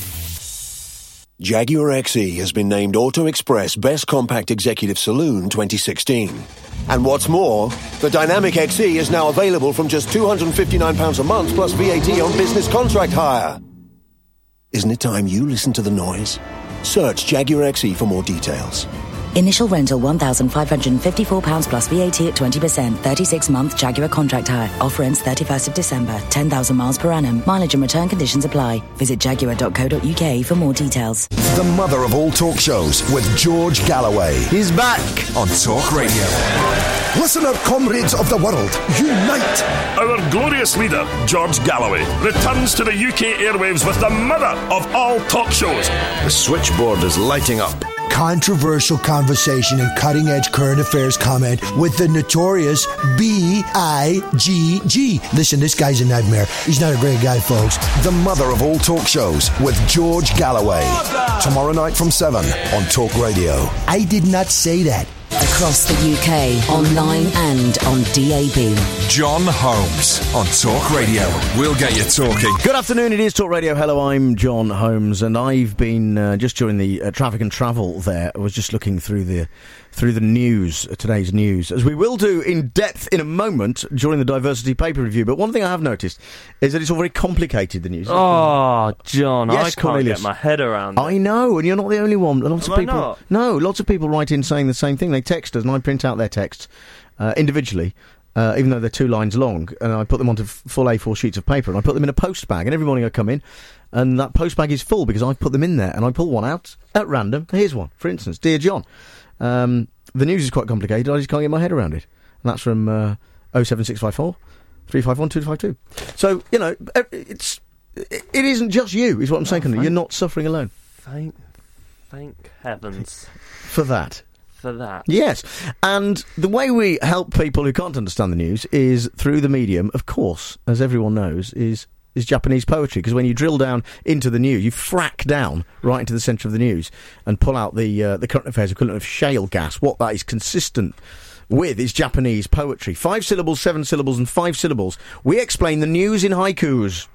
Speaker 27: Jaguar XE has been named Auto Express Best Compact Executive Saloon 2016. And what's more, the Dynamic XE is now available from just £259 a month plus VAT on business contract hire. Isn't it time you listen to the noise? Search Jaguar XE for more details.
Speaker 5: Initial rental £1,554 plus VAT at 20%. 36-month Jaguar contract hire. Offer ends 31st of December. 10,000 miles per annum. Mileage and return conditions apply. Visit jaguar.co.uk for more details.
Speaker 10: The mother of all talk shows with George Galloway.
Speaker 2: He's back
Speaker 4: on Talk Radio.
Speaker 10: Listen up, comrades of the world. Unite!
Speaker 28: Our glorious leader, George Galloway, returns to the UK airwaves with the mother of all talk shows.
Speaker 10: The switchboard is lighting up. Controversial conversation and cutting-edge current affairs comment with the notorious B.I.G.G. Listen, this guy's a nightmare. He's not a great guy, folks. The mother of all talk shows with George Galloway. Tomorrow night from 7 on Talk Radio. I did not say that.
Speaker 6: Across the UK, online and on DAB.
Speaker 4: John Holmes on Talk Radio. We'll get you talking.
Speaker 2: Good afternoon, it is Talk Radio. Hello, I'm John Holmes, and I've been, just during the traffic and travel there, I was just looking through the news, today's news, as we will do in depth in a moment during the diversity paper review. But one thing I have noticed is that it's all very complicated, the news.
Speaker 20: Oh, John,
Speaker 2: yes,
Speaker 20: I can't
Speaker 2: Cornelius.
Speaker 20: get my head around it.
Speaker 2: I know, and you're not the only one. Lots of
Speaker 20: Am I
Speaker 2: people.
Speaker 20: not?
Speaker 2: No, lots of people write in saying the same thing. They text us, and I print out their texts individually, even though they're 2 lines long, and I put them onto full A4 sheets of paper, and I put them in a post bag. And every morning I come in, and that post bag is full because I've put them in there, and I pull one out at random. Here's one, for instance, Dear John. The news is quite complicated. I just can't get my head around it. And that's from 07654 351 252. So, you know, it isn't just you, is what I'm saying. You're not suffering alone.
Speaker 20: Thank heavens.
Speaker 2: For that. Yes. And the way we help people who can't understand the news is through the medium, of course, as everyone knows, is Japanese poetry, because when you drill down into the news, you frack down right into the centre of the news and pull out the current affairs equivalent of shale gas. What that is consistent with is Japanese poetry. 5 syllables, 7 syllables and 5 syllables. We explain the news in haikus.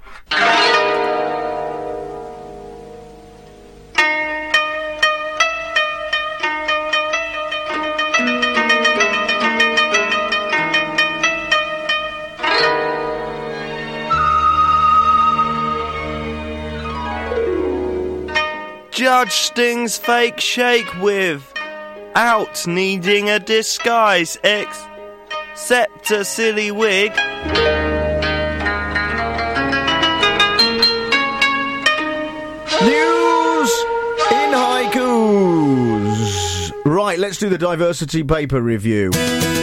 Speaker 19: Judge stings fake shake without needing a disguise, except a silly wig.
Speaker 2: let's do the diversity paper review.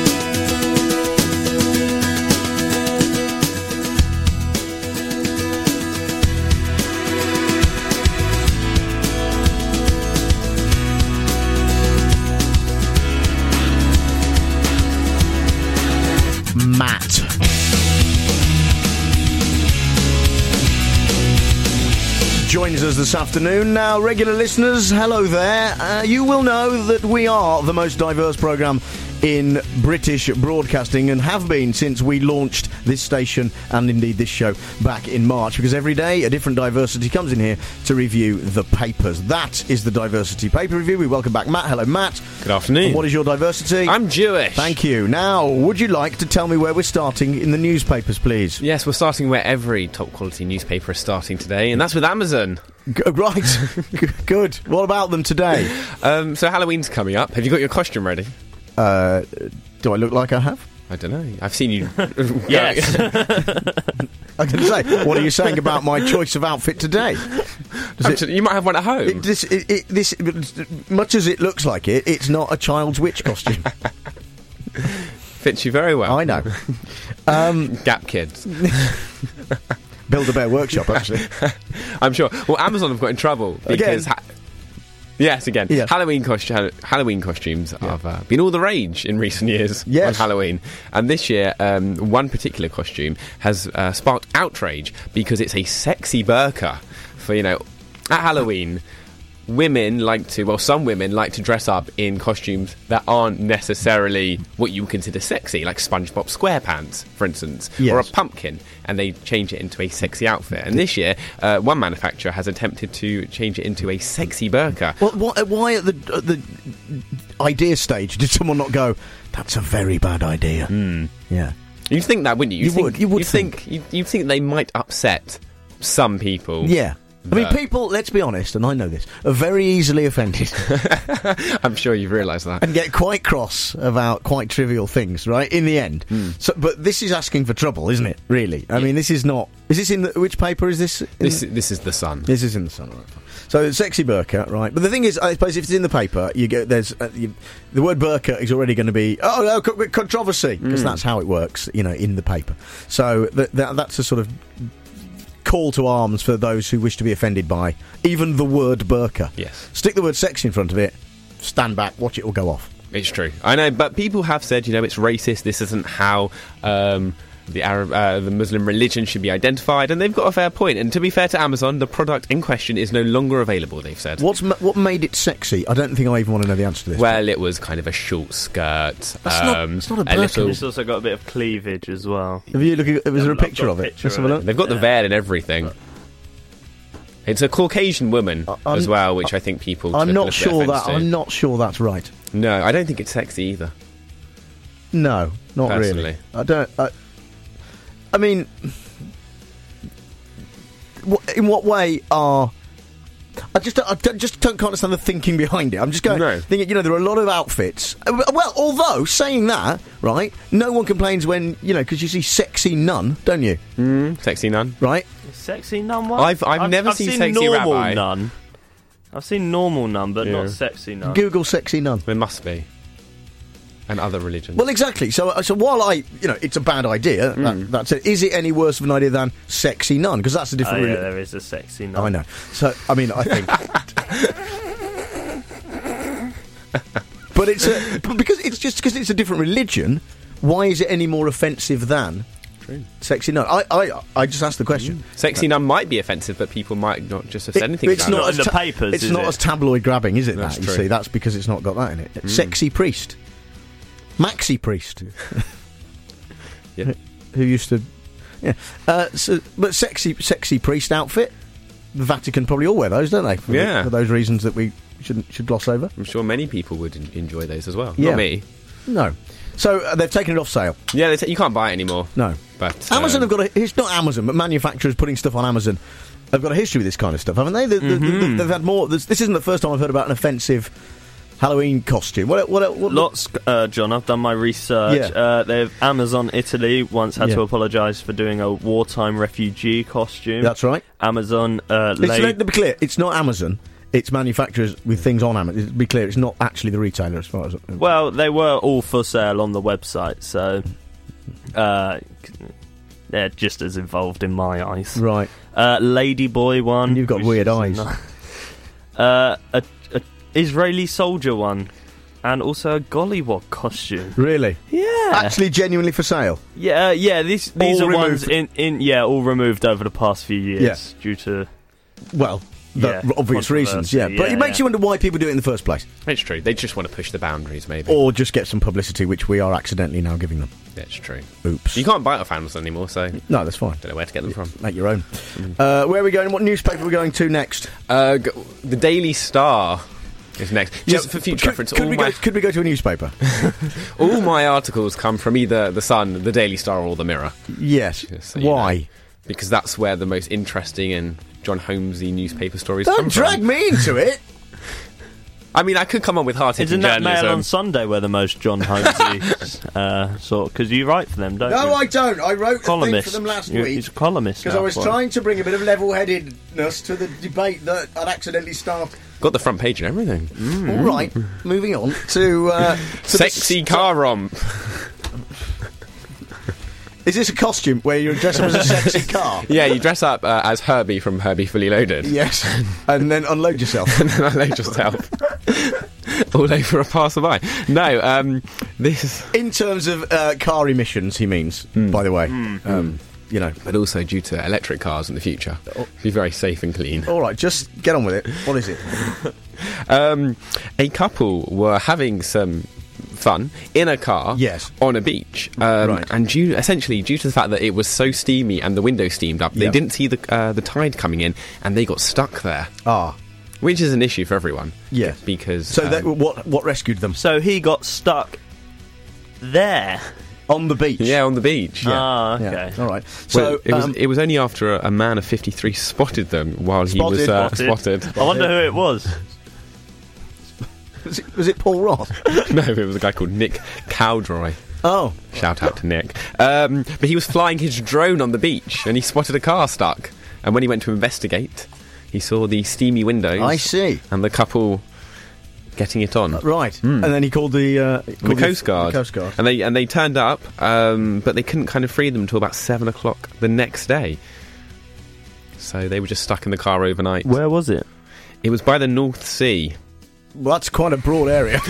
Speaker 2: Matt. Joins us this afternoon. Now, regular listeners, hello there. You will know that we are the most diverse programme in British broadcasting and have been since we launched this station and indeed this show back in March, because every day a different diversity comes in here to review the papers. That is the diversity paper review. We welcome back Matt. Hello, Matt.
Speaker 15: Good afternoon.
Speaker 2: And what is your diversity?
Speaker 15: I'm Jewish.
Speaker 2: Thank you. Now, would you like to tell me where we're starting in the newspapers, please?
Speaker 15: Yes, we're starting where every top quality newspaper is starting today, and that's with Amazon.
Speaker 2: Right. Good. What about them today?
Speaker 15: So Halloween's coming up. Have you got your costume ready?
Speaker 2: Do I look like I have?
Speaker 15: I don't know. I've seen you.
Speaker 20: Yes.
Speaker 2: I can say. What are you saying about my choice of outfit today?
Speaker 15: You might have one at home.
Speaker 2: This, much as it looks like it, it's not a child's witch costume.
Speaker 15: Fits you very well.
Speaker 2: I know.
Speaker 15: Gap Kids.
Speaker 2: Build-A-Bear Workshop, actually.
Speaker 15: I'm sure. Well, Amazon have got in trouble because... Again.
Speaker 2: Yeah.
Speaker 15: Halloween costumes have been all the rage in recent years on Halloween. And this year, one particular costume has sparked outrage because it's a sexy burqa. For, at Halloween, some women like to dress up in costumes that aren't necessarily what you would consider sexy, like SpongeBob SquarePants, for instance, or a pumpkin, and they change it into a sexy outfit. And this year, one manufacturer has attempted to change it into a sexy burqa.
Speaker 2: Well, why at the idea stage did someone not go, that's a very bad idea? Yeah.
Speaker 15: You'd think that, wouldn't you?
Speaker 2: You would think
Speaker 15: they might upset some people.
Speaker 2: Yeah. I mean, people, let's be honest, and I know this, are very easily offended.
Speaker 15: I'm sure you've realised that.
Speaker 2: And get quite cross about quite trivial things, right, in the end. So, but this is asking for trouble, isn't it, really? I mean, this is not... Is this in which paper is this?
Speaker 15: This is The Sun.
Speaker 2: This is in The Sun, right. So, sexy burqa, right. But the thing is, I suppose if it's in the paper, there's the word burqa is already going to be, controversy, because that's how it works, in the paper. So, that's a sort of... call to arms for those who wish to be offended by even the word burqa.
Speaker 15: Yes.
Speaker 2: Stick the word sex in front of it, stand back, watch it all go off.
Speaker 15: It's true. I know, but people have said, it's racist, this isn't how the Muslim religion should be identified, and they've got a fair point. And to be fair to Amazon, the product in question is no longer available, they've said.
Speaker 2: What made it sexy? I don't think I even want to know the answer to this.
Speaker 15: Well, it was kind of a short skirt.
Speaker 2: It's not a burqa.
Speaker 20: It's also got a bit of cleavage as well.
Speaker 2: Have you looked? Was there a picture of it? Let's have a look.
Speaker 15: They've got the veil and everything. It's a Caucasian woman as well, which I think people.
Speaker 2: I'm not sure that's right.
Speaker 15: No, I don't think it's sexy either.
Speaker 2: No, not
Speaker 15: personally.
Speaker 2: Really. I don't. I mean, in what way are? I just can't understand the thinking behind it. I'm just thinking, there are a lot of outfits. Well, although saying that, right, no one complains when because you see sexy nun, don't you?
Speaker 15: Sexy nun,
Speaker 2: right?
Speaker 20: Sexy nun. What?
Speaker 15: I've never seen sexy
Speaker 20: normal
Speaker 15: rabbi.
Speaker 20: Nun. I've seen normal nun, but not sexy nun.
Speaker 2: Google sexy nun.
Speaker 15: There must be. And other religions.
Speaker 2: Well, exactly. So while it's a bad idea. That's it. Is it any worse of an idea than sexy nun? Because that's a different.
Speaker 20: There is a sexy nun.
Speaker 2: I know. So I mean, I think. But because it's a different religion. Why is it any more offensive than sexy nun? I just asked the question.
Speaker 15: Sexy nun might be offensive, but people might not just have said anything
Speaker 2: it's
Speaker 15: about
Speaker 2: not
Speaker 15: it.
Speaker 2: As
Speaker 20: in the papers,
Speaker 2: it's not as tabloid grabbing, is it?
Speaker 15: That's
Speaker 2: that
Speaker 15: true.
Speaker 2: You see, that's because it's not got that in it. Sexy priest, Maxi priest, who used to, but sexy priest outfit. The Vatican probably all wear those, don't they? For those reasons that we should gloss over.
Speaker 15: I'm sure many people would enjoy those as well.
Speaker 2: Yeah.
Speaker 15: Not me.
Speaker 2: No. So they've taken it off sale.
Speaker 15: Yeah, you can't buy it anymore.
Speaker 2: No.
Speaker 15: But
Speaker 2: Amazon have got it's not Amazon, but manufacturers putting stuff on Amazon have got a history with this kind of stuff, haven't they? They've had more. This isn't the first time I've heard about an offensive Halloween costume. What
Speaker 20: Lots, John. I've done my research.
Speaker 2: Yeah.
Speaker 20: Amazon Italy once had to apologise for doing a wartime refugee costume.
Speaker 2: That's right.
Speaker 20: Amazon.
Speaker 2: Let's be clear. It's not Amazon. it's manufacturers with things on Amazon. To be clear, it's not actually the retailer as far as...
Speaker 20: Well, they were all for sale on the website, so they're just as involved in my eyes.
Speaker 2: Right.
Speaker 20: Ladyboy one.
Speaker 2: You've got weird eyes.
Speaker 20: A Israeli soldier one. And also a gollywog costume.
Speaker 2: Really?
Speaker 20: Yeah.
Speaker 2: Actually genuinely for sale?
Speaker 20: Yeah. These
Speaker 2: All
Speaker 20: are
Speaker 2: removed.
Speaker 20: ones all removed over the past few years due to...
Speaker 2: Well... obvious reasons, but it makes you wonder why people do it in the first place.
Speaker 15: It's true. They just want to push the boundaries, maybe.
Speaker 2: Or just get some publicity, which we are accidentally now giving them.
Speaker 15: That's true.
Speaker 2: Oops.
Speaker 15: You can't buy it off Amazon anymore, so...
Speaker 2: No, that's fine.
Speaker 15: Don't know where to get them from.
Speaker 2: Make your own. Where are we going? What newspaper are we going to next?
Speaker 15: The Daily Star is next. Just for future reference.
Speaker 2: Could we go to a newspaper?
Speaker 15: All my articles come from either The Sun, The Daily Star, or The Mirror.
Speaker 2: Yes.
Speaker 15: So
Speaker 2: why?
Speaker 15: Because that's where the most interesting and John Holmesy newspaper stories come
Speaker 2: Don't drag me into it!
Speaker 15: I mean, I could come on with hard-hitting journalism.
Speaker 20: Isn't that Mail on Sunday where the most John Holmesy sort? Because you write for them, don't you?
Speaker 2: No, I don't. I wrote a thing for them last week.
Speaker 20: He's a columnist.
Speaker 2: Because I was trying to bring a bit of level-headedness to the debate that I'd accidentally started.
Speaker 15: Got the front page and everything.
Speaker 2: All right, moving on to
Speaker 15: Sexy car romp.
Speaker 2: Is this a costume where you dress up as a sexy car?
Speaker 15: Yeah, you dress up as Herbie from Herbie Fully Loaded.
Speaker 2: Yes, and then unload yourself.
Speaker 15: All over a passerby. No, this...
Speaker 2: In terms of car emissions, he means, by the way. You know.
Speaker 15: But also due to electric cars in the future. Be very safe and clean.
Speaker 2: All right, just get on with it. What is it?
Speaker 15: A couple were having some fun in a car on a beach, and essentially due to the fact that it was so steamy and the window steamed up, they didn't see the tide coming in, and they got stuck there. Which is an issue for everyone.
Speaker 2: Yeah,
Speaker 15: because
Speaker 2: what rescued them?
Speaker 20: So he got stuck there
Speaker 2: on the beach.
Speaker 15: Yeah, on the beach.
Speaker 20: Yeah. Okay.
Speaker 2: Yeah. All right.
Speaker 15: So it was only after a man of 53 spotted them while he was spotted.
Speaker 20: I wonder who it was.
Speaker 2: Was it Paul Ross?
Speaker 15: No, it was a guy called Nick Cowdroy.
Speaker 2: Oh.
Speaker 15: Shout out to Nick. But he was flying his drone on the beach and he spotted a car stuck. And when he went to investigate, he saw the steamy windows.
Speaker 2: I see.
Speaker 15: And the couple getting it on.
Speaker 2: Right. And then he called the
Speaker 15: Coast Guard.
Speaker 2: The Coast Guard.
Speaker 15: And they turned up, but they couldn't kind of free them until about 7 o'clock the next day. So they were just stuck in the car overnight.
Speaker 20: Where was it?
Speaker 15: It was by the North Sea.
Speaker 2: Well, that's quite a broad area.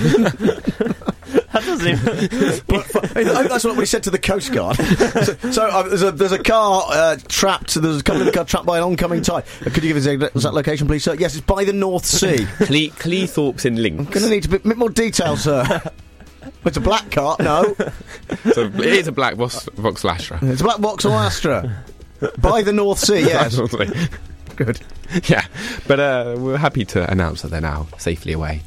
Speaker 20: That doesn't even...
Speaker 2: That's what we said to the Coast Guard. There's a car trapped. There's a couple of cars trapped by an oncoming tide. Could you give us that location, please, sir? Yes, it's by the North Sea.
Speaker 15: Cleethorpes in Links.
Speaker 2: I'm going to need a bit more detail, sir. It's a black car. No.
Speaker 15: So it is a black Vauxhall Astra.
Speaker 2: It's a black Vauxhall Astra. By the North Sea, yes. Good.
Speaker 15: Yeah, but we're happy to announce that they're now safely away.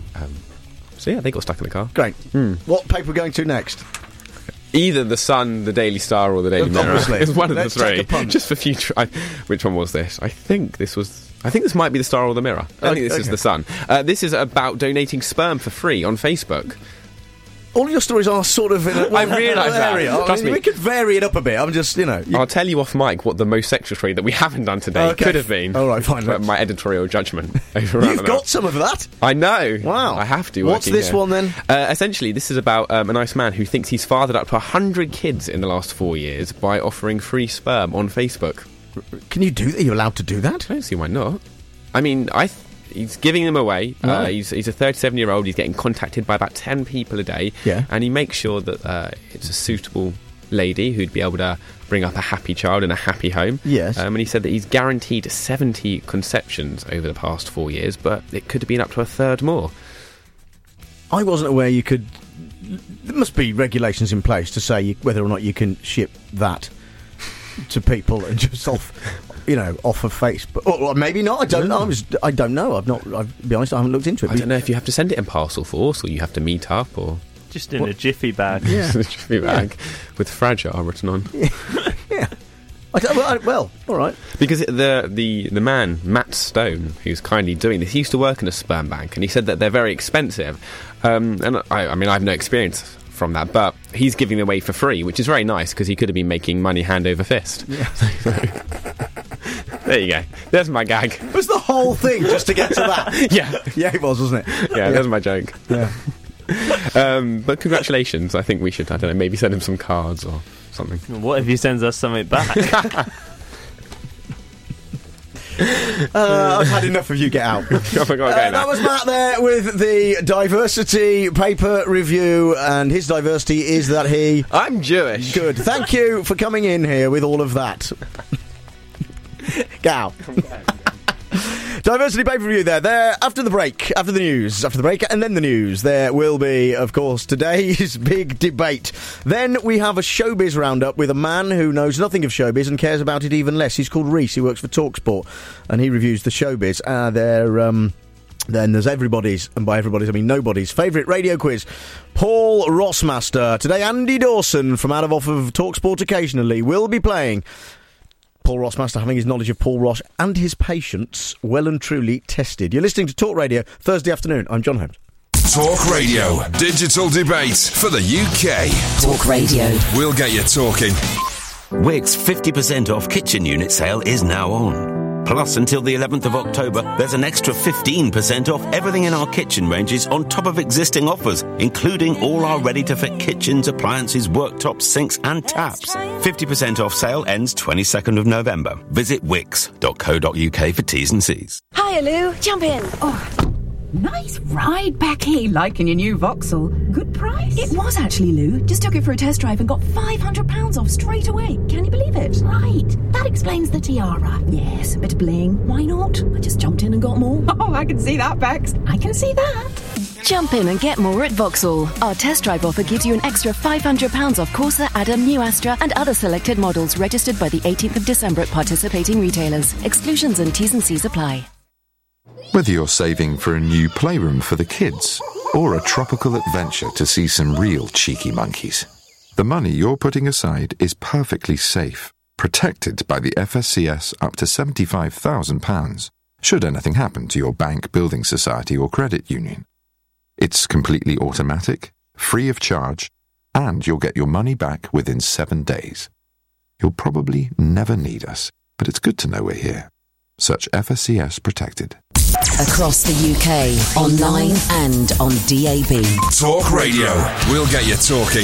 Speaker 15: So yeah, they got stuck in the car.
Speaker 2: Great. What paper are we going to next?
Speaker 15: Either The Sun, The Daily Star, or The Daily Mirror. It's one of the three.
Speaker 2: Take a punt.
Speaker 15: Just for future... which one was this? I think this might be The Star or The Mirror. I think this is The Sun. This is about donating sperm for free on Facebook.
Speaker 2: All of your stories are sort of in a
Speaker 15: I realise that.
Speaker 2: area.
Speaker 15: Trust me.
Speaker 2: We could vary it up a bit. I'm just,
Speaker 15: I'll tell you off mic what the most sexual story that we haven't done today could have been.
Speaker 2: All right, fine.
Speaker 15: But my editorial judgment over
Speaker 2: You've got some of that.
Speaker 15: I know.
Speaker 2: Wow.
Speaker 15: I have to.
Speaker 2: What's this one then?
Speaker 15: Essentially, this is about a nice man who thinks he's fathered up to 100 kids in the last 4 years by offering free sperm on Facebook.
Speaker 2: Can you do that? Are you allowed to do that?
Speaker 15: I don't see why not. I mean, he's giving them away. He's a 37-year-old. He's getting contacted by about 10 people a day.
Speaker 2: Yeah.
Speaker 15: And he makes sure that it's a suitable lady who'd be able to bring up a happy child in a happy home.
Speaker 2: Yes.
Speaker 15: And he said that he's guaranteed 70 conceptions over the past 4 years, but it could have been up to a third more.
Speaker 2: I wasn't aware you could... There must be regulations in place to say whether or not you can ship that to people and just off of Facebook. Or maybe not. I don't know. I don't know. I'll be honest, I haven't looked into it.
Speaker 15: I don't know if you have to send it in parcel force or you have to meet up or...
Speaker 20: Just in a jiffy bag.
Speaker 2: Yeah.
Speaker 15: A jiffy bag with fragile written on.
Speaker 2: Yeah. Well, all right.
Speaker 15: Because the man, Matt Stone, who's kindly doing this, he used to work in a sperm bank, and he said that they're very expensive. And I mean, I have no experience from that, but he's giving them away for free, which is very nice because he could have been making money hand over fist.
Speaker 2: Yeah.
Speaker 15: There you go. There's my gag.
Speaker 2: Was the whole thing just to get to that?
Speaker 15: Yeah.
Speaker 2: Yeah, it was, wasn't it?
Speaker 15: Yeah, there's my joke.
Speaker 2: Yeah.
Speaker 15: But congratulations. I think we should, I don't know, maybe send him some cards or something.
Speaker 20: What if he sends us something back?
Speaker 2: I've had enough of you. Get out.
Speaker 15: Oh my God,
Speaker 2: that was Matt there with the diversity paper review, and his diversity is that
Speaker 15: I'm Jewish.
Speaker 2: Good. Thank you for coming in here with all of that. Get out. Diversity paper review there after the break, after the news, after the break, and then the news. There will be, of course, today's big debate. Then we have a showbiz roundup with a man who knows nothing of showbiz and cares about it even less. He's called Reese. He works for TalkSport, and he reviews the showbiz. Then there's everybody's, and by everybody's I mean nobody's, favourite radio quiz, Paul Rossmaster. Today, Andy Dawson, from out of TalkSport occasionally, will be playing. Paul Rossmaster having his knowledge of Paul Ross and his patience well and truly tested. You're listening to Talk Radio, Thursday afternoon. I'm John Holmes.
Speaker 4: Talk Radio, digital debate for the UK.
Speaker 6: Talk Radio.
Speaker 4: We'll get you talking.
Speaker 3: Wickes 50% off kitchen unit sale is now on. Plus, until the 11th of October, there's an extra 15% off everything in our kitchen ranges on top of existing offers, including all our ready-to-fit kitchens, appliances, worktops, sinks and taps. 50% off sale ends 22nd of November. Visit wickes.co.uk for T's and C's.
Speaker 16: Hiya, Lou. Jump in. Oh, nice ride, Becky. Liking your new Vauxhall. Good price? It was actually, Lou. Just took it for a test drive and got £500 off straight away. Can you believe it? Right. That explains the tiara. Yes, a bit of bling. Why not? I just jumped in and got more. Oh, I can see that, Bex. I can see that.
Speaker 6: Jump in and get more at Vauxhall. Our test drive offer gives you an extra £500 off Corsa, Adam, New Astra and other selected models registered by the 18th of December at participating retailers. Exclusions and T's and C's apply.
Speaker 18: Whether you're saving for a new playroom for the kids or a tropical adventure to see some real cheeky monkeys, the money you're putting aside is perfectly safe, protected by the FSCS up to £75,000, should anything happen to your bank, building society or credit union. It's completely automatic, free of charge, and you'll get your money back within 7 days. You'll probably never need us, but it's good to know we're here. Search FSCS Protected.
Speaker 6: Across the UK, online and on DAB.
Speaker 4: Talk Radio. We'll get you talking.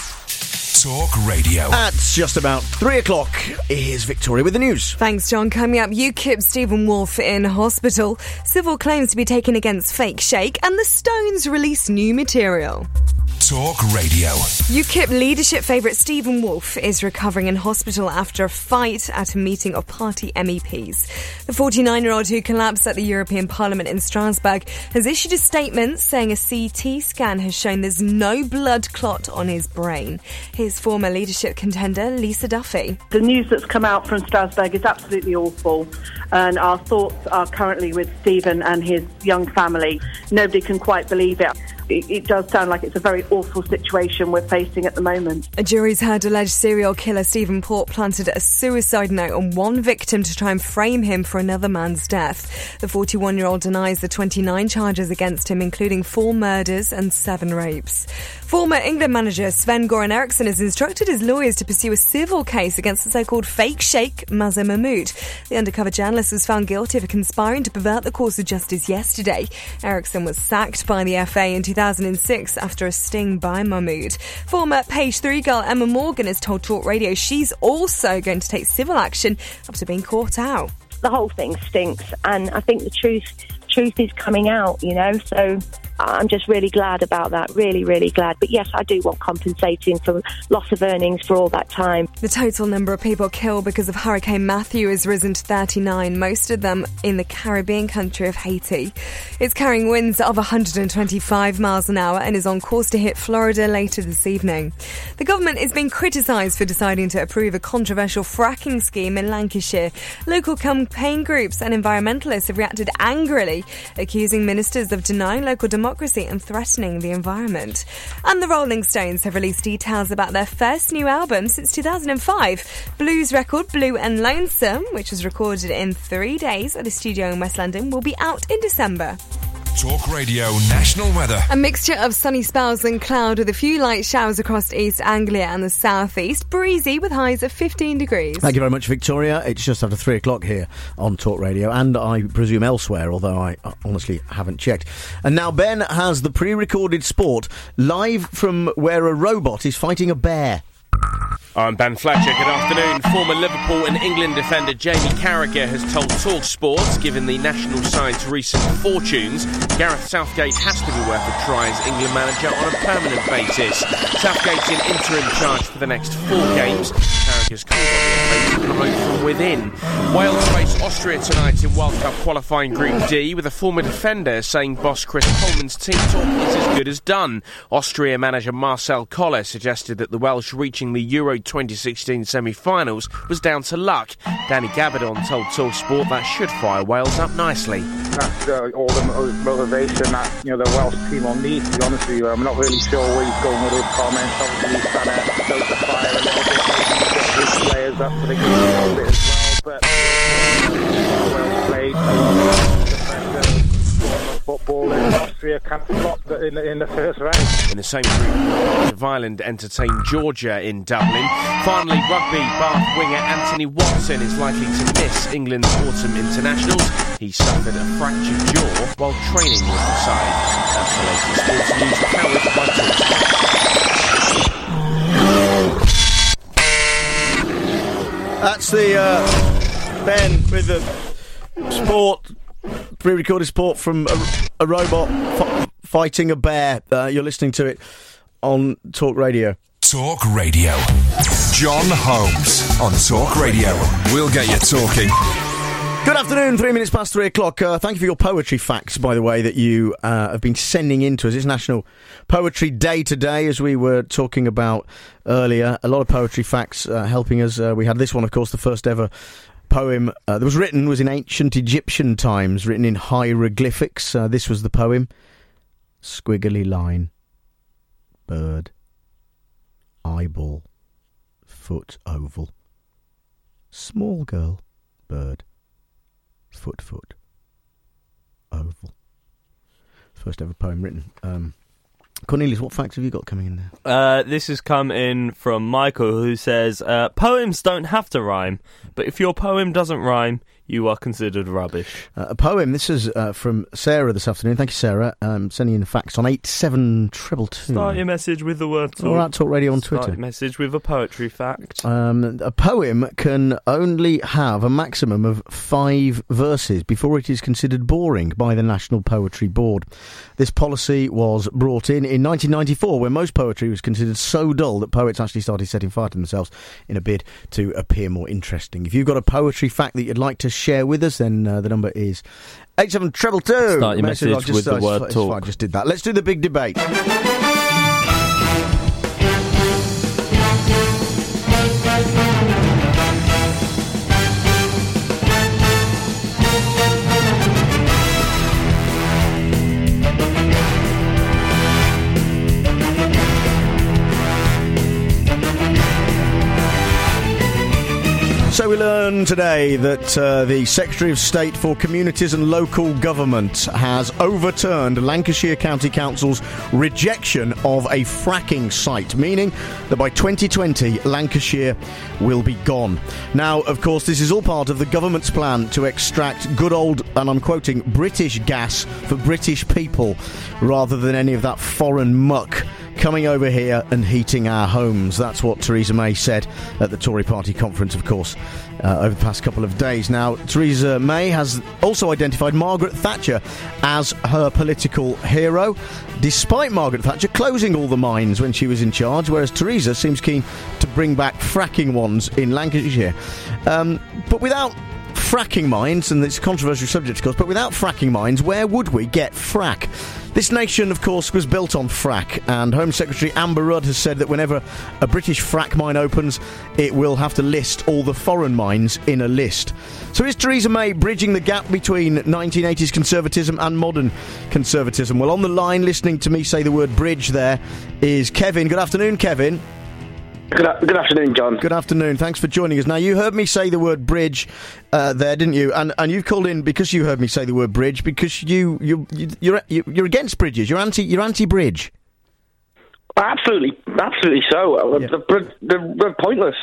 Speaker 4: Talk Radio.
Speaker 2: At just about 3 o'clock, here's Victoria with the news.
Speaker 11: Thanks, John. Coming up, UKIP Stephen Wolfe in hospital. Civil claims to be taken against Fake Shake, and the Stones release new material.
Speaker 4: Talk Radio.
Speaker 11: UKIP leadership favourite Stephen Wolfe is recovering in hospital after a fight at a meeting of party MEPs. The 49-year-old who collapsed at the European Parliament in Strasbourg has issued a statement saying a CT scan has shown there's no blood clot on his brain. His former leadership contender, Lisa Duffy.
Speaker 21: The news that's come out from Strasbourg is absolutely awful, and our thoughts are currently with Stephen and his young family. Nobody can quite believe it. It does sound like it's a very awful situation we're facing at the moment.
Speaker 11: A jury's heard alleged serial killer Stephen Port planted a suicide note on one victim to try and frame him for another man's death. The 41-year-old denies the 29 charges against him, including 4 murders and 7 rapes. Former England manager Sven-Göran Eriksson has instructed his lawyers to pursue a civil case against the so-called fake sheikh Mazen Mahmoud. The undercover journalist was found guilty of conspiring to pervert the course of justice yesterday. Eriksson was sacked by the FA in 2006 after a sting by Mahmoud. Former Page 3 girl Emma Morgan has told Talk Radio she's also going to take civil action after being caught out.
Speaker 22: The whole thing stinks, and I think the truth is coming out, so I'm just really glad about that, really glad. But yes, I do want compensating for loss of earnings for all that time.
Speaker 11: The total number of people killed because of Hurricane Matthew has risen to 39, most of them in the Caribbean country of Haiti. It's carrying winds of 125 miles an hour and is on course to hit Florida later this evening. The government is being criticised for deciding to approve a controversial fracking scheme in Lancashire. Local campaign groups and environmentalists have reacted angrily, accusing ministers of denying local democracy and threatening the environment. And the Rolling Stones have released details about their first new album since 2005. Blues record Blue and Lonesome, which was recorded in 3 days at a studio in West London, will be out in December.
Speaker 4: Talk Radio National Weather.
Speaker 11: A mixture of sunny spells and cloud with a few light showers across East Anglia and the southeast. Breezy with highs of 15 degrees.
Speaker 2: Thank you very much, Victoria. It's just after 3 o'clock here on Talk Radio, and I presume elsewhere, although I honestly haven't checked. And now Ben has the pre-recorded sport live from where a robot is fighting a bear.
Speaker 7: I'm Ben Fletcher. Good afternoon. Former Liverpool and England defender Jamie Carragher has told Talk Sports, given the national side's recent fortunes, Gareth Southgate has to be worth a try as England manager on a permanent basis. Southgate's in interim charge for the next 4 games. Carragher's called on the FA to promote from within. Wales face Austria tonight in World Cup qualifying Group D, with a former defender saying boss Chris Coleman's team talk is as good as done. Austria manager Marcel Koller suggested that the Welsh reaching the Euro 2016 semi-finals was down to luck. Danny Gabardon told TalkSport that should fire Wales up nicely.
Speaker 9: That's all the motivation that the Welsh team will need, to be honest with you. I'm not really sure where he's going with those comments. Obviously he's trying to stoke the fire a little bit, maybe get his players up for the game a little bit as well, but Wales played football in Austria can't flop in the first round.
Speaker 7: In the same group, of Ireland entertained Georgia in Dublin. Finally, rugby Bath winger Anthony Watson is likely to miss England's autumn internationals. He suffered a fractured jaw while training with the side. That's the latest sports news powered by TalkSport.
Speaker 2: That's the Ben with the sport. Pre-recorded sport from a robot fighting a bear. You're listening to it on Talk Radio.
Speaker 4: Talk Radio. John Holmes on Talk Radio. We'll get you talking.
Speaker 2: Good afternoon, 3 minutes past 3 o'clock. Thank you for your poetry facts, by the way, that you have been sending in to us. It's National Poetry Day today, as we were talking about earlier. A lot of poetry facts helping us. We had this one, of course, the first ever poem that was written was in ancient Egyptian times, written in hieroglyphics. This was the poem. Squiggly line, bird, eyeball, foot oval, small girl, bird, foot oval. First ever poem written. Cornelius, what facts have you got coming in there?
Speaker 20: This has come in from Michael, who says, poems don't have to rhyme, but if your poem doesn't rhyme, you are considered rubbish.
Speaker 2: A poem, this is from Sarah this afternoon. Thank you, Sarah. Sending in the facts on 87222.
Speaker 20: Start your message with the word talk.
Speaker 2: All right, Talk Radio on Twitter.
Speaker 20: Start your message with a poetry fact.
Speaker 2: A poem can only have a maximum of 5 verses before it is considered boring by the National Poetry Board. This policy was brought in 1994, when most poetry was considered so dull that poets actually started setting fire to themselves in a bid to appear more interesting. If you've got a poetry fact that you'd like to share with us, then the number is 87222.
Speaker 20: Start your message with the word talk.
Speaker 2: I just did that. Let's do the big debate. So we learn today that the Secretary of State for Communities and Local Government has overturned Lancashire County Council's rejection of a fracking site, meaning that by 2020 Lancashire will be gone. Now, of course, this is all part of the government's plan to extract good old, and I'm quoting, British gas for British people, rather than any of that foreign muck coming over here and heating our homes. That's what Theresa May said at the Tory party conference, of course, over the past couple of days. Now, Theresa May has also identified Margaret Thatcher as her political hero, despite Margaret Thatcher closing all the mines when she was in charge, whereas Theresa seems keen to bring back fracking ones in Lancashire. But without fracking mines, and it's a controversial subject, of course, but without fracking mines, where would we get frack? This nation, of course, was built on frack, and Home Secretary Amber Rudd has said that whenever a British frack mine opens, it will have to list all the foreign mines in a list. So is Theresa May bridging the gap between 1980s conservatism and modern conservatism? Well, on the line, listening to me say the word bridge there, is Kevin. Good afternoon, Kevin.
Speaker 1: Good afternoon, John.
Speaker 2: Good afternoon. Thanks for joining us. Now, you heard me say the word bridge there, didn't you? And you've called in because you heard me say the word bridge because you're against bridges. You're anti-bridge.
Speaker 1: Absolutely so.
Speaker 2: Yeah.
Speaker 1: They're pointless,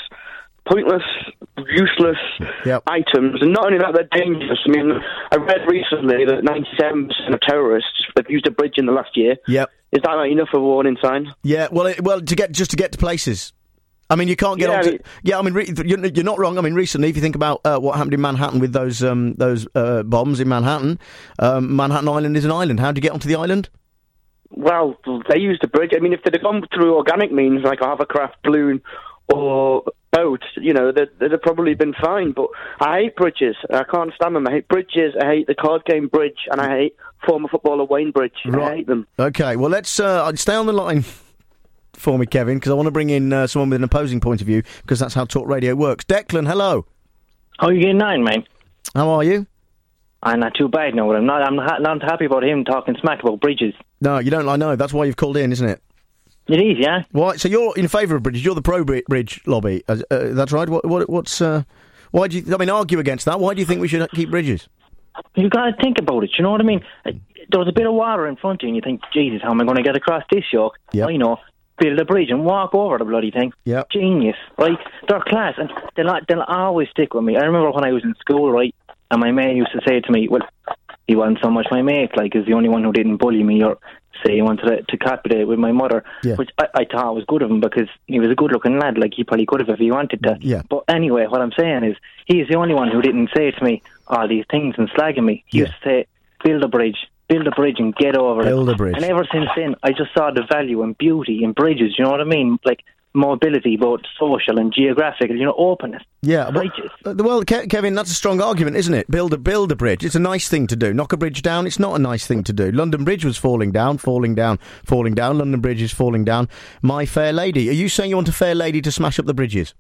Speaker 1: useless items, and not only that, they're dangerous. I mean, I read recently that 97% of terrorists have used a bridge in the last year.
Speaker 2: Yep.
Speaker 1: Is that not enough of a warning sign?
Speaker 2: Yeah. Well, to get to places. I mean, you can't get on. You're not wrong. I mean, recently, if you think about what happened in Manhattan with those bombs in Manhattan, Manhattan Island is an island. How do you get onto the island?
Speaker 1: Well, they used a bridge. I mean, if they'd have gone through organic means like a hovercraft, balloon, or boat, they'd have probably been fine. But I hate bridges. I can't stand them. I hate bridges. I hate the card game Bridge, and I hate former footballer Wayne Bridge.
Speaker 2: Right.
Speaker 1: I hate them.
Speaker 2: Okay, well, let's stay on the line for me, Kevin, because I want to bring in someone with an opposing point of view, because that's how Talk Radio works. Declan, hello.
Speaker 12: How are you getting on, mate?
Speaker 2: How are you?
Speaker 12: I'm not too bad, no. I'm not happy about him talking smack about bridges.
Speaker 2: No, you don't. I know. That's why you've called in, isn't it?
Speaker 12: It is, yeah.
Speaker 2: Why? So you're in favour of bridges. You're the pro-bridge lobby. That's right. What's? Why do you? I mean, argue against that. Why do you think we should keep bridges?
Speaker 12: You got to think about it. You know what I mean? There was a bit of water in front of you, and you think, Jesus, how am I going to get across this yoke?
Speaker 2: Yep.
Speaker 12: I know. Build a bridge and walk over the bloody thing.
Speaker 2: Yep.
Speaker 12: Genius, right? They're class, and they'll always stick with me. I remember when I was in school, right, and my mate used to say to me, well, he wasn't so much my mate, like, he's the only one who didn't bully me or say he wanted to cooperate with my mother, which I thought was good of him because he was a good-looking lad, like, he probably could have if he wanted to.
Speaker 2: Yeah.
Speaker 12: But anyway, what I'm saying is, he's the only one who didn't say to me all these things and slagging me. He used to say, build a bridge and get over it.
Speaker 2: Build a bridge.
Speaker 12: And ever since then, I just saw the value and beauty in bridges, you know what I mean? Like, mobility, both social and geographical, openness.
Speaker 2: Yeah, well, Kevin, that's a strong argument, isn't it? Build a bridge. It's a nice thing to do. Knock a bridge down, it's not a nice thing to do. London Bridge was falling down. London Bridge is falling down. My Fair Lady. Are you saying you want a fair lady to smash up the bridges?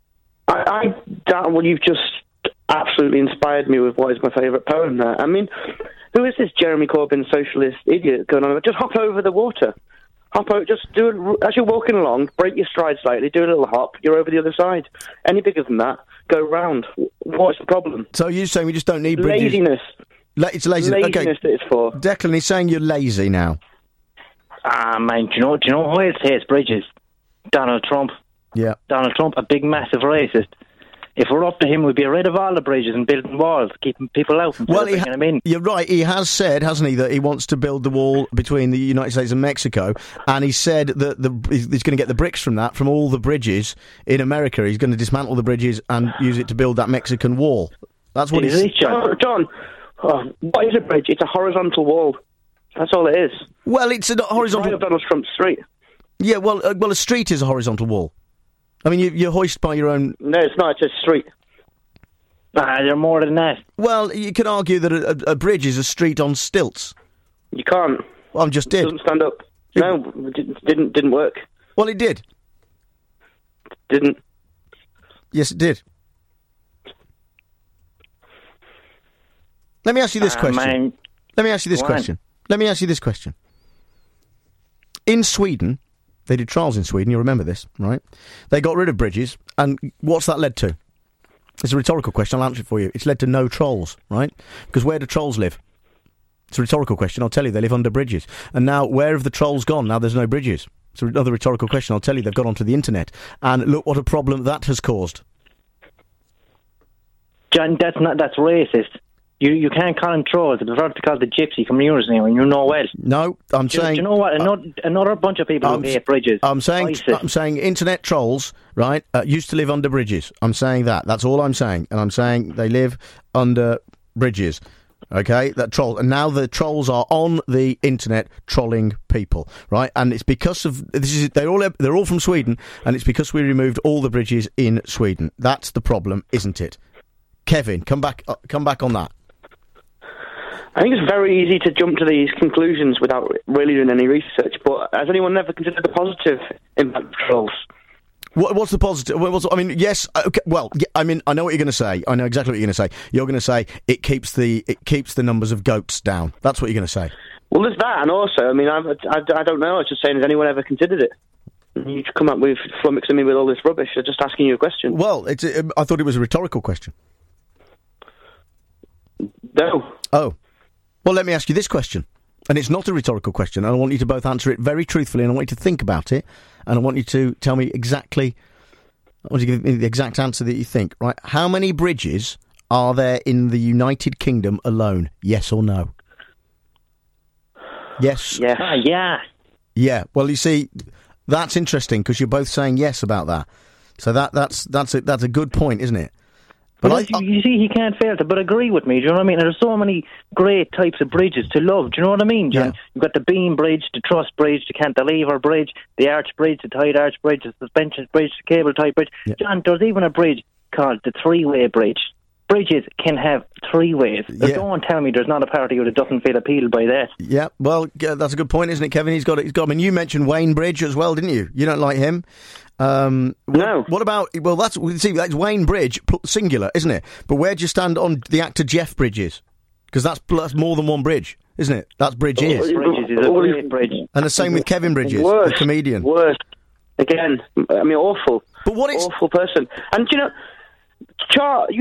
Speaker 1: Well, you've just absolutely inspired me with what is my favourite poem there. I mean, who is this Jeremy Corbyn socialist idiot going on about? Just hop over the water. Hop out, just do it as you're walking along, break your stride slightly, do a little hop, you're over the other side. Any bigger than that, go round. What's the problem?
Speaker 2: So you're saying we just don't need bridges?
Speaker 1: Laziness.
Speaker 2: It's laziness. Okay.
Speaker 1: That it's for.
Speaker 2: Declan, he's saying you're lazy now.
Speaker 12: Man, do you know who else hates bridges? Donald Trump.
Speaker 2: Yeah.
Speaker 12: Donald Trump, a big, massive racist. If we're up to him, we'd be rid of all the bridges and building walls, keeping people out. Well, bringing them in.
Speaker 2: You're right. He has said, hasn't he, that he wants to build the wall between the United States and Mexico, and he said that he's going to get the bricks from all the bridges in America. He's going to dismantle the bridges and use it to build that Mexican wall. That's what he's...
Speaker 1: John, what is a bridge? It's a horizontal wall. That's all it is.
Speaker 2: Well, it's a horizontal...
Speaker 1: It's Donald Trump Street.
Speaker 2: Yeah, well, a street is a horizontal wall. I mean, you're hoist by your own...
Speaker 1: No, it's not. It's a street.
Speaker 12: They're more than that.
Speaker 2: Well, you can argue that a bridge is a street on stilts.
Speaker 1: You can't.
Speaker 2: Well, I just did.
Speaker 1: It doesn't stand up. No, it didn't work.
Speaker 2: Well, it did.
Speaker 1: Didn't.
Speaker 2: Yes, it did. Let me ask you this question. Let me ask you this question. In Sweden... They did trials in Sweden, you remember this, right? They got rid of bridges, and what's that led to? It's a rhetorical question, I'll answer it for you. It's led to no trolls, right? Because where do trolls live? It's a rhetorical question, I'll tell you, they live under bridges. And now, where have the trolls gone? Now there's no bridges. It's another rhetorical question, I'll tell you, they've gone onto the internet. And look what a problem that has caused.
Speaker 12: John, that's racist. You can't call them trolls. It's prefer to call the gypsy communers now, and you know well.
Speaker 2: No, I'm saying...
Speaker 12: Do you know what? Another bunch of people who hate bridges.
Speaker 2: I'm saying internet trolls, right, used to live under bridges. I'm saying that. That's all I'm saying. And I'm saying they live under bridges. Okay? That troll. And now the trolls are on the internet trolling people, right? And it's because of... They're all from Sweden, and it's because we removed all the bridges in Sweden. That's the problem, isn't it? Kevin, come back on that.
Speaker 1: I think it's very easy to jump to these conclusions without really doing any research, but has anyone ever considered the positive impact of trolls?
Speaker 2: What's the positive? I mean, yes. Okay, well, I mean, I know what you're going to say. I know exactly what you're going to say. You're going to say it keeps the numbers of goats down. That's what you're going to say.
Speaker 1: Well, there's that, and also, I mean, I don't know. I was just saying, has anyone ever considered it? You come up with flummoxing me with all this rubbish. I'm just asking you a question.
Speaker 2: Well, I thought it was a rhetorical question.
Speaker 1: No.
Speaker 2: Oh. Well, let me ask you this question. And it's not a rhetorical question. I want you to both answer it very truthfully, and I want you to think about it, and I want you to tell me exactly... I want you to give me the exact answer that you think, right? How many bridges are there in the United Kingdom alone? Yes or no? Yes.
Speaker 1: Yes.
Speaker 12: Yeah.
Speaker 2: Yeah. Well, you see, that's interesting because you're both saying yes about that. So that's a good point, isn't it?
Speaker 12: But you see, he can't fail to but agree with me, do you know what I mean? There's so many great types of bridges to love, do you know what I mean, John? Yeah. You've got the Beam Bridge, the Truss Bridge, the Cantilever Bridge, the Arch Bridge, the Tide Arch Bridge, the Suspension Bridge, the Cable Tie Bridge. Yeah. John, there's even a bridge called the Three-Way Bridge. Bridges can have three ways. Yeah. Don't tell me there's not a part of you that doesn't feel appealed by that.
Speaker 2: Yeah, well, that's a good point, isn't it, Kevin? He's got. I mean, you mentioned Wayne Bridge as well, didn't you? You don't like him.
Speaker 1: No.
Speaker 2: What about? Well, that's Wayne Bridge, singular, isn't it? But where do you stand on the actor Jeff Bridges? Because that's more than one bridge, isn't it? That's Bridges.
Speaker 12: Bridges is a great bridge.
Speaker 2: And the same with Kevin Bridges, the comedian.
Speaker 1: Worst. Again, I mean, awful.
Speaker 2: But what is
Speaker 1: awful person? And you know. Chart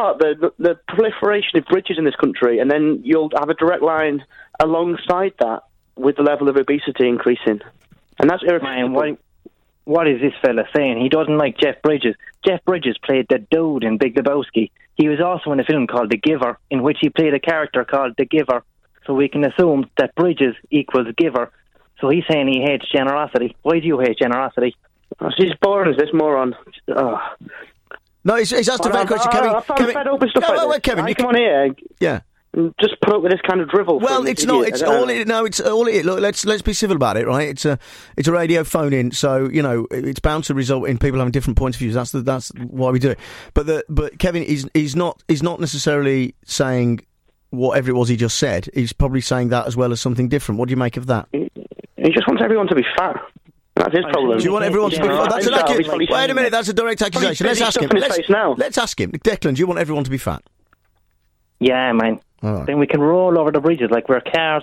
Speaker 1: the proliferation of bridges in this country, and then you'll have a direct line alongside that with the level of obesity increasing, and that's irrefutable.
Speaker 12: What is this fella saying? He doesn't like Jeff Bridges. Jeff Bridges played the dude in Big Lebowski. He was also in a film called The Giver, in which he played a character called The Giver. So we can assume that Bridges equals Giver. So he's saying he hates generosity. Why do you hate generosity?
Speaker 1: Oh, she's boring as this moron. Oh.
Speaker 2: No, he's asked a fair question, Kevin.
Speaker 1: I'm fed up with stuff like this.
Speaker 2: Kevin,
Speaker 1: come on here.
Speaker 2: Yeah.
Speaker 1: Just put up with this kind of drivel.
Speaker 2: Well, it's not. It's all it. No, it's all it. Look, let's be civil about it, right? It's a radio phone in, so you know it's bound to result in people having different points of view. That's why we do it. But Kevin is not necessarily saying whatever it was he just said. He's probably saying that as well as something different. What do you make of that?
Speaker 1: He just wants everyone to be fat. That's his problem.
Speaker 2: Do you want everyone to be fat? Wait a minute, that's a direct accusation. Let's ask him. Let's ask him. Declan, do you want everyone to be fat?
Speaker 12: Yeah, man.
Speaker 2: Right.
Speaker 12: Then we can roll over the bridges like we're cars.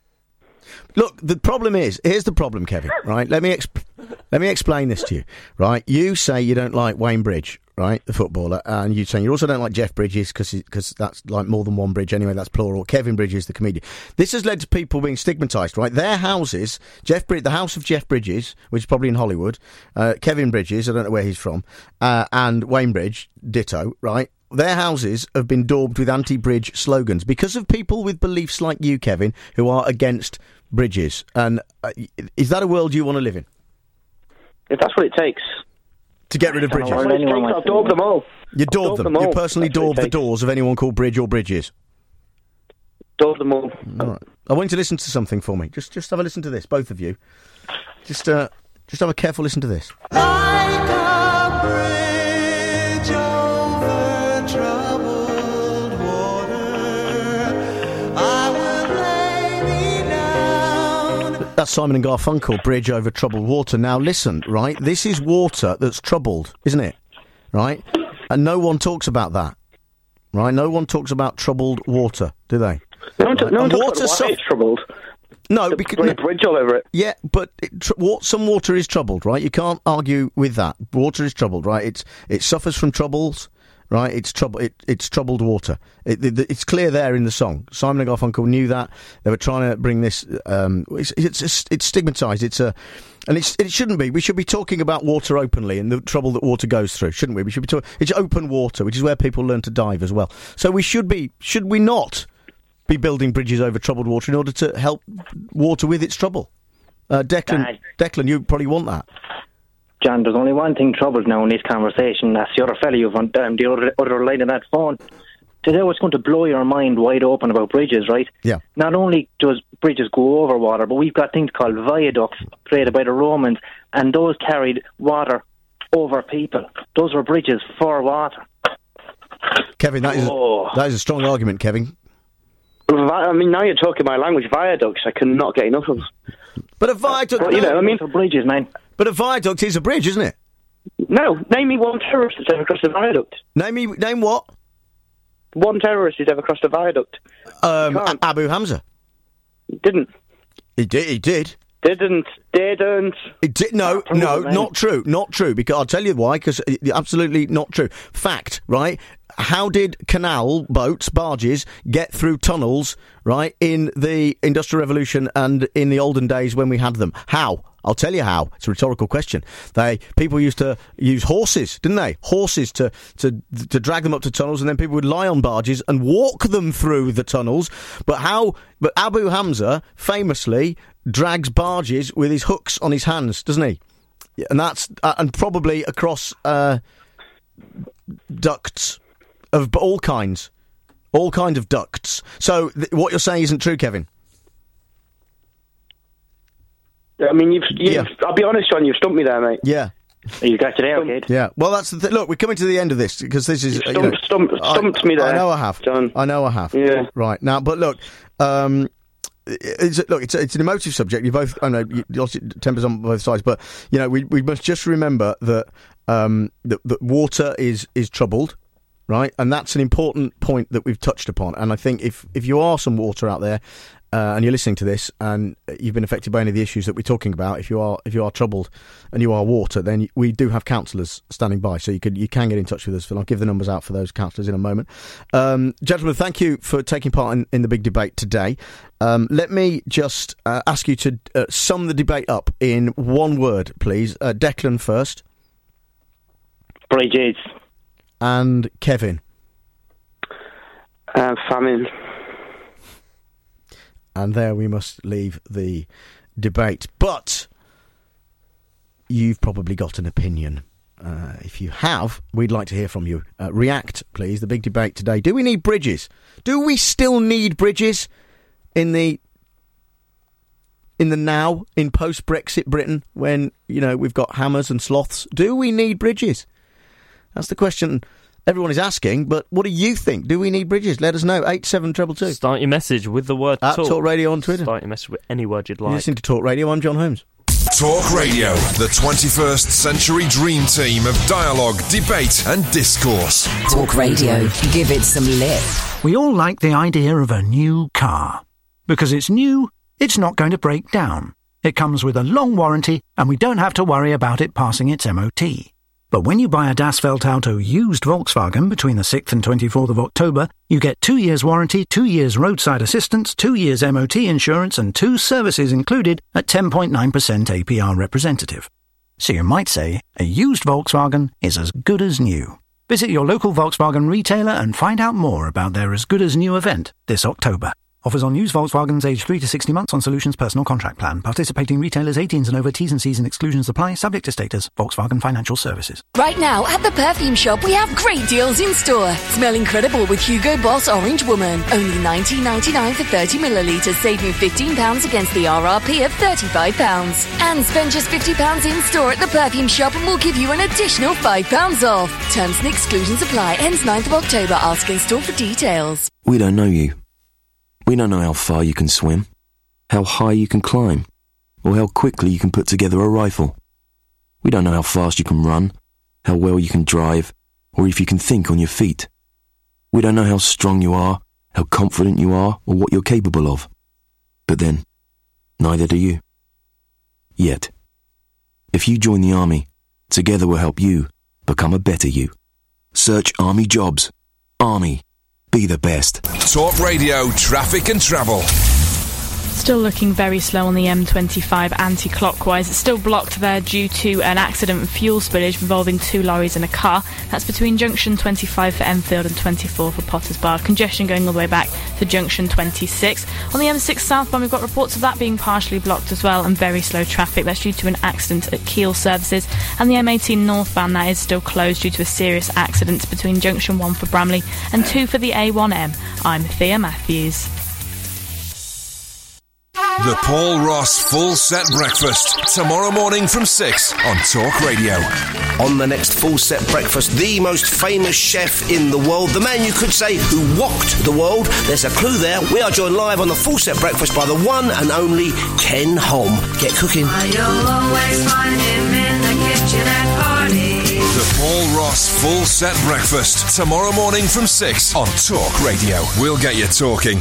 Speaker 2: Look, the problem is, here's the problem, Kevin, right? Let me explain this to you, right? You say you don't like Wayne Bridge, right, the footballer, and you're saying you also don't like Jeff Bridges because that's like more than one bridge anyway, that's plural. Kevin Bridges, the comedian. This has led to people being stigmatised, right? Their houses, the house of Jeff Bridges, which is probably in Hollywood, Kevin Bridges, I don't know where he's from, and Wayne Bridge, ditto, right? Their houses have been daubed with anti-bridge slogans because of people with beliefs like you, Kevin, who are against bridges. And is that a world you want to live in?
Speaker 1: If that's what it takes.
Speaker 2: To get rid of bridges?
Speaker 1: I'll daub them all.
Speaker 2: You daub them? You personally daub the doors of anyone called Bridge or Bridges?
Speaker 1: Daub them all.
Speaker 2: All right. I want you to listen to something for me. Just have a listen to this, both of you. Just have a careful listen to this.
Speaker 8: Like a bridge over troubled water, I will lay me down.
Speaker 2: That's Simon and Garfunkel, Bridge Over Troubled Water. Now listen, right? This is water that's troubled, isn't it? Right? And no one talks about that. Right? No one talks about troubled water, do they?
Speaker 1: No one talks about why it's troubled.
Speaker 2: No, because
Speaker 1: a bridge all over it.
Speaker 2: Yeah, but some water is troubled, right? You can't argue with that. Water is troubled, right? It suffers from troubles, right? It's troubled water. It's clear there in the song. Simon and Garfunkel knew that. They were trying to bring this. It's stigmatised. It shouldn't be. We should be talking about water openly and the trouble that water goes through, shouldn't we? We should be talking. It's open water, which is where people learn to dive as well. So we should be. Should we not be building bridges over troubled water in order to help water with its trouble? Declan, you probably want that.
Speaker 12: John, there's only one thing troubled now in this conversation. That's the other fella you've on the other line of that phone. Today, what's going to blow your mind wide open about bridges, right?
Speaker 2: Yeah.
Speaker 12: Not only does bridges go over water, but we've got things called viaducts created by the Romans, and those carried water over people. Those were bridges for water.
Speaker 2: Kevin, that is a strong argument, Kevin.
Speaker 1: I mean, now you're talking my language. Viaducts, I cannot get enough of.
Speaker 2: But a viaduct,
Speaker 12: for bridges, man.
Speaker 2: But a viaduct is a bridge, isn't it?
Speaker 1: No, name me one terrorist that's ever crossed a viaduct.
Speaker 2: Name what?
Speaker 1: One terrorist who's ever crossed a viaduct.
Speaker 2: Abu Hamza.
Speaker 1: Didn't.
Speaker 2: He did.
Speaker 1: Didn't.
Speaker 2: It did, no, not true, because I'll tell you why, because absolutely not true. Fact, right? How did canal boats, barges, get through tunnels, right, in the Industrial Revolution and in the olden days when we had them? How? I'll tell you how. It's a rhetorical question. People used to use horses, didn't they? Horses to drag them up to tunnels, and then people would lie on barges and walk them through the tunnels. But Abu Hamza famously drags barges with his hooks on his hands, doesn't he? And that's and probably across ducts of all kinds of ducts. So what you're saying isn't true, Kevin.
Speaker 1: I mean, I'll be honest, John, you've stumped me there, mate.
Speaker 2: Yeah.
Speaker 12: You got it out, kid.
Speaker 2: Yeah. Well, that's the thing. Look, we're coming to the end of this because this is
Speaker 1: stumped me there.
Speaker 2: I know I have,
Speaker 1: John.
Speaker 2: I know I have.
Speaker 1: Yeah.
Speaker 2: Right now, but look, it's an emotive subject. You both, I know, you lost tempers on both sides, but we must just remember that that water is troubled. Right, and that's an important point that we've touched upon. And I think if you are some water out there and you're listening to this and you've been affected by any of the issues that we're talking about, if you are troubled and you are water, then we do have counsellors standing by, so you can get in touch with us. And I'll give the numbers out for those counsellors in a moment. Gentlemen, thank you for taking part in the big debate today. Let me just ask you to sum the debate up in one word, please. Declan first.
Speaker 12: Bridges.
Speaker 2: And Kevin.
Speaker 1: Famine.
Speaker 2: And there we must leave the debate. But you've probably got an opinion. If you have, we'd like to hear from you. React, please. The big debate today. Do we need bridges? Do we still need bridges in the now, in post-Brexit Britain, when, we've got hammers and sloths? Do we need bridges? That's the question everyone is asking, but what do you think? Do we need bridges? Let us know. 87222.
Speaker 20: Start your message with the word
Speaker 2: at
Speaker 20: talk.
Speaker 2: Talk Radio on Twitter.
Speaker 20: Start your message with any word you'd like.
Speaker 2: You're listening to Talk Radio. I'm John Holmes.
Speaker 4: Talk Radio, the 21st century dream team of dialogue, debate and discourse.
Speaker 6: Talk Radio. Give it some lip.
Speaker 13: We all like the idea of a new car. Because it's new, it's not going to break down. It comes with a long warranty, and we don't have to worry about it passing its MOT. But when you buy a Das Welt Auto used Volkswagen between the 6th and 24th of October, you get 2 years warranty, 2 years roadside assistance, 2 years MOT insurance and 2 services included at 10.9% APR representative. So you might say, a used Volkswagen is as good as new. Visit your local Volkswagen retailer and find out more about their as good as new event this October. Offers on used Volkswagens aged 3 to 60 months on Solutions Personal Contract Plan. Participating retailers 18s and over. T's and C's and exclusions apply. Subject to status. Volkswagen Financial Services.
Speaker 14: Right now at the Perfume Shop we have great deals in store. Smell incredible with Hugo Boss Orange Woman. Only $19.99 for 30 millilitres, saving £15 against the RRP of £35. And spend just £50 in store at the Perfume Shop and we'll give you an additional £5 off. Terms and exclusions apply. Ends 9th of October. Ask in store for details.
Speaker 17: We don't know you. We don't know how far you can swim, how high you can climb, or how quickly you can put together a rifle. We don't know how fast you can run, how well you can drive, or if you can think on your feet. We don't know how strong you are, how confident you are, or what you're capable of. But then, neither do you. Yet. If you join the Army, together we'll help you become a better you. Search Army Jobs. Army. Be the best.
Speaker 4: Talk Radio, traffic and travel.
Speaker 23: Still looking very slow on the M25 anti-clockwise. It's still blocked there due to an accident and fuel spillage involving 2 lorries and a car. That's between junction 25 for Enfield and 24 for Potters Bar. Congestion going all the way back to junction 26. On the M6 southbound, we've got reports of that being partially blocked as well and very slow traffic. That's due to an accident at Kiel Services. And the M18 northbound, that is still closed due to a serious accident between junction 1 for Bramley and 2 for the A1M. I'm Thea Matthews.
Speaker 4: The Paul Ross Full Set Breakfast, tomorrow morning from 6 on Talk Radio.
Speaker 24: On the next Full Set Breakfast, the most famous chef in the world, the man you could say who walked the world. There's a clue there. We are joined live on the Full Set Breakfast by the one and only Ken Holm. Get cooking.
Speaker 8: You'll always find him in the kitchen at parties.
Speaker 4: The Paul Ross Full Set Breakfast, tomorrow morning from 6 on Talk Radio. We'll get you talking.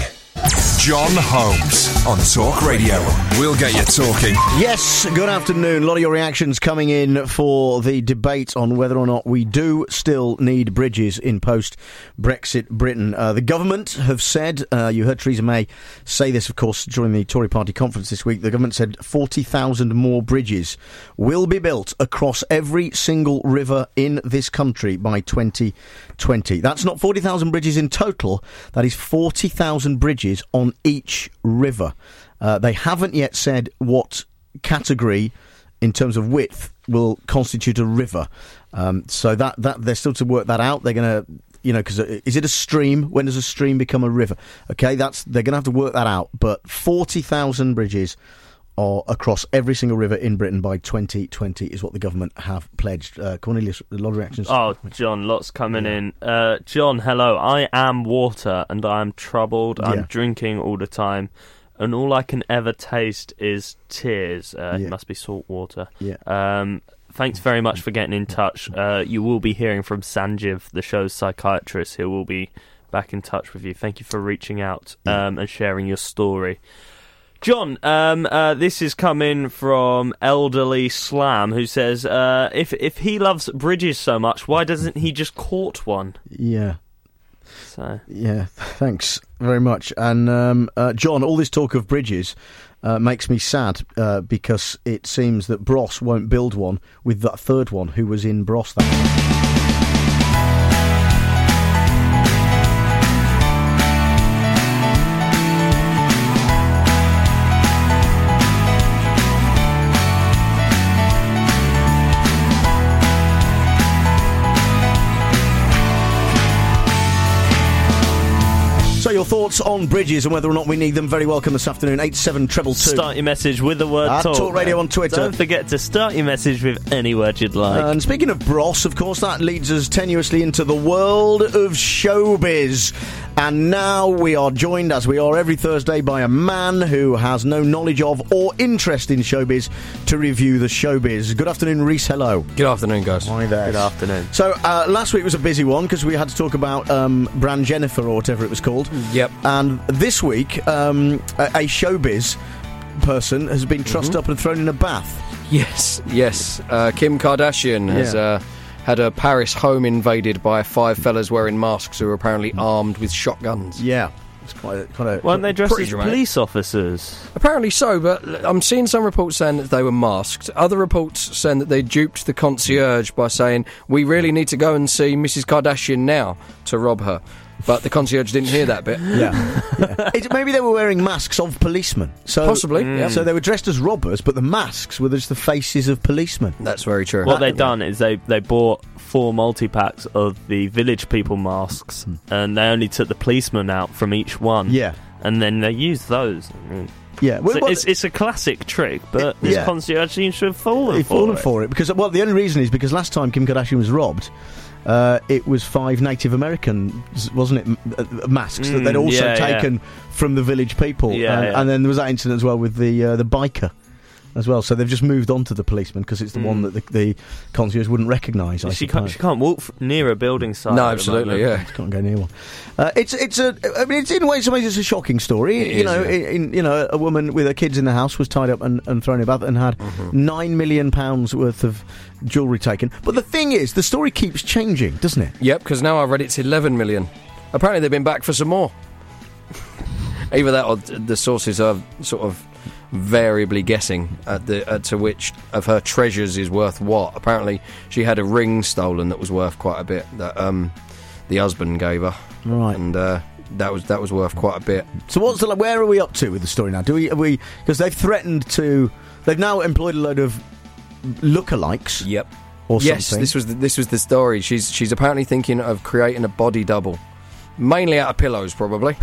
Speaker 4: John Holmes on Talk Radio. We'll get you talking.
Speaker 2: Yes, good afternoon. A lot of your reactions coming in for the debate on whether or not we do still need bridges in post-Brexit Britain. The government have said, you heard Theresa May say this, of course, during the Tory party conference this week, the government said 40,000 more bridges will be built across every single river in this country by 2020. That's not 40,000 bridges in total, that is 40,000 bridges on each river. They haven't yet said what category in terms of width will constitute a river. So that they're still to work that out. They're going to, because is it a stream? When does a stream become a river? Okay, they're going to have to work that out. But 40,000 bridges are across every single river in Britain by 2020 is what the government have pledged. Cornelius, a lot of reactions.
Speaker 20: Oh, John, lots coming in. John, hello. I am water and I am troubled. I'm drinking all the time. And all I can ever taste is tears. It must be salt water.
Speaker 2: Yeah.
Speaker 20: Thanks very much for getting in touch. You will be hearing from Sanjeev, the show's psychiatrist, who will be back in touch with you. Thank you for reaching out and sharing your story. John, this is coming from Elderly Slam, who says, if he loves bridges so much, why doesn't he just court one?
Speaker 2: Yeah.
Speaker 20: So.
Speaker 2: Yeah, thanks very much. And John, all this talk of bridges makes me sad because it seems that Bros won't build one with that third one who was in Bros. So your thoughts on bridges and whether or not we need them, very welcome this afternoon, 87222.
Speaker 20: Start your message with the word talk.
Speaker 2: Talk Radio on Twitter.
Speaker 20: Don't forget to start your message with any word you'd like.
Speaker 2: And speaking of Bros, of course, that leads us tenuously into the world of showbiz. And now we are joined, as we are every Thursday, by a man who has no knowledge of or interest in showbiz to review the showbiz. Good afternoon, Reese. Hello.
Speaker 5: Good afternoon, guys.
Speaker 2: Hi there.
Speaker 20: Good afternoon.
Speaker 2: So last week was a busy one because we had to talk about Brand Jennifer or whatever it was called.
Speaker 5: Yep.
Speaker 2: And this week, a showbiz person has been trussed up and thrown in a bath.
Speaker 5: Yes. Kim Kardashian has had a Paris home invaded by 5 fellas wearing masks who are apparently armed with shotguns.
Speaker 2: Yeah. It's quite a
Speaker 20: weren't they dressed as
Speaker 5: dramatic.
Speaker 20: police officers?
Speaker 5: Apparently so, but I'm seeing some reports saying that they were masked. Other reports saying that they duped the concierge by saying, we really need to go and see Mrs. Kardashian now to rob her. But the concierge didn't hear that bit.
Speaker 2: Yeah. Maybe they were wearing masks of policemen. So,
Speaker 5: possibly. Yeah.
Speaker 2: So they were dressed as robbers, but the masks were just the faces of policemen.
Speaker 5: That's very true.
Speaker 20: What they've done is they bought 4 multi-packs of the Village People masks, and they only took the policemen out from each one.
Speaker 2: Yeah.
Speaker 20: And then they used those.
Speaker 2: Yeah,
Speaker 20: so it's a classic trick, but this concierge seems to have fallen
Speaker 2: for it. Because, the only reason is because last time Kim Kardashian was robbed, it was 5 Native Americans, wasn't it, masks that they'd also taken from the Village People. And then there was that incident as well with the biker as well. So they've just moved on to the policeman because it's the one that the concierge wouldn't recognise.
Speaker 20: She can't walk near a building site.
Speaker 5: No, absolutely,
Speaker 2: she can't go near one. It's in ways it's a shocking story. A woman with her kids in the house was tied up and thrown in a bath and had £9 million worth of jewellery taken. But the thing is, the story keeps changing, doesn't it?
Speaker 5: Yep, because now I've read it's 11 million. Apparently they've been back for some more. Either that or the sources are sort of variably guessing to which of her treasures is worth what. Apparently she had a ring stolen that was worth quite a bit that the husband gave her.
Speaker 2: Right.
Speaker 5: And that was worth quite a bit.
Speaker 2: So where are we up to with the story now? Are we because they've now employed a load of lookalikes.
Speaker 5: Yep.
Speaker 2: Or
Speaker 5: yes,
Speaker 2: something.
Speaker 5: this was the story. She's apparently thinking of creating a body double, mainly out of pillows, probably.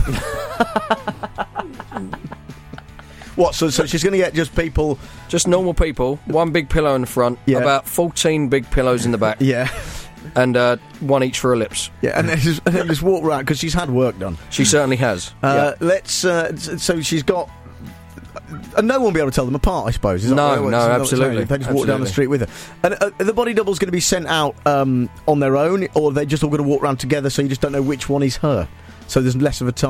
Speaker 2: What? So she's going to get just
Speaker 5: normal people, one big pillow in the front, about 14 big pillows in the back.
Speaker 2: Yeah.
Speaker 5: And one each for her lips.
Speaker 2: Yeah, and then just walk around because she's had work done.
Speaker 5: She certainly has.
Speaker 2: So she's got. And no one will be able to tell them apart, I suppose.
Speaker 5: No, absolutely.
Speaker 2: They just walk down the street with her. And the body double's going to be sent out on their own, or are they just all going to walk around together so you just don't know which one is her? So there's less of a target.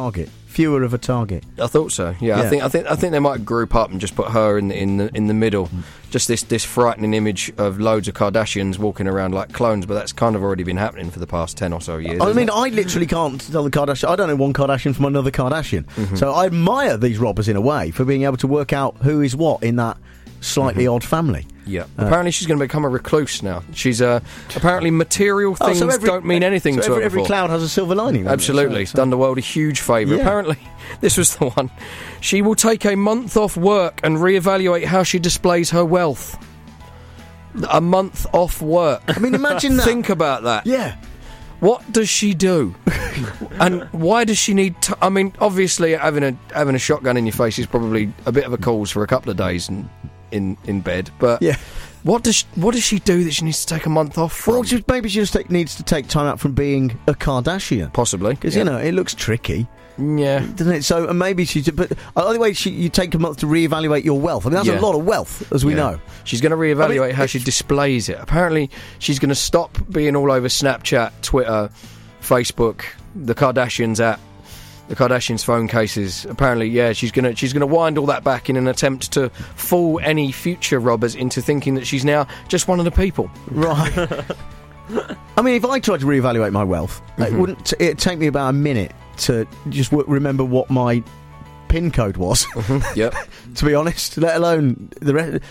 Speaker 2: fewer of a target.
Speaker 5: I thought so. Yeah. I think they might group up and just put her in the middle. Just this frightening image of loads of Kardashians walking around like clones, but that's kind of already been happening for the past 10 or so years.
Speaker 2: I mean, I literally can't tell the Kardashian. I don't know one Kardashian from another Kardashian. So I admire these robbers in a way for being able to work out who is what in that slightly odd family.
Speaker 5: Yeah. Apparently she's going to become a recluse now. She's apparently material things don't mean anything to her.
Speaker 2: Every cloud has a silver lining.
Speaker 5: Absolutely. It's done the world a huge favour. Yeah. Apparently, this was the one. She will take a month off work and reevaluate how she displays her wealth. A month off work.
Speaker 2: I mean, imagine that.
Speaker 5: Think about that.
Speaker 2: Yeah.
Speaker 5: What does she do? And why does she need I mean, obviously having a shotgun in your face is probably a bit of a cause for a couple of days in bed, but
Speaker 2: yeah.
Speaker 5: What does she do that she needs to take a month off from?
Speaker 2: Well, maybe she just needs to take time out from being a Kardashian.
Speaker 5: Possibly.
Speaker 2: Because, you know, it looks tricky.
Speaker 5: Yeah.
Speaker 2: Doesn't it? So maybe but either way, you take a month to reevaluate your wealth. I mean, that's a lot of wealth, as we know.
Speaker 5: She's going to reevaluate how she displays it. Apparently, she's going to stop being all over Snapchat, Twitter, Facebook, the Kardashians app, the Kardashians' phone cases. Apparently, she's gonna wind all that back in an attempt to fool any future robbers into thinking that she's now just one of the people.
Speaker 2: Right. I mean, if I tried to reevaluate my wealth, it'd take me about a minute to just remember what my PIN code was.
Speaker 5: Yep.
Speaker 2: To be honest, let alone the rest.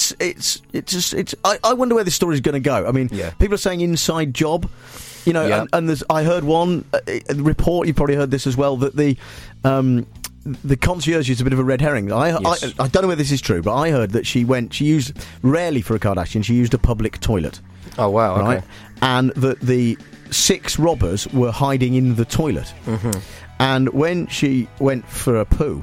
Speaker 2: I wonder where this story's going to go. I mean, people are saying inside job. You know, and I heard one report. You probably heard this as well. That the concierge is a bit of a red herring. I don't know whether this is true, but I heard that she used rarely for a Kardashian. She used a public toilet.
Speaker 5: Oh wow!
Speaker 2: Right,
Speaker 5: okay.
Speaker 2: And that the 6 robbers were hiding in the toilet. And when she went for a poo,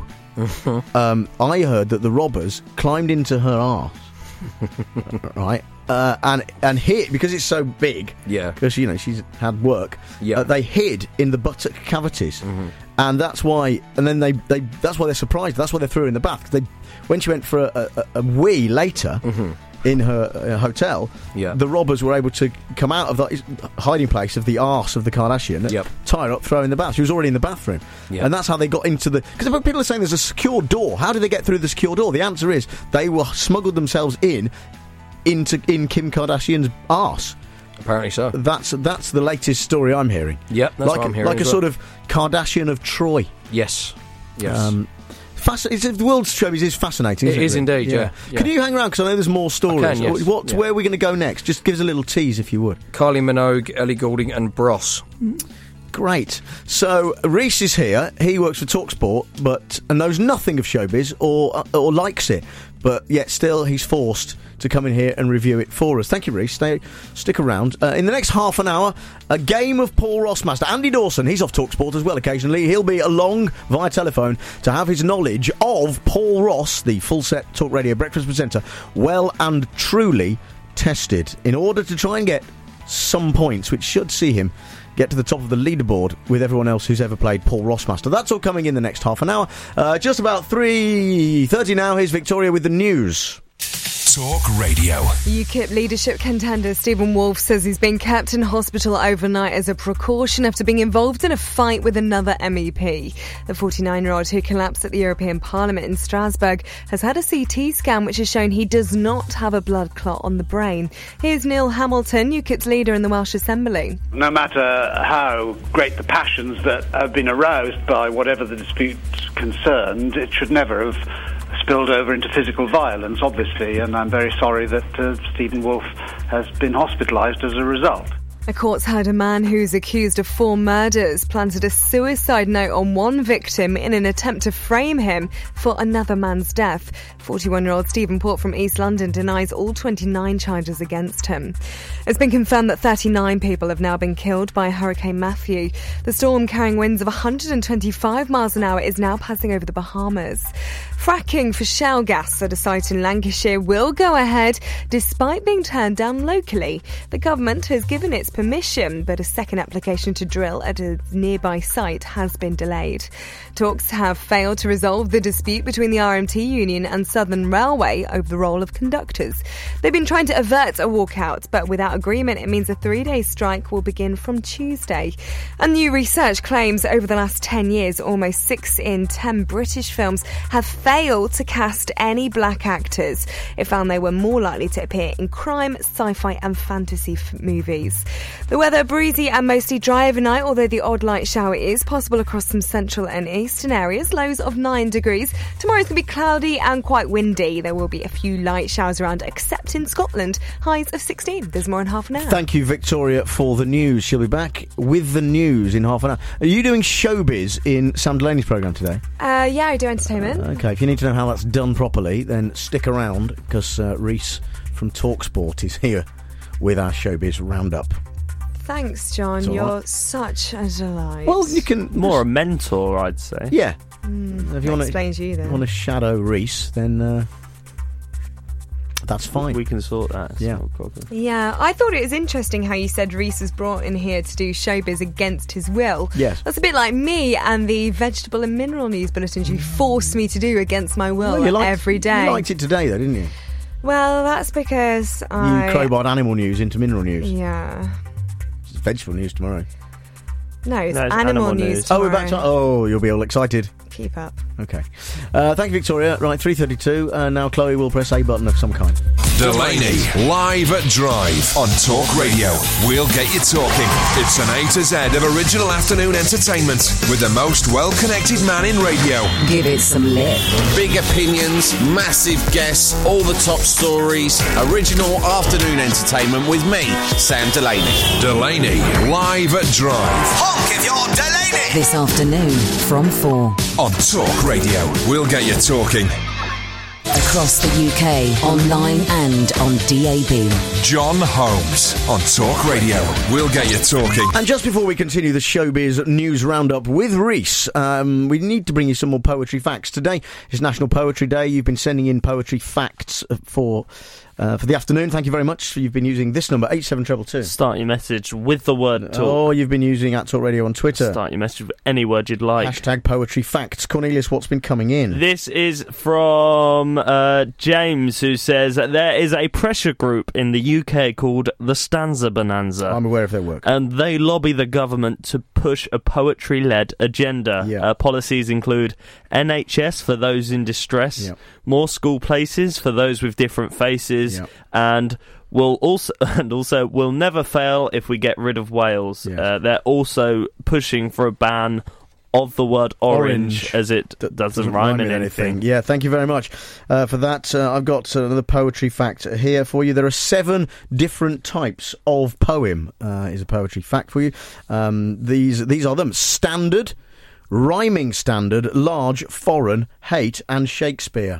Speaker 2: I heard that the robbers climbed into her arse. Right. And hid, because it's so big, because you know she's had work. They hid in the buttock cavities, and that's why. And then that's why they're surprised. That's why they threw her in the bath. Because when she went for a wee later in her hotel, the robbers were able to come out of the hiding place of the arse of the Kardashian, tie her up, throw her in the bath. She was already in the bathroom, and that's how they got into the. Because people are saying there's a secure door. How did they get through the secure door? The answer is they were smuggled themselves into Kim Kardashian's arse.
Speaker 5: Apparently so.
Speaker 2: That's the latest story I'm hearing.
Speaker 5: Yep, that's what I'm hearing.
Speaker 2: Like a sort of Kardashian of Troy.
Speaker 5: Yes.
Speaker 2: The world's showbiz is fascinating.
Speaker 5: It is indeed. Yeah.
Speaker 2: Can you hang around because I know there's more stories?
Speaker 5: I can, yes.
Speaker 2: Where are we going to go next? Just give us a little tease, if you would.
Speaker 5: Kylie Minogue, Ellie Goulding, and Bros.
Speaker 2: Great. So Reese is here. He works for TalkSport, and knows nothing of showbiz or likes it. But yet still, he's forced to come in here and review it for us. Thank you, Reese. Stick around. In the next half an hour, a game of Paul Rossmaster. Andy Dawson, he's off TalkSport as well occasionally. He'll be along via telephone to have his knowledge of Paul Ross, the full set Talk Radio breakfast presenter, well and truly tested in order to try and get some points, which should see him get to the top of the leaderboard with everyone else who's ever played Paul Rossmaster. That's all coming in the next half an hour. Just about 3:30 now. Here's Victoria with the news.
Speaker 4: Talk Radio.
Speaker 11: UKIP leadership contender Stephen Wolfe says he's been kept in hospital overnight as a precaution after being involved in a fight with another MEP. The 49-year-old who collapsed at the European Parliament in Strasbourg has had a CT scan which has shown he does not have a blood clot on the brain. Here's Neil Hamilton, UKIP's leader in the Welsh Assembly.
Speaker 3: No matter how great the passions that have been aroused by whatever the dispute's concerned, it should never have spilled over into physical violence, obviously, and I'm very sorry that Stephen Wolfe has been hospitalised as a result.
Speaker 11: A court's heard a man who's accused of 4 murders planted a suicide note on one victim in an attempt to frame him for another man's death. 41-year-old Stephen Port from East London denies all 29 charges against him. It's been confirmed that 39 people have now been killed by Hurricane Matthew. The storm, carrying winds of 125 miles an hour, is now passing over the Bahamas. Fracking for shale gas at a site in Lancashire will go ahead despite being turned down locally. The government has given its permission, but a second application to drill at a nearby site has been delayed. Talks have failed to resolve the dispute between the RMT union and Southern Railway over the role of conductors. They've been trying to avert a walkout, but without agreement, it means a 3-day strike will begin from Tuesday. And new research claims over the last 10 years, almost 6 in 10 British films have failed to cast any black actors. It found they were more likely to appear in crime, sci-fi and fantasy movies. The weather breezy and mostly dry overnight, although the odd light shower is possible across some central and eastern areas. Lows of 9 degrees. Tomorrow's going to be cloudy and quite windy. There will be a few light showers around, except in Scotland. Highs of 16. There's more in half an hour.
Speaker 2: Thank you, Victoria, for the news. She'll be back with the news in half an hour. Are you doing showbiz in Sam Delaney's programme today?
Speaker 11: Yeah, I do entertainment.
Speaker 2: Okay, if you need to know how that's done properly, then stick around, because Reese from TalkSport is here with our showbiz roundup.
Speaker 11: Thanks, John.
Speaker 2: It's all
Speaker 11: You're
Speaker 2: right.
Speaker 11: such a delight.
Speaker 2: Well, you can...
Speaker 20: More a mentor, I'd say.
Speaker 2: Yeah.
Speaker 11: That
Speaker 2: If you
Speaker 11: explains you then.
Speaker 2: want to shadow Reese, then that's fine.
Speaker 20: We can sort that. It's
Speaker 2: Yeah.
Speaker 20: not a problem.
Speaker 11: Yeah, I thought it was interesting how you said Reese was brought in here to do showbiz against his will.
Speaker 2: Yes.
Speaker 11: That's a bit like me and the vegetable and mineral news bulletins you forced me to do against my will
Speaker 2: Well,
Speaker 11: every day.
Speaker 2: You liked it today, though, didn't you?
Speaker 11: Well, that's because
Speaker 2: You crowbarred animal news into mineral news.
Speaker 11: Yeah.
Speaker 2: It's vegetable news tomorrow.
Speaker 11: No, it's animal news
Speaker 2: Oh, we're back to...
Speaker 11: tomorrow.
Speaker 2: Oh, you'll be all excited.
Speaker 11: Keep up.
Speaker 2: Okay. Thank you, Victoria. Right, 3:32. Now Chloe will press a button of some kind.
Speaker 4: Delaney, live at Drive on Talk Radio. We'll get you talking. It's an A to Z of original afternoon entertainment with the most well-connected man in radio.
Speaker 6: Give it some lip.
Speaker 10: Big opinions, massive guests, all the top stories. Original afternoon entertainment with me, Sam Delaney.
Speaker 4: Delaney, live at Drive.
Speaker 10: Honk if you're Delaney!
Speaker 6: This afternoon from 4.
Speaker 4: On Talk Radio. We'll get you talking.
Speaker 6: Across the UK, online and on DAB.
Speaker 4: John Holmes on Talk Radio. We'll get you talking.
Speaker 2: And just before we continue the showbiz news roundup with Reese, we need to bring you some more poetry facts. Today is National Poetry Day. You've been sending in poetry facts for the afternoon. Thank you very much. You've been using this number, 87222.
Speaker 20: Start your message with the word talk.
Speaker 2: Oh, you've been using @Talk Radio on Twitter.
Speaker 20: Start your message with any word you'd like.
Speaker 2: Hashtag poetry facts. Cornelius, what's been coming in?
Speaker 20: This is from James, who says that there is a pressure group in the UK called the Stanza Bonanza.
Speaker 2: I'm aware of their work.
Speaker 20: And they lobby the government to push a poetry-led agenda. Policies include NHS for those in distress, more school places for those with different faces, and will also will never fail if we get rid of Wales. They're also pushing for a ban of the word orange, as it doesn't rhyme in anything.
Speaker 2: Yeah, thank you very much for that. I've got another poetry fact here for you. There are 7 different types of poem, is a poetry fact for you. These are them: standard, rhyming standard, large, foreign, hate, and Shakespeare.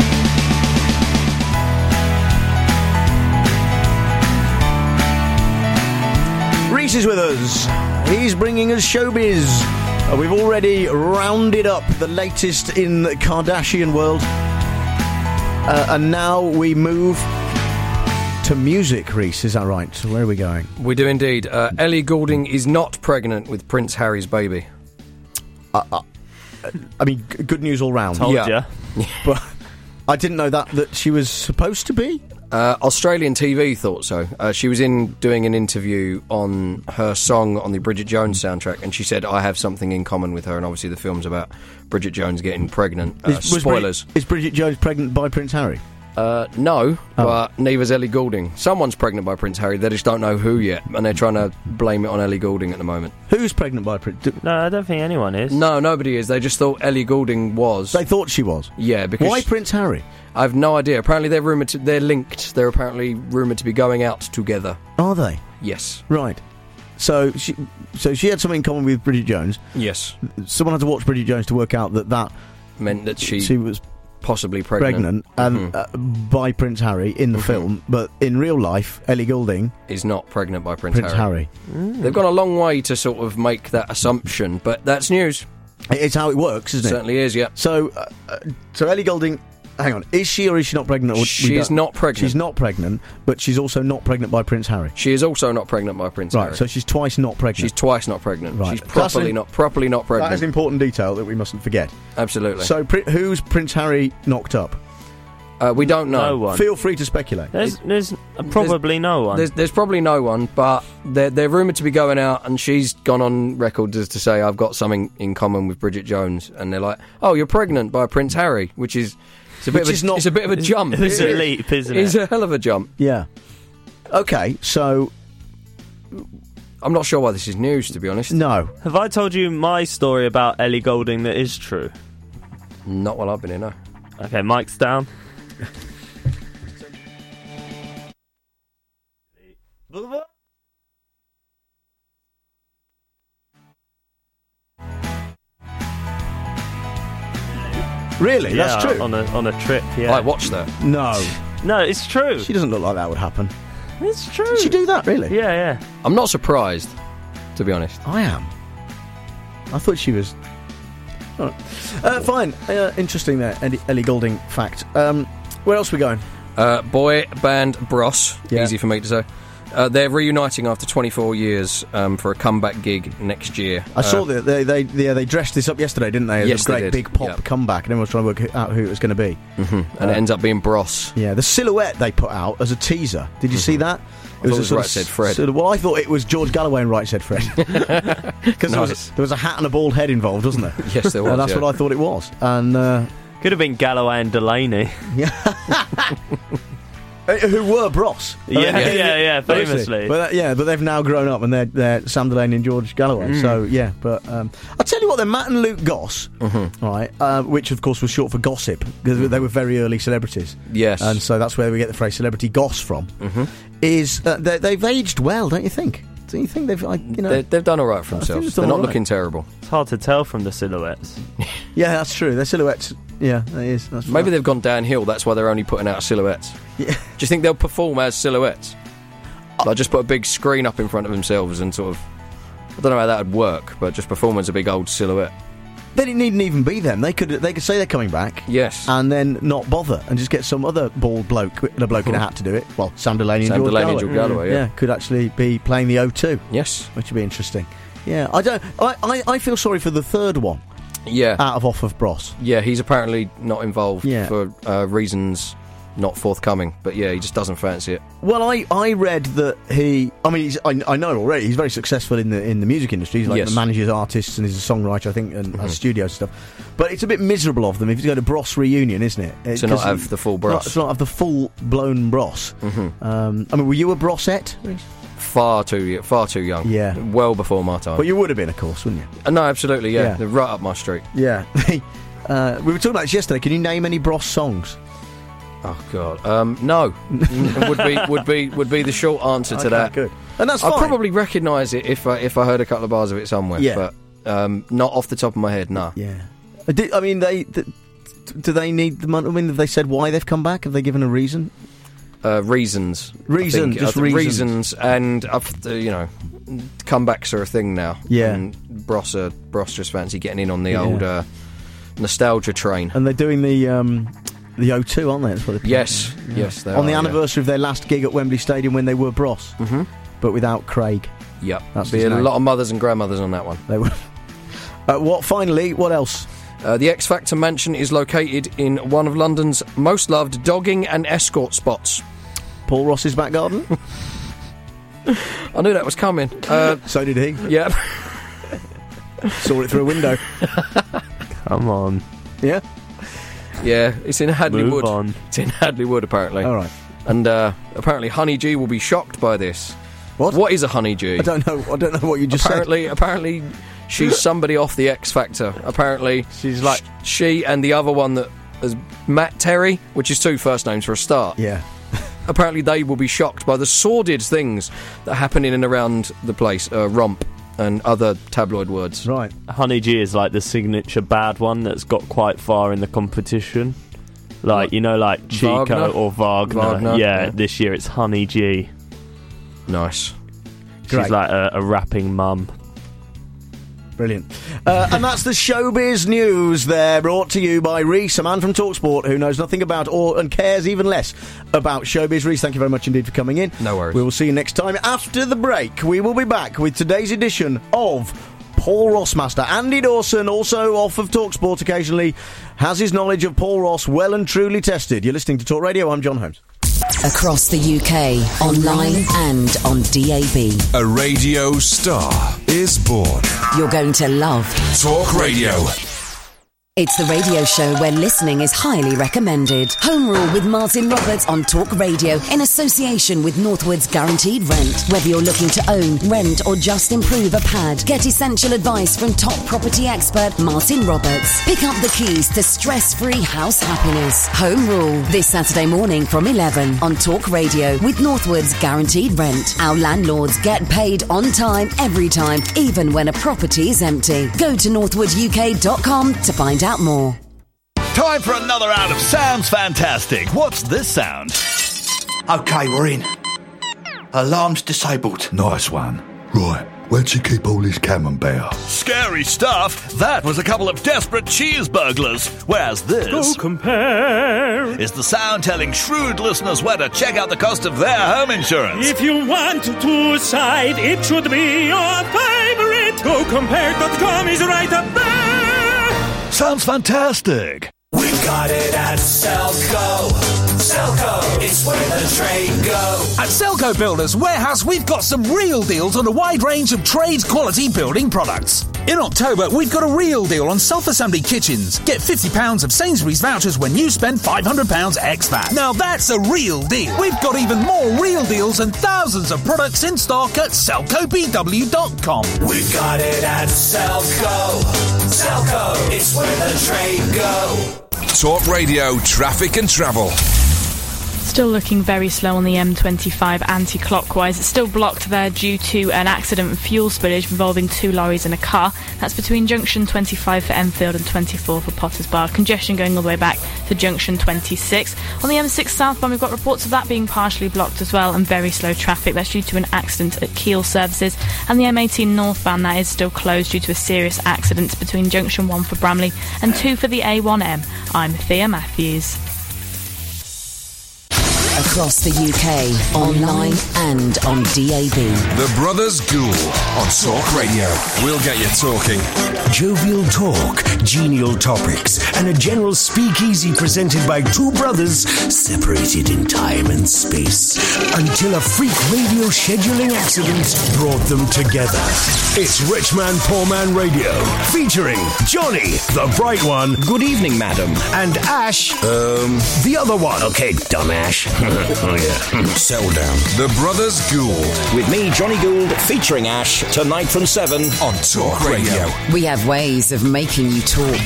Speaker 2: Reese is with us. He's bringing us showbiz. We've already rounded up the latest in the Kardashian world. And now we move to music, Reese. Is that right? Where are we going?
Speaker 5: We do indeed. Ellie Goulding is not pregnant with Prince Harry's baby.
Speaker 2: I mean, good news all round.
Speaker 20: Told ya.
Speaker 2: But I didn't know that she was supposed to be.
Speaker 5: Australian TV thought so. She was doing an interview on her song on the Bridget Jones soundtrack, and she said, I have something in common with her, and obviously the film's about Bridget Jones getting pregnant. Spoilers.
Speaker 2: Is Bridget Jones pregnant by Prince Harry?
Speaker 5: No, but neither's Ellie Goulding. Someone's pregnant by Prince Harry, they just don't know who yet, and they're trying to blame it on Ellie Goulding at the moment.
Speaker 2: Who's pregnant by Prince?
Speaker 20: No, I don't think anyone is.
Speaker 5: No, nobody is. They just thought Ellie Goulding was.
Speaker 2: They thought she was?
Speaker 5: Yeah, because...
Speaker 2: Why Prince Harry?
Speaker 5: I have no idea. Apparently they're linked. They're apparently rumoured to be going out together.
Speaker 2: Are they?
Speaker 5: Yes.
Speaker 2: Right. So she had something in common with Bridget Jones.
Speaker 5: Yes.
Speaker 2: Someone had to watch Bridget Jones to work out that
Speaker 5: meant that she
Speaker 2: was
Speaker 5: possibly pregnant.
Speaker 2: And by Prince Harry in the film, but in real life, Ellie Goulding
Speaker 5: is not pregnant by Prince
Speaker 2: Harry.
Speaker 5: They've gone a long way to sort of make that assumption, but that's news.
Speaker 2: It's how it works, isn't it?
Speaker 5: Certainly is, yeah.
Speaker 2: So Ellie Goulding hang on. Is she or is she not pregnant? Or
Speaker 5: She is not pregnant.
Speaker 2: She's not pregnant, but she's also not pregnant by Prince Harry.
Speaker 5: She is also not pregnant by Prince Harry.
Speaker 2: Right, so she's twice not pregnant.
Speaker 5: She's twice not pregnant.
Speaker 2: Right.
Speaker 5: She's properly not pregnant.
Speaker 2: That is important detail that we mustn't forget.
Speaker 5: Absolutely.
Speaker 2: So, who's Prince Harry knocked up?
Speaker 5: We don't know.
Speaker 20: No one.
Speaker 2: Feel free to speculate.
Speaker 20: There's probably no one.
Speaker 5: There's probably no one, but they're rumoured to be going out, and she's gone on record as to say, I've got something in common with Bridget Jones. And they're like, oh, you're pregnant by Prince Harry, which is... It's a bit of a jump.
Speaker 20: It's a leap, isn't it?
Speaker 5: It's a hell of a jump.
Speaker 2: Yeah. Okay, so...
Speaker 5: I'm not sure why this is news, to be honest.
Speaker 2: No.
Speaker 20: Have I told you my story about Ellie Goulding that is true?
Speaker 5: Not while I've been here, no.
Speaker 20: Okay, mic's down.
Speaker 2: Really?
Speaker 20: Yeah,
Speaker 2: That's true?
Speaker 20: On a trip, yeah.
Speaker 5: I watched that.
Speaker 2: No.
Speaker 20: No, it's true.
Speaker 2: She doesn't look like that would happen.
Speaker 20: It's true.
Speaker 2: Did she do that, really?
Speaker 20: Yeah, yeah.
Speaker 5: I'm not surprised, to be honest.
Speaker 2: I am. I thought she was... All right. Fine. Interesting there, Ellie Goulding fact. Where else are we going?
Speaker 5: Boy band Bros.
Speaker 2: Yeah.
Speaker 5: Easy for me to say. They're reuniting after 24 years for a comeback gig next year.
Speaker 2: I saw that they dressed this up yesterday, didn't they? As
Speaker 5: Yes,
Speaker 2: a great
Speaker 5: they did.
Speaker 2: big pop
Speaker 5: Yep.
Speaker 2: comeback, and everyone's trying to work out who it was going to be.
Speaker 5: Mm-hmm. And it ends up being Bros.
Speaker 2: Yeah, the silhouette they put out as a teaser. Did you see that?
Speaker 5: I thought it was Right Said Fred.
Speaker 2: Well, I thought it was George Galloway and Right Said Fred. Because
Speaker 5: Nice.
Speaker 2: there was a hat and a bald head involved, wasn't there?
Speaker 5: Yes, there was,
Speaker 2: And that's
Speaker 5: yeah.
Speaker 2: what I thought it was. And
Speaker 20: Could have been Galloway and Delaney.
Speaker 2: who were Bros.
Speaker 20: Yeah, famously.
Speaker 2: But they've now grown up, and they're Sam Delaney and George Galloway. So yeah, but I'll tell you what, they're Matt and Luke Goss, right? Which of course was short for gossip, because they were very early celebrities.
Speaker 5: Yes.
Speaker 2: And so that's where we get the phrase "celebrity goss" from. Is they've aged well, don't you think? Do you think
Speaker 5: they've done all right for themselves? They're not looking terrible.
Speaker 20: It's hard to tell from the silhouettes.
Speaker 2: Yeah, that's true. Their silhouettes. Yeah, that is. That's
Speaker 5: Maybe
Speaker 2: right.
Speaker 5: they've gone downhill. That's why they're only putting out silhouettes.
Speaker 2: Yeah.
Speaker 5: Do you think they'll perform as silhouettes? Like just put a big screen up in front of themselves and sort of... I don't know how that would work, but just perform as a big old silhouette.
Speaker 2: They didn't needn't even be them. They could say they're coming back.
Speaker 5: Yes.
Speaker 2: And then not bother and just get some other bald bloke and a bloke in a hat to do it. Well, Sam Delaney and George Galloway.
Speaker 5: Yeah.
Speaker 2: Could actually be playing the O2.
Speaker 5: Yes.
Speaker 2: Which would be interesting. Yeah, I feel sorry for the third one.
Speaker 5: Yeah.
Speaker 2: Out of Bros.
Speaker 5: Yeah, he's apparently not involved
Speaker 2: Yeah.
Speaker 5: for reasons not forthcoming. But yeah, he just doesn't fancy it.
Speaker 2: Well, I read that he... I mean, I know already, he's very successful in the music industry. He's
Speaker 5: Yes.
Speaker 2: manages artists and he's a songwriter, I think, and has studios and stuff. But it's a bit miserable of them if you go to Bros reunion, isn't it?
Speaker 5: To not have the full Bros.
Speaker 2: To not have the full-blown Bros. I mean, were you a Brosette?
Speaker 5: Far too young.
Speaker 2: Yeah.
Speaker 5: Well before my time.
Speaker 2: But you would have been, of course, wouldn't you?
Speaker 5: No, absolutely, yeah.
Speaker 2: Yeah.
Speaker 5: They're right up my street.
Speaker 2: Yeah. We were talking about this yesterday. Can you name any Bros songs?
Speaker 5: Oh God, no. would be the short answer to
Speaker 2: Okay,
Speaker 5: that.
Speaker 2: good. And that's
Speaker 5: I'd
Speaker 2: fine.
Speaker 5: probably recognise it if I heard a couple of bars of it somewhere.
Speaker 2: Yeah.
Speaker 5: But not off the top of my head. No.
Speaker 2: Yeah. I mean, do they need the money? I mean, have they said why they've come back? Have they given a reason?
Speaker 5: Reasons. Reasons, and comebacks are a thing now.
Speaker 2: Yeah.
Speaker 5: And Bros just fancy getting in on the old nostalgia train.
Speaker 2: And they're doing the O2, aren't they? That's what they're
Speaker 5: Yes, yes, they
Speaker 2: on the
Speaker 5: are,
Speaker 2: anniversary of their last gig at Wembley Stadium when they were Bros, but without Craig.
Speaker 5: Yep,
Speaker 2: That's
Speaker 5: be
Speaker 2: his
Speaker 5: a
Speaker 2: name.
Speaker 5: lot of mothers and grandmothers on that one.
Speaker 2: They were. What else?
Speaker 5: The X Factor mansion is located in one of London's most loved dogging and escort spots.
Speaker 2: Paul Ross's back garden.
Speaker 5: I knew that was coming.
Speaker 2: So did he.
Speaker 5: Yeah.
Speaker 2: Saw it through a window.
Speaker 20: Come on.
Speaker 2: Yeah.
Speaker 5: Yeah, it's in Hadley
Speaker 20: Move
Speaker 5: Wood.
Speaker 20: on.
Speaker 5: It's in Hadley Wood, apparently.
Speaker 2: All right.
Speaker 5: And apparently Honey G will be shocked by this.
Speaker 2: What
Speaker 5: is a Honey G?
Speaker 2: I don't know what you just said.
Speaker 5: Apparently she's somebody off the X Factor. Apparently
Speaker 20: she's like
Speaker 5: she and the other one that is Matt Terry, which is two first names for a start.
Speaker 2: Yeah.
Speaker 5: Apparently they will be shocked by the sordid things that happen in and around the place, romp and other tabloid words.
Speaker 2: Right.
Speaker 20: Honey G is like the signature bad one that's got quite far in the competition. Like, like Chico
Speaker 5: Wagner?
Speaker 20: or Wagner. Yeah, this year it's Honey G.
Speaker 5: Nice.
Speaker 20: She's
Speaker 2: Great.
Speaker 20: like a rapping mum.
Speaker 2: Brilliant. And that's the showbiz news there, brought to you by Reese, a man from TalkSport who knows nothing about and cares even less about showbiz. Reese, thank you very much indeed for coming in.
Speaker 5: No worries.
Speaker 2: We will see you next time. After the break, we will be back with today's edition of Paul Rossmaster. Andy Dawson, also off of TalkSport occasionally, has his knowledge of Paul Ross well and truly tested. You're listening to Talk Radio. I'm John Holmes.
Speaker 6: Across the UK, online and on DAB.
Speaker 4: A radio star is born.
Speaker 6: You're going to love
Speaker 4: Talk Radio.
Speaker 6: It's the radio show where listening is highly recommended. Home Rule with Martin Roberts on Talk Radio in association with Northwood's Guaranteed Rent. Whether you're looking to own, rent or just improve a pad, get essential advice from top property expert Martin Roberts. Pick up the keys to stress-free house happiness. Home Rule this Saturday morning from 11 on Talk Radio with Northwood's Guaranteed Rent. Our landlords get paid on time, every time, even when a property is empty. Go to northwooduk.com to find out more.
Speaker 15: Time for another round of Sounds Fantastic. What's this sound?
Speaker 16: Okay, we're in. Alarm's disabled.
Speaker 18: Nice one. Right, where'd she keep all this camembert?
Speaker 15: Scary stuff. That was a couple of desperate cheese burglars. Whereas this...
Speaker 19: Go compare.
Speaker 15: ...is the sound telling shrewd listeners where to check out the cost of their home insurance.
Speaker 19: If you want to side, it should be your favorite. GoCompare.com is right up there.
Speaker 15: Sounds fantastic.
Speaker 25: We got it at Selco. Selco, it's where the trade go.
Speaker 26: At Selco Builders Warehouse, we've got some real deals on a wide range of trade-quality building products. In October, we've got a real deal on self-assembly kitchens. Get £50 of Sainsbury's vouchers when you spend £500 ex-VAT. Now that's a real deal. We've got even more real deals and thousands of products in stock at SelcoBW.com.
Speaker 25: We got it at Selco. Selco, it's where the trade go.
Speaker 4: Talk Radio, traffic and travel.
Speaker 23: Still looking very slow on the M25 anti-clockwise. It's still blocked there due to an accident and fuel spillage involving 2 lorries and a car. That's between junction 25 for Enfield and 24 for Potters Bar. Congestion going all the way back to junction 26. On the M6 southbound, we've got reports of that being partially blocked as well and very slow traffic. That's due to an accident at Kiel Services. And the M18 northbound, that is still closed due to a serious accident between junction 1 for Bramley and 2 for the A1M. I'm Thea Matthews.
Speaker 6: Across the UK, online and on DAB.
Speaker 4: The Brothers Ghoul on Talk Radio. We'll get you talking.
Speaker 24: Jovial talk, genial topics, and a general speakeasy presented by two brothers separated in time and space until a freak radio scheduling accident brought them together. It's Rich Man, Poor Man Radio, featuring Johnny, the bright one.
Speaker 27: Good evening, madam.
Speaker 24: And Ash, the other one.
Speaker 27: Okay, dumb Ash. Oh, yeah. Settle down.
Speaker 4: The Brothers Gould.
Speaker 27: With me, Johnny Gould, featuring Ash, tonight from 7
Speaker 4: on Talk Radio.
Speaker 6: We have ways of making you talk.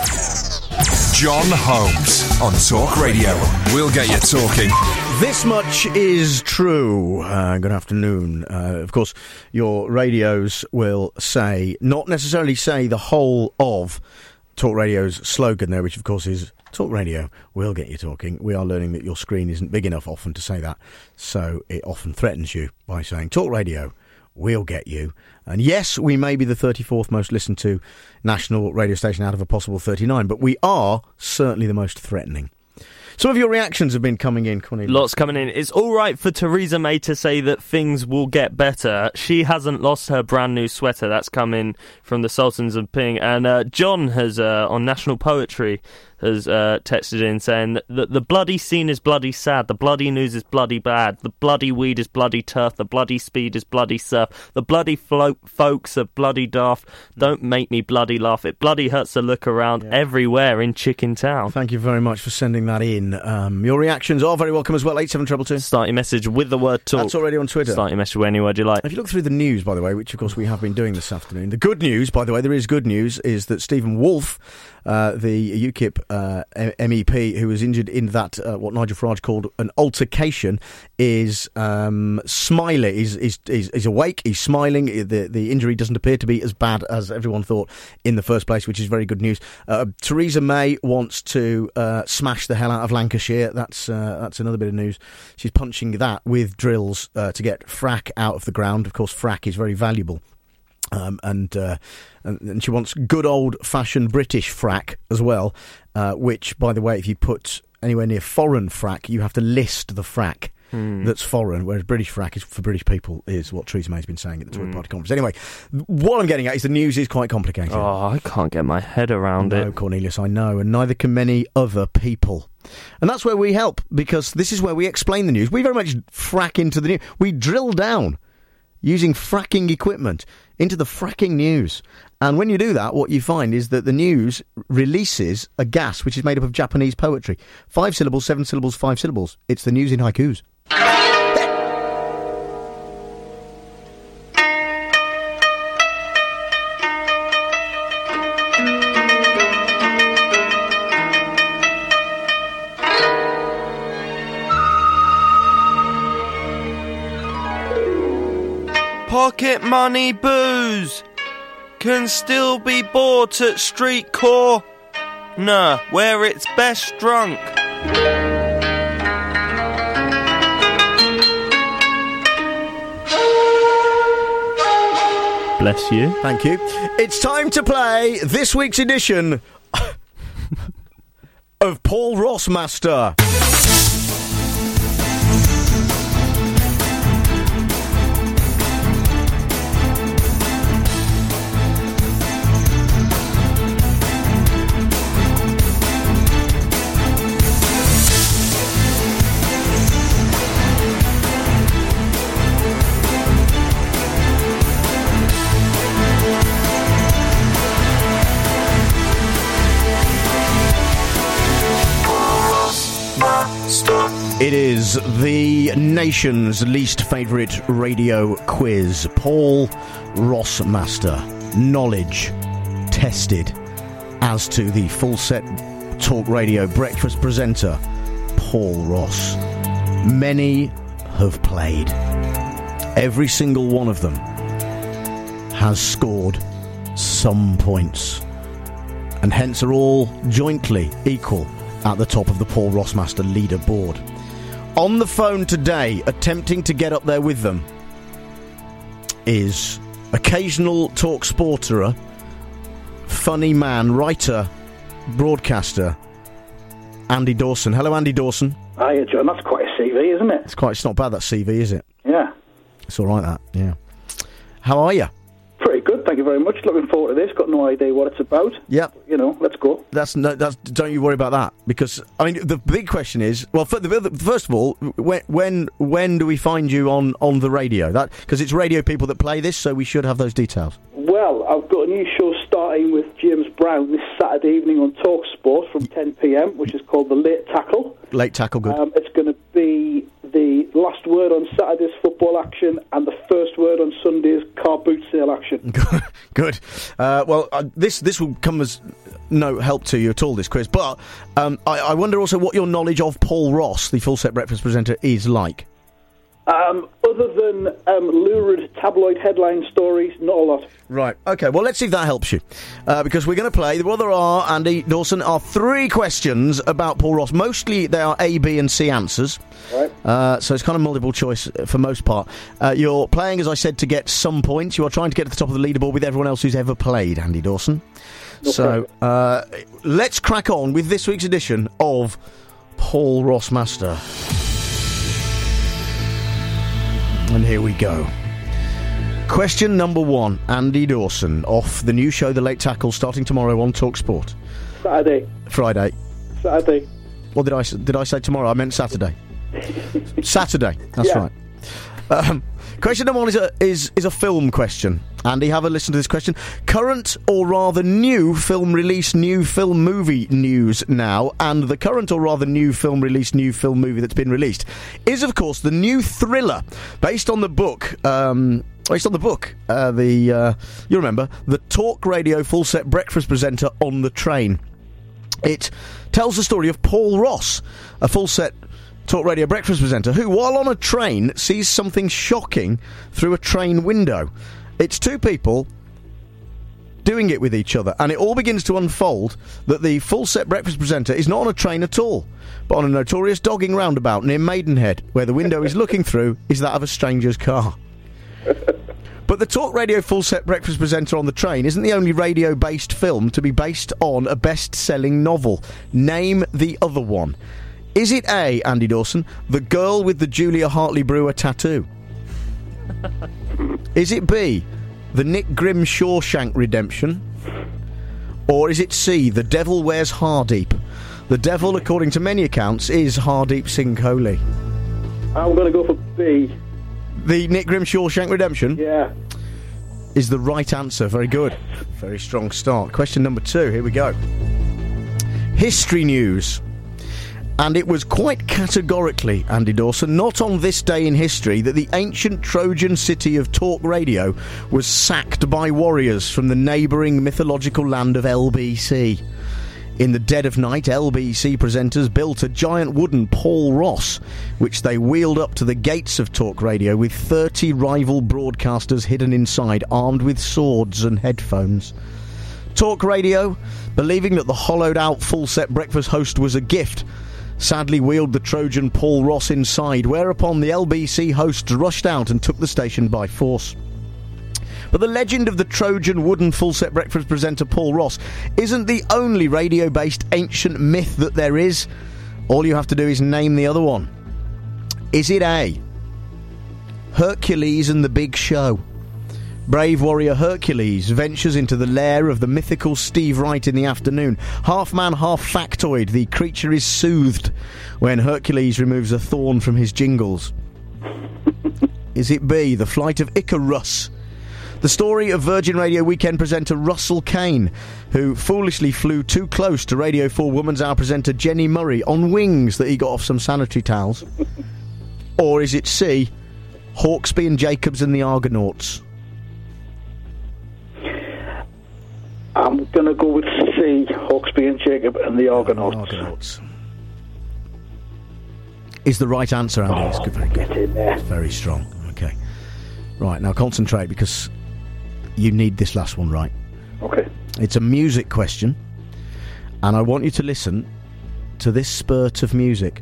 Speaker 4: John Holmes on Talk Radio. We'll get you talking.
Speaker 2: This much is true. Good afternoon. Of course, your radios will say, not necessarily say the whole of Talk Radio's slogan there, which of course is Talk Radio will get you talking. We are learning that your screen isn't big enough often to say that, so it often threatens you by saying Talk Radio will get you. And yes, we may be the 34th most listened to national radio station out of a possible 39, but we are certainly the most threatening. Some of your reactions have been coming in, Cornelia.
Speaker 20: Lots coming in. It's all right for Theresa May to say that things will get better. She hasn't lost her brand new sweater. That's coming from the Sultans of Ping. And John has, on National Poetry, has texted in saying that the bloody scene is bloody sad, the bloody news is bloody bad, the bloody weed is bloody turf, the bloody speed is bloody surf, the bloody folks are bloody daft, don't make me bloody laugh, it bloody hurts to look around everywhere in Chicken Town.
Speaker 2: Thank you very much for sending that in. Your reactions are very welcome as well. 87222.
Speaker 20: Start your message with the word talk.
Speaker 2: That's already on Twitter.
Speaker 20: Start your message with any word you like.
Speaker 2: If you look through the news, by the way, which of course we have been doing this afternoon, the good news, by the way, there is good news, is that Stephen Wolfe, the UKIP MEP who was injured in that what Nigel Farage called an altercation, is smiling. He's awake. He's smiling. The injury doesn't appear to be as bad as everyone thought in the first place, which is very good news. Theresa May wants to smash the hell out of Lancashire. That's another bit of news. She's punching that with drills to get frack out of the ground. Of course, frack is very valuable And she wants good old-fashioned British frack as well, which, by the way, if you put anywhere near foreign frack, you have to list the frack that's foreign, whereas British frack is for British people, is what Theresa May's been saying at the Tory Party conference. Anyway, what I'm getting at is the news is quite complicated.
Speaker 20: Oh, I can't get my head around it.
Speaker 2: No, Cornelius, I know, and neither can many other people. And that's where we help, because this is where we explain the news. We very much frack into the news. We drill down using fracking equipment into the fracking news. And when you do that, what you find is that the news releases a gas which is made up of Japanese poetry. 5 syllables, 7 syllables, 5 syllables. It's the news in haikus.
Speaker 20: Pocket money booze can still be bought at street corner where it's best drunk. Bless you.
Speaker 2: Thank you. It's time to play this week's edition of Paul Rossmaster. It is the nation's least favourite radio quiz. Paul Rossmaster. Knowledge tested as to the full set talk radio breakfast presenter, Paul Ross. Many have played. Every single one of them has scored some points, and hence are all jointly equal at the top of the Paul Rossmaster leaderboard. On the phone today, attempting to get up there with them, is occasional talk sporterer, funny man, writer, broadcaster, Andy Dawson. Hello, Andy Dawson.
Speaker 1: Hiya, John. That's quite a CV, isn't it?
Speaker 2: It's not bad, that CV, is it?
Speaker 1: Yeah.
Speaker 2: It's all right, that, yeah. How are you?
Speaker 1: Pretty good, thank you very much. Looking forward to this. Got no idea what it's about.
Speaker 2: Yep.
Speaker 1: You know, let's go.
Speaker 2: Don't you worry about that, because I mean the big question is, well, first of all, when do we find you on the radio? That because it's radio people that play this, so we should have those details.
Speaker 1: Well, I've got a new show starting with James Brown this Saturday evening on TalkSport from 10 p.m, which is called The Late Tackle.
Speaker 2: Late Tackle, good.
Speaker 1: It's going to be the last word on Saturday's football action and the first word on Sunday's car boot sale action.
Speaker 2: Good. This will come as no help to you at all, this quiz, but I wonder also what your knowledge of Paul Ross, the full set breakfast presenter, is like.
Speaker 1: Other than lurid tabloid headline stories, not a lot.
Speaker 2: Right, okay, well, let's see if that helps you. Because we're going to play, what there are, Andy Dawson, are 3 questions about Paul Ross. Mostly they are A, B and C answers.
Speaker 1: Right.
Speaker 2: So it's kind of multiple choice for most part. You're playing, as I said, to get some points. You are trying to get to the top of the leaderboard with everyone else who's ever played, Andy Dawson.
Speaker 1: Okay.
Speaker 2: So let's crack on with this week's edition of Paul Rossmaster. And here we go. Question number 1, Andy Dawson, off the new show The Late Tackle, starting tomorrow on TalkSport. Friday.
Speaker 1: Saturday.
Speaker 2: What did I say tomorrow? I meant Saturday. Saturday, that's right. Question number 1 is a film question. Andy, have a listen to this question. Current or rather new film release, new film movie news now, and the current or rather new film release, new film movie that's been released is, of course, the new thriller based on the book. You remember, the talk radio full set breakfast presenter on the train. It tells the story of Paul Ross, a full set talk radio breakfast presenter who, while on a train, sees something shocking through a train window. It's 2 people doing it with each other, and it all begins to unfold that the full set breakfast presenter is not on a train at all, but on a notorious dogging roundabout near Maidenhead, where the window is looking through is that of a stranger's car. But the Talk Radio Full Set Breakfast Presenter on the Train isn't the only radio-based film to be based on a best-selling novel. Name the other one. Is it A, Andy Dawson, The Girl with the Julia Hartley-Brewer Tattoo? Is it B, The Nick Grimm Shawshank Redemption? Or is it C, The Devil Wears Hardeep? The devil, according to many accounts, is Hardeep Singh Kohli.
Speaker 1: I'm going to go for B.
Speaker 2: The Nick Grimm Shawshank Redemption?
Speaker 1: Yeah.
Speaker 2: Is the right answer. Very good. Very strong start. Question number 2. Here we go. History news. And it was quite categorically, Andy Dawson, not on this day in history that the ancient Trojan city of Talk Radio was sacked by warriors from the neighbouring mythological land of LBC. In the dead of night, LBC presenters built a giant wooden Paul Ross, which they wheeled up to the gates of Talk Radio with 30 rival broadcasters hidden inside, armed with swords and headphones. Talk Radio, believing that the hollowed-out full-set breakfast host was a gift, sadly wheeled the Trojan Paul Ross inside, whereupon the LBC hosts rushed out and took the station by force. But the legend of the Trojan wooden full-set breakfast presenter Paul Ross isn't the only radio-based ancient myth that there is. All you have to do is name the other one. Is it A, Hercules and the Big Show? Brave warrior Hercules ventures into the lair of the mythical Steve Wright in the afternoon. Half man, half factoid, the creature is soothed when Hercules removes a thorn from his jingles. Is it B, The Flight of Icarus? The story of Virgin Radio weekend presenter Russell Kane, who foolishly flew too close to Radio 4 Woman's Hour presenter Jenny Murray on wings that he got off some sanitary towels? Or is it C, Hawksby and Jacobs and the Argonauts?
Speaker 1: I'm going to go with C, Hawksby and Jacob and the Argonauts.
Speaker 2: Is the right answer, Andy. It's good, very good.
Speaker 1: Get in there.
Speaker 2: Very strong. Okay. Right, now concentrate because you need this last one right.
Speaker 1: Okay.
Speaker 2: It's a music question, and I want you to listen to this spurt of music.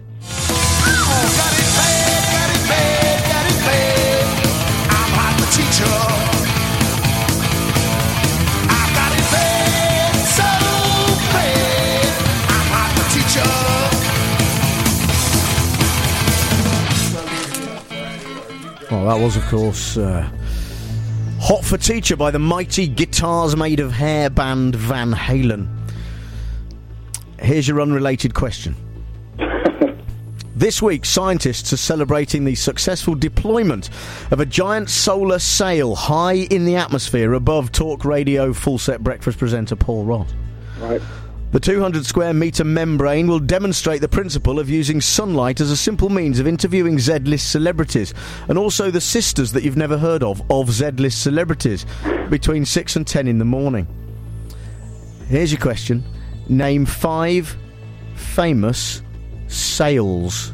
Speaker 2: Well, that was, of course, Hot for Teacher by the mighty Guitars Made of Hair band Van Halen. Here's your unrelated question. This week, scientists are celebrating the successful deployment of a giant solar sail high in the atmosphere above Talk Radio full-set breakfast presenter Paul Ross.
Speaker 1: Right.
Speaker 2: The 200 square metre membrane will demonstrate the principle of using sunlight as a simple means of interviewing Z-list celebrities, and also the sisters that you've never heard of Z-list celebrities, between 6 and 10 in the morning. Here's your question. Name 5 famous sails.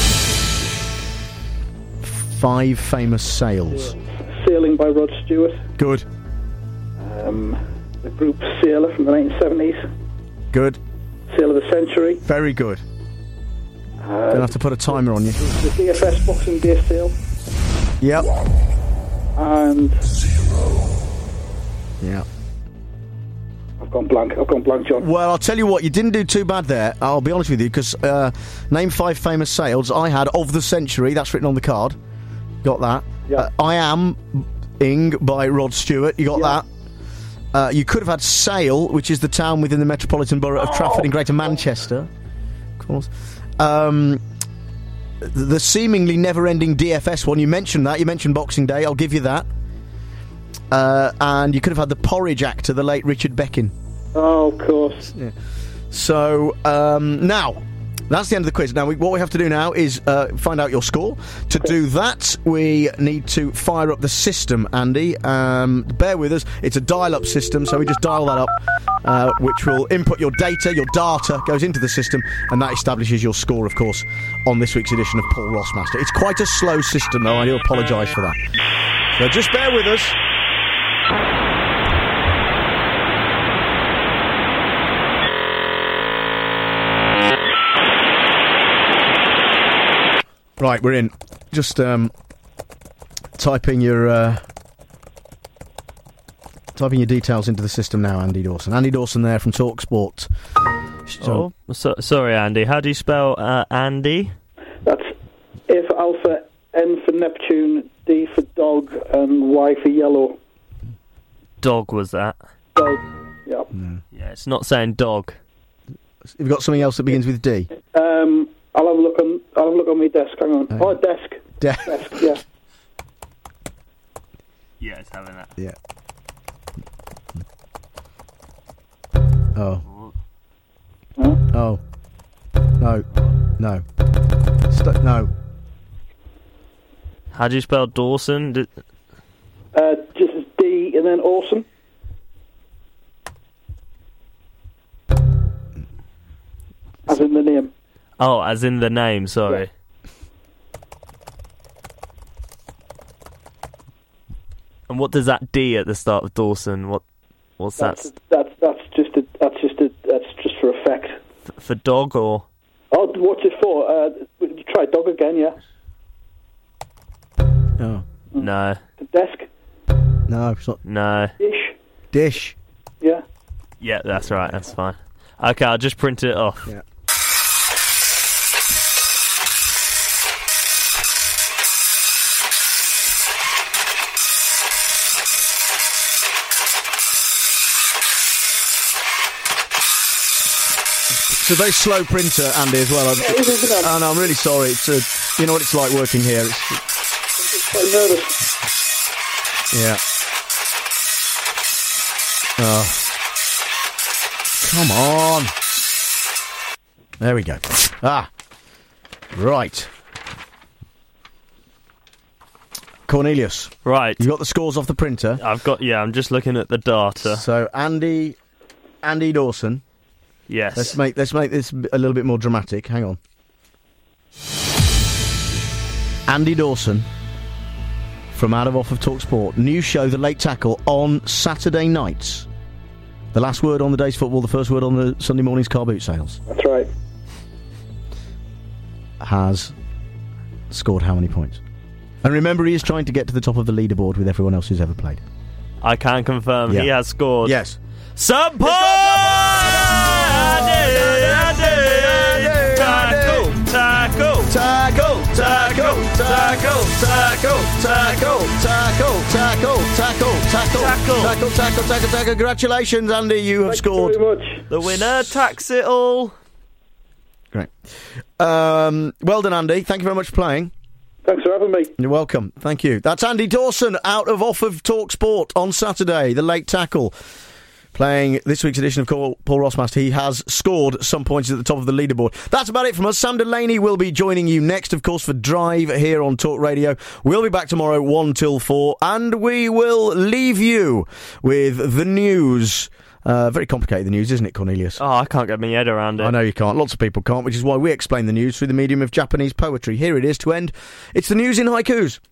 Speaker 2: 5 famous sails.
Speaker 1: Sailing by Rod Stewart.
Speaker 2: Good.
Speaker 1: The group Sailor from the 1970s.
Speaker 2: Good.
Speaker 1: Sail of the Century.
Speaker 2: Very good. Gonna have to put a timer on you.
Speaker 1: The DFS Boxing Day Sale.
Speaker 2: Yep.
Speaker 1: And...
Speaker 2: Yeah.
Speaker 1: I've gone blank, John.
Speaker 2: Well, I'll tell you what, you didn't do too bad there, I'll be honest with you, because name 5 famous sails. I had Of the Century, that's written on the card. Got that.
Speaker 1: Yeah.
Speaker 2: I Am Ing by Rod Stewart, you got that. You could have had Sale, which is the town within the Metropolitan Borough of Trafford in Greater Manchester. Of course. The seemingly never-ending DFS one, you mentioned that. You mentioned Boxing Day, I'll give you that. And you could have had the Porridge actor, the late Richard Beckin.
Speaker 1: Oh, of course.
Speaker 2: Yeah. So, now... That's the end of the quiz. Now, what we have to do now is find out your score. To do that, we need to fire up the system, Andy. Bear with us. It's a dial-up system, so we just dial that up, which will input your data. Your data goes into the system, and that establishes your score, of course, on this week's edition of Paul Rossmaster. It's quite a slow system, though. I do apologise for that. So just bear with us. Right, we're in. Just typing your details into the system now, Andy Dawson. Andy Dawson there from TalkSport.
Speaker 20: Sorry, Andy. How do you spell Andy?
Speaker 1: That's A for Alpha, N for Neptune, D for dog, and Y for yellow.
Speaker 20: Dog was that?
Speaker 1: Dog. Yep.
Speaker 20: Yeah, it's not saying dog.
Speaker 2: Have you got something else that begins with D?
Speaker 1: I'll have a look on my desk. Hang on. Desk. Desk. Yeah.
Speaker 20: Yeah, it's having that.
Speaker 2: Yeah. Oh.
Speaker 1: Huh?
Speaker 2: Oh. No. No. No.
Speaker 20: How do you spell Dawson?
Speaker 1: Just as D and then Awesome. As in the name.
Speaker 20: Oh, as in the name, sorry.
Speaker 1: Yeah.
Speaker 20: And what does that D at the start of Dawson? What's that?
Speaker 1: That's just for effect.
Speaker 20: For dog or?
Speaker 1: Oh, what's it for? You try dog again, yeah.
Speaker 2: Oh.
Speaker 20: No.
Speaker 1: The desk.
Speaker 2: No, it's not.
Speaker 20: No.
Speaker 2: Dish.
Speaker 1: Yeah.
Speaker 20: Yeah, that's right. That's fine. Okay, I'll just print it off.
Speaker 2: Yeah. It's a very slow printer, Andy, as well. And I'm really sorry. It's you know what it's like working here.
Speaker 1: I'm quite nervous.
Speaker 2: Yeah. Oh. Come on. There we go. Right. Cornelius.
Speaker 20: Right.
Speaker 2: You got the scores off the printer?
Speaker 20: I'm just looking at the data.
Speaker 2: So, Andy Dawson.
Speaker 20: Yes.
Speaker 2: Let's make this a little bit more dramatic. Hang on. Andy Dawson from Out of Off of TalkSport. New show, The Late Tackle, on Saturday nights. The last word on the day's football, the first word on the Sunday morning's car boot sales.
Speaker 1: That's right.
Speaker 2: Has scored how many points? And remember, he is trying to get to the top of the leaderboard with everyone else who's ever played.
Speaker 20: I can confirm he has scored.
Speaker 2: Yes.
Speaker 20: Some points!
Speaker 2: Tackle. Congratulations, Andy, you have scored.
Speaker 1: Thank you very much.
Speaker 20: The winner tacks it all.
Speaker 2: Great. Well done, Andy. Thank you very much for playing.
Speaker 1: Thanks for having me.
Speaker 2: You're welcome. Thank you. That's Andy Dawson, out of off of TalkSport on Saturday, The Late Tackle. Playing this week's edition of Paul Rossmast. He has scored some points at the top of the leaderboard. That's about it from us. Sam Delaney will be joining you next, of course, for Drive here on Talk Radio. We'll be back tomorrow 1 till 4, and we will leave you with the news. Very complicated, the news, isn't it, Cornelius?
Speaker 20: Oh, I can't get my head around it.
Speaker 2: I know you can't. Lots of people can't, which is why we explain the news through the medium of Japanese poetry. Here it is to end. It's the news in haikus.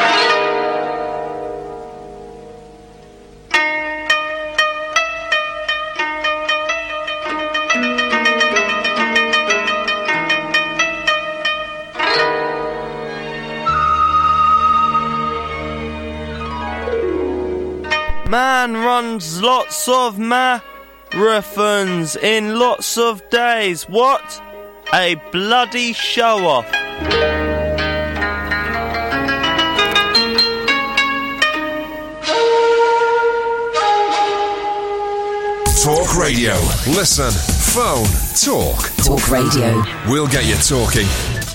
Speaker 20: Man runs lots of marathons in lots of days. What a bloody show-off.
Speaker 4: Talk Radio. Listen, phone, talk.
Speaker 6: Talk Radio.
Speaker 4: We'll get you talking.